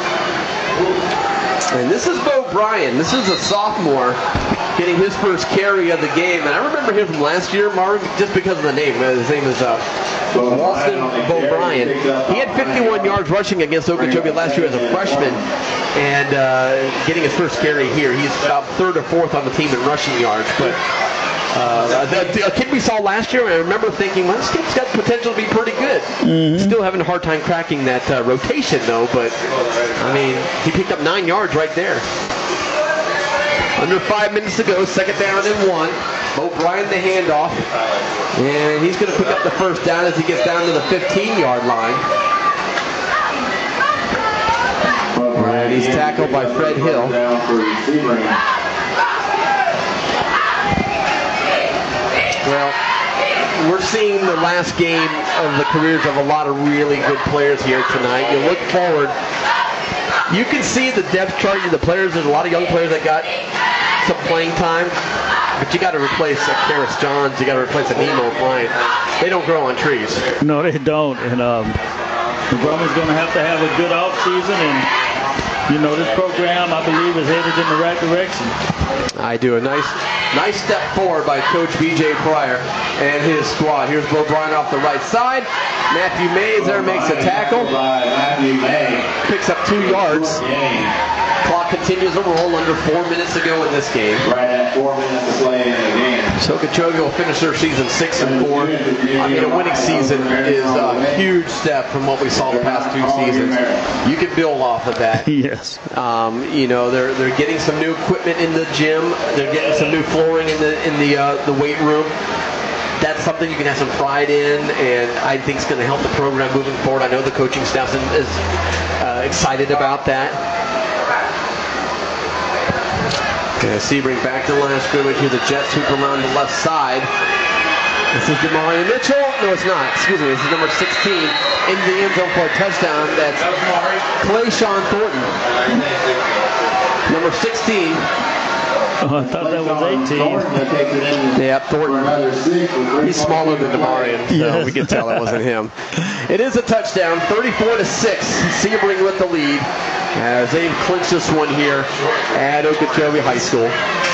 And this is Bo Bryan. This is a sophomore getting his first carry of the game. And I remember him from last year, Marv, just because of the name. His name is Walston Bo Bryan. He had 51 yards rushing against Okeechobee last year as a freshman. And getting his first carry here. He's about third or fourth on the team in rushing yards. But a kid we saw last year, I remember thinking, well, this kid's got potential to be pretty good. Still having a hard time cracking that rotation, though. But, I mean, he picked up 9 yards right there. Under 5 minutes to go, second down and 1. Bo Bryan the handoff. And he's going to pick up the first down as he gets down to the 15-yard line. And he's tackled by Fred Hill. Well, we're seeing the last game of the careers of a lot of really good players here tonight. You look forward, you can see the depth chart of the players. There's a lot of young players that got some playing time, but you got to replace a Karis Johns, you got to replace a Nemo Bryant. They don't grow on trees. No, they don't. And the Brumman's going to have a good off season, and this program, I believe, is headed in the right direction. I do. A nice step forward by Coach B.J. Pryor and his squad. Here's Bo Bryan off the right side. Matthew Mays there makes a tackle. Picks up 2 yards. Clock continues to roll. Under 4 minutes to go in this game. Right at 4 minutes to play in the game. So Okeechobee will finish their season 6-4. I mean, a winning season is a huge step from what we saw the past 2 seasons. You can build off of that. Yes. They're getting some new equipment in the gym. They're getting some new flooring in the weight room. That's something you can have some pride in, and I think it's going to help the program moving forward. I know the coaching staff is excited about that. Okay, Sebring back to the line of scrimmage. Here the Jets hoop around the left side. This is Demarion Mitchell. No, it's not. Excuse me. This is number 16 in the end zone for a touchdown. That's Clayshawn Thornton. Number 16. Oh, I thought that was 18. Yeah, Thornton. He's smaller than Demarion, so we can tell it wasn't him. It is a touchdown, 34-6. Sebring with the lead as they've clinched this one here at Okeechobee High School.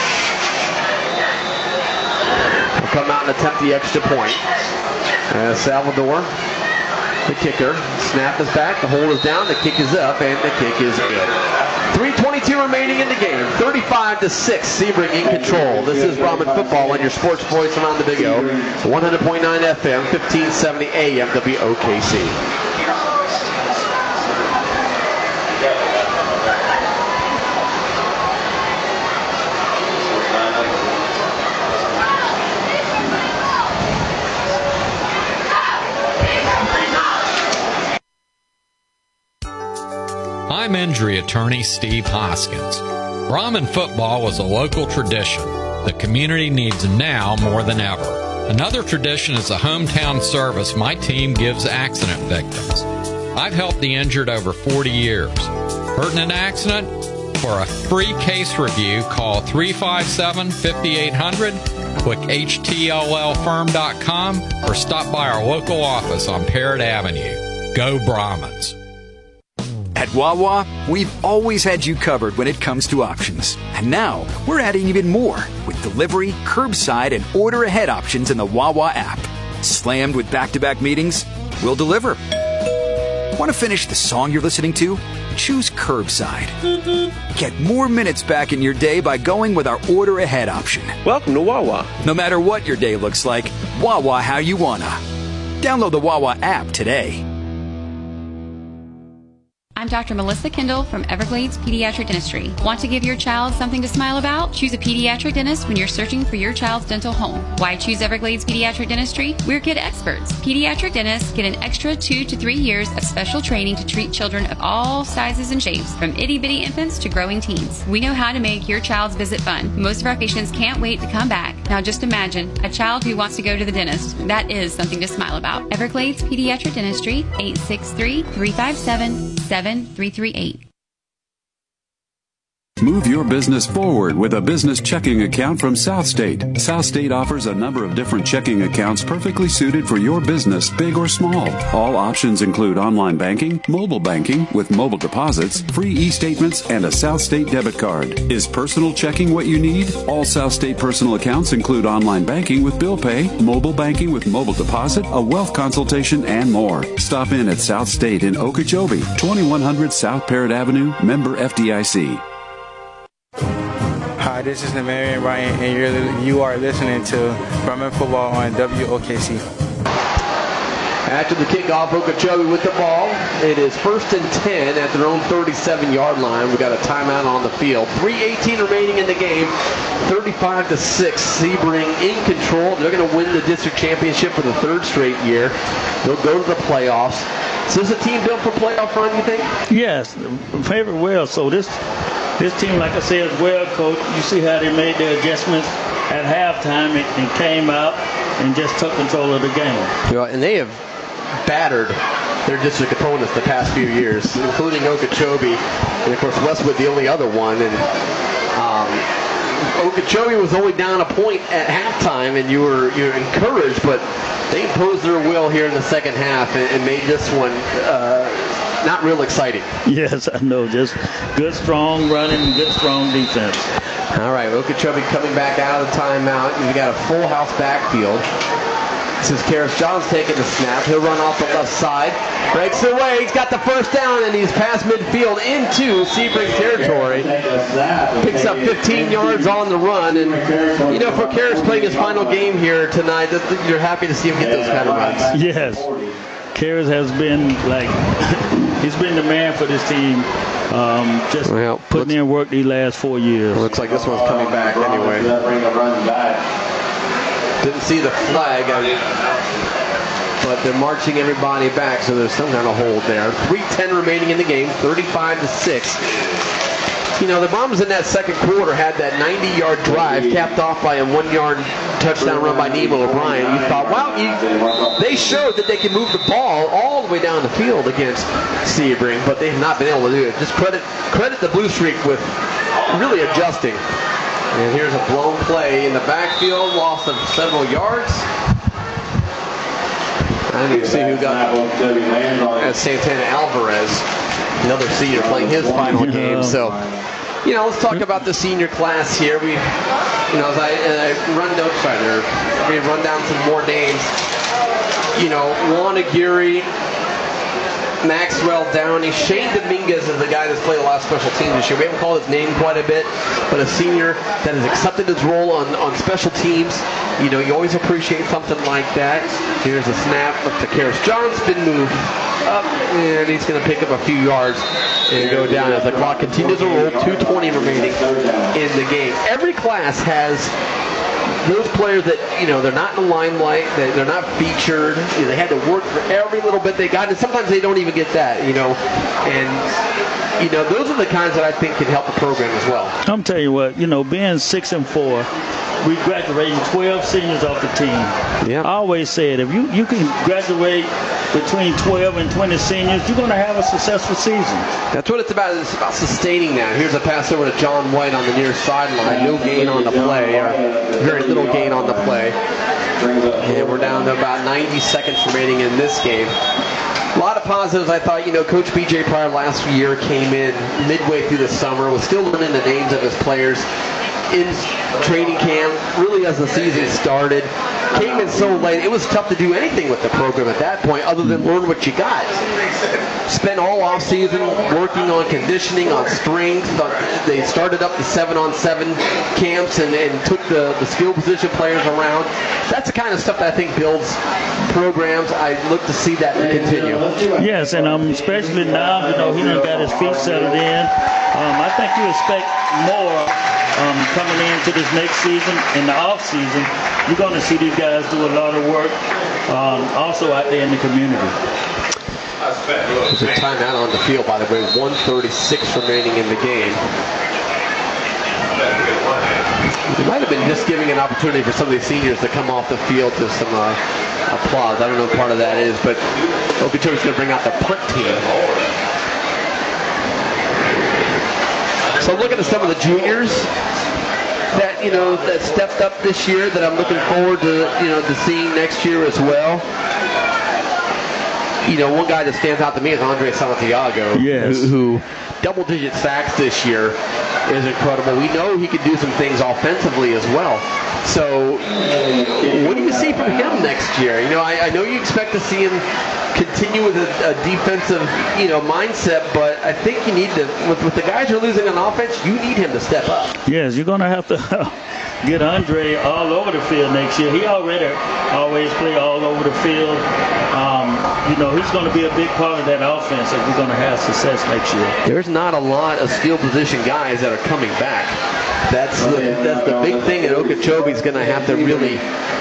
They'll come out and attempt the extra point. Salvador, the kicker. Snap is back, the hold is down, the kick is up, and the kick is good. 3:22 remaining in the game. 35-6. Sebring in control. This is Brahman Football on your sports voice around the Big O. 100.9 FM, 1570 AM, WOKC. I'm injury attorney Steve Hoskins. Brahman football was a local tradition the community needs now more than ever. Another tradition is the hometown service my team gives accident victims. I've helped the injured over 40 years. Hurt in an accident? For a free case review, call 357-5800, click HTLLfirm.com, or stop by our local office on Parrott Avenue. Go Brahmans. At Wawa, we've always had you covered when it comes to options. And now, we're adding even more with delivery, curbside, and order ahead options in the Wawa app. Slammed with back-to-back meetings? We'll deliver. Want to finish the song you're listening to? Choose curbside. Get more minutes back in your day by going with our order ahead option. Welcome to Wawa. No matter what your day looks like, Wawa how you wanna. Download the Wawa app today. I'm Dr. Melissa Kendall from Everglades Pediatric Dentistry. Want to give your child something to smile about? Choose a pediatric dentist when you're searching for your child's dental home. Why choose Everglades Pediatric Dentistry? We're kid experts. Pediatric dentists get an extra 2 to 3 years of special training to treat children of all sizes and shapes, from itty-bitty infants to growing teens. We know how to make your child's visit fun. Most of our patients can't wait to come back. Now just imagine, a child who wants to go to the dentist. That is something to smile about. Everglades Pediatric Dentistry, 863-357-7338. Move your business forward with a business checking account from Southstate. Southstate offers a number of different checking accounts perfectly suited for your business, big or small. All options include online banking, mobile banking with mobile deposits, free e-statements, and a Southstate debit card. Is personal checking what you need? All Southstate personal accounts include online banking with bill pay, mobile banking with mobile deposit, a wealth consultation, and more. Stop in at Southstate in Okeechobee, 2100 South Parrott Avenue, member FDIC. Hi, this is Namarian Ryan, and you are listening to Brahman Football on WOKC. After the kickoff, Okeechobee with the ball. It is 1st and 10 at their own 37-yard line. We've got a timeout on the field. 3:18 remaining in the game. 35-6. Sebring in control. They're going to win the district championship for the 3rd straight year. They'll go to the playoffs. So is this a team built for playoff run, you think? Yes, favorite well. So this team, like I said, is well coached. You see how they made their adjustments at halftime and came out and just took control of the game. Yeah, and they have battered their district opponents the past few years, including Okeechobee, and of course Westwood, the only other one. And Okeechobee was only down a point at halftime, and you're encouraged, but they imposed their will here in the second half and made this one not real exciting. Yes, I know. Just good, strong running, good, strong defense. All right, Okeechobee coming back out of the timeout. We've got a full house backfield. This is Karis Johns taking the snap. He'll run off the left side. Breaks away. He's got the first down, and he's past midfield into Sebring territory. Picks up 15 yards on the run. And, you know, for Karis playing his final game here tonight, you're happy to see him get those kind of runs. Yes. Karis has been, he's been the man for this team. Just putting in work these last 4 years. Looks like this one's coming back anyway. Didn't see the flag, but they're marching everybody back, so there's some kind of hold there. 3:10 remaining in the game, 35-6. You know, the Brahmans in that second quarter had that 90-yard drive capped off by a 1-yard touchdown run by Nemo O'Brien. You thought, wow, they showed that they can move the ball all the way down the field against Sebring, but they have not been able to do it. Just credit the Blue Streak with really adjusting. And here's a blown play in the backfield, loss of several yards. I didn't even see who got it. That's Santana Alvarez, another senior playing his final game. So, you know, let's talk about the senior class here. We, you know, as I run notes right there, we run down some more names. You know, Juan Aguirre, Maxwell Downey, Shane Dominguez is the guy that's played a lot of special teams this year. We haven't called his name quite a bit, but a senior that has accepted his role on special teams. You know, you always appreciate something like that. Here's a snap up to Karis Johns, been moved up, and he's going to pick up a few yards and go down as the clock continues to roll. 2:20 remaining in the game. Every class has those players that, you know, they're not in the limelight, they're not featured, you know, they had to work for every little bit they got, and sometimes they don't even get that, you know, and, you know, those are the kinds that I think can help the program as well. I'm telling you what, you know, being 6-4, we graduated 12 seniors off the team. Yeah. I always said, if you can graduate between 12 and 20 seniors, you're going to have a successful season. That's what it's about. It's about sustaining that. Here's a pass over to John White on the near sideline. No gain on the play, or very little gain on the play. And we're down to about 90 seconds remaining in this game. A lot of positives. I thought, you know, Coach B.J. Pryor last year came in midway through the summer, was still learning the names of his players in training camp, really as the season started. Came in so late, it was tough to do anything with the program at that point other than learn what you got. Spent all off-season working on conditioning, on strength. They started up the 7-on-7 camps and took the skill position players around. That's the kind of stuff that I think builds programs. I look to see that continue. Yes, and especially now, you know, he done got his feet settled in. I think you expect more coming into this next season. In the off season, you're going to see these guys do a lot of work also out there in the community. There's a timeout on the field, by the way. 1:36 remaining in the game. It might have been just giving an opportunity for some of these seniors to come off the field to some applause. I don't know what part of that is, but Okeechobee's going to bring out the punt team. So looking at some of the juniors that that stepped up this year that I'm looking forward to seeing next year as well. One guy that stands out to me is Andre Santiago, who double-digit sacks this year is incredible. We know he can do some things offensively as well. So what do you see from him next year? I know you expect to see him continue with a defensive, mindset, but I think you need to, with the guys you're losing on offense, you need him to step up. Yes, you're going to have to get Andre all over the field next year. He already always play all over the field. He's going to be a big part of that offense if we're going to have success next year. There's not a lot of skill position guys that are coming back. That's the big thing that Okeechobee's going to have to really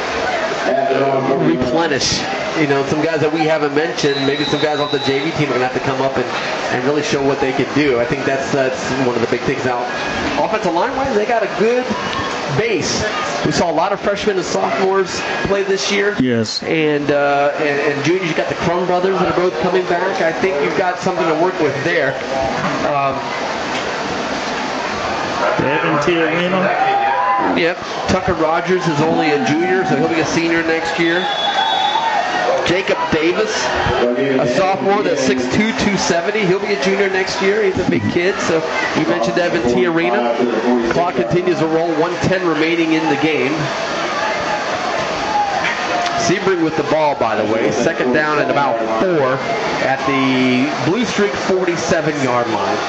replenish. Some guys that we haven't mentioned, maybe some guys off the JV team are going to have to come up and really show what they can do. I think that's one of the big things. Now, offensive line-wise, they got a good base. We saw a lot of freshmen and sophomores play this year. Yes. And juniors, you got the Crum brothers that are both coming back. I think you've got something to work with there. Evan Tiarino. Yep. Tucker Rogers is only a junior, so he'll be a senior next year. Jacob Davis, a sophomore that's 6'2", 270. He'll be a junior next year. He's a big kid. So you mentioned Evan Tiarina. Clock continues to roll. 1:10 remaining in the game. Sebring with the ball, by the way. Second down and about 4 at the Blue Streak 47-yard line.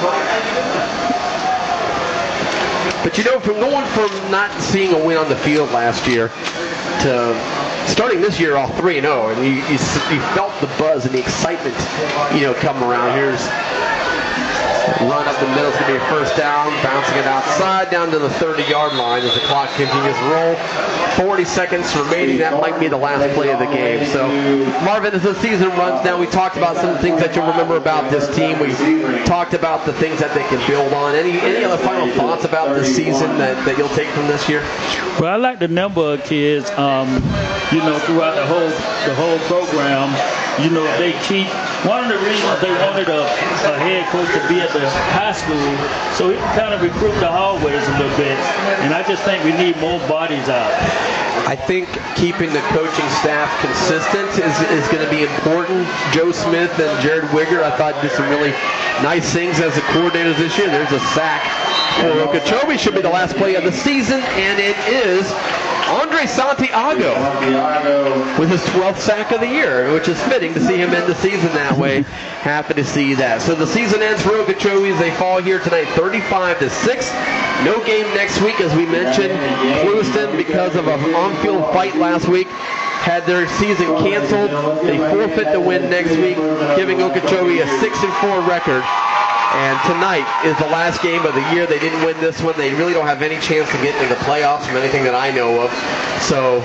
But from going from not seeing a win on the field last year to starting this year all 3-0, and you felt the buzz and the excitement, come around. Here's run up the middle. It's going to be a first down, bouncing it outside down to the 30-yard line as the clock continues to roll. 40 seconds remaining. That might be the last play of the game. So, Marvin, as the season runs down, we talked about some of the things that you'll remember about this team. We talked about the things that they can build on. Any other final thoughts about this season that you'll take from this year? Well, I like the number of kids, throughout the whole program. They keep, one of the reasons they wanted a head coach to be at the high school, so he can kind of recruit the hallways a little bit. And I just think we need more bodies out. I think keeping the coaching staff consistent is going to be important. Joe Smith and Jared Wigger, I thought, did some really nice things as the coordinators this year. There's a sack for Okeechobee. Should be the last play of the season, and it is Andre Santiago with his 12th sack of the year, which is fitting to see him end the season that way. Happy to see that. So the season ends for Okeechobee as they fall here tonight 35-6. No game next week, as we mentioned. Clewiston, because of an on-field fight last week, had their season canceled. They forfeit the win next week, giving Okeechobee a 6-4 record. And tonight is the last game of the year. They didn't win this one. They really don't have any chance to get into the playoffs from anything that I know of. So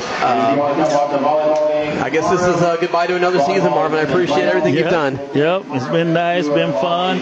I guess this is goodbye to another season, Marvin. I appreciate everything you've done. Yep, it's been nice, been fun.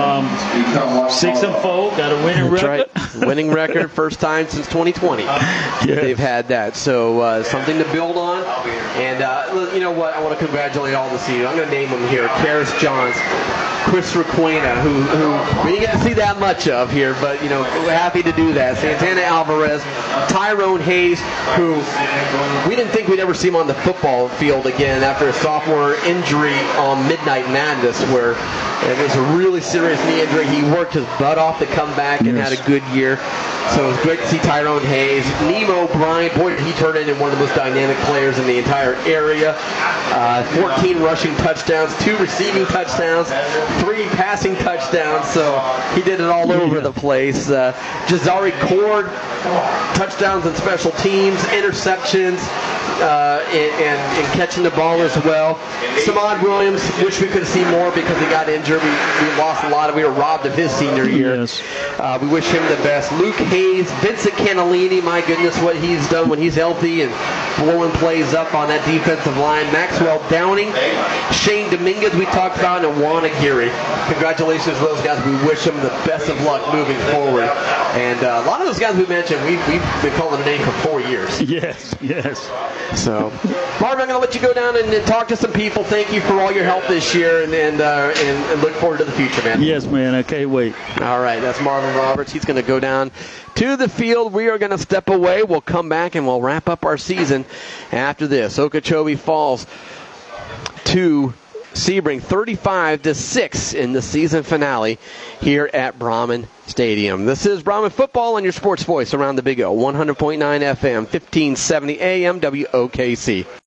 6-4, got a winning record. That's right. Winning record, first time since 2020. Yes. They've had that. So something to build on. And you know what? I want to congratulate all the seniors. I'm going to name them here. Karis Johns, Chris Requena, who we didn't get to see that much of here, but we're happy to do that. Santana Alvarez, Tyrone Hayes, who we didn't think we'd ever see him on the football field again after a sophomore injury on Midnight Madness, where it was a really serious knee injury. He worked his butt off to come back and had a good year. So it was great to see Tyrone Hayes. Nemo Bryant, boy, did he turn into one of the most dynamic players in the entire area. 14 rushing touchdowns, 2 receiving touchdowns, 3 passing touchdowns. So he did it all over the place. Jazari Cord, touchdowns and special teams, interceptions, and catching the ball as well. Samad Williams, wish we could see more because he got injured. We lost a lot. We were robbed of his senior year. Yes. We wish him the best. Luke Hayes, Vincent Cannellini, my goodness, what he's done when he's healthy and blowing plays up on that defensive line. Maxwell Downing, Shane Dominguez we talked about, and Juan Aguirre. Congratulations to those guys. We wish them the best of luck moving forward. And a lot of those guys we mentioned, we've been calling their name for 4 years. Yes. So, Marvin, I'm going to let you go down and talk to some people. Thank you for all your help this year, and look forward to the future, man. Yes, man. I can't wait. All right, that's Marvin Roberts. He's going to go down to the field. We are going to step away. We'll come back and we'll wrap up our season after this. Okeechobee falls to Sebring 35-6 in the season finale here at Brahman Stadium. This is Brahman Football on your sports voice around the Big O. 100.9 FM, 1570 AM, WOKC.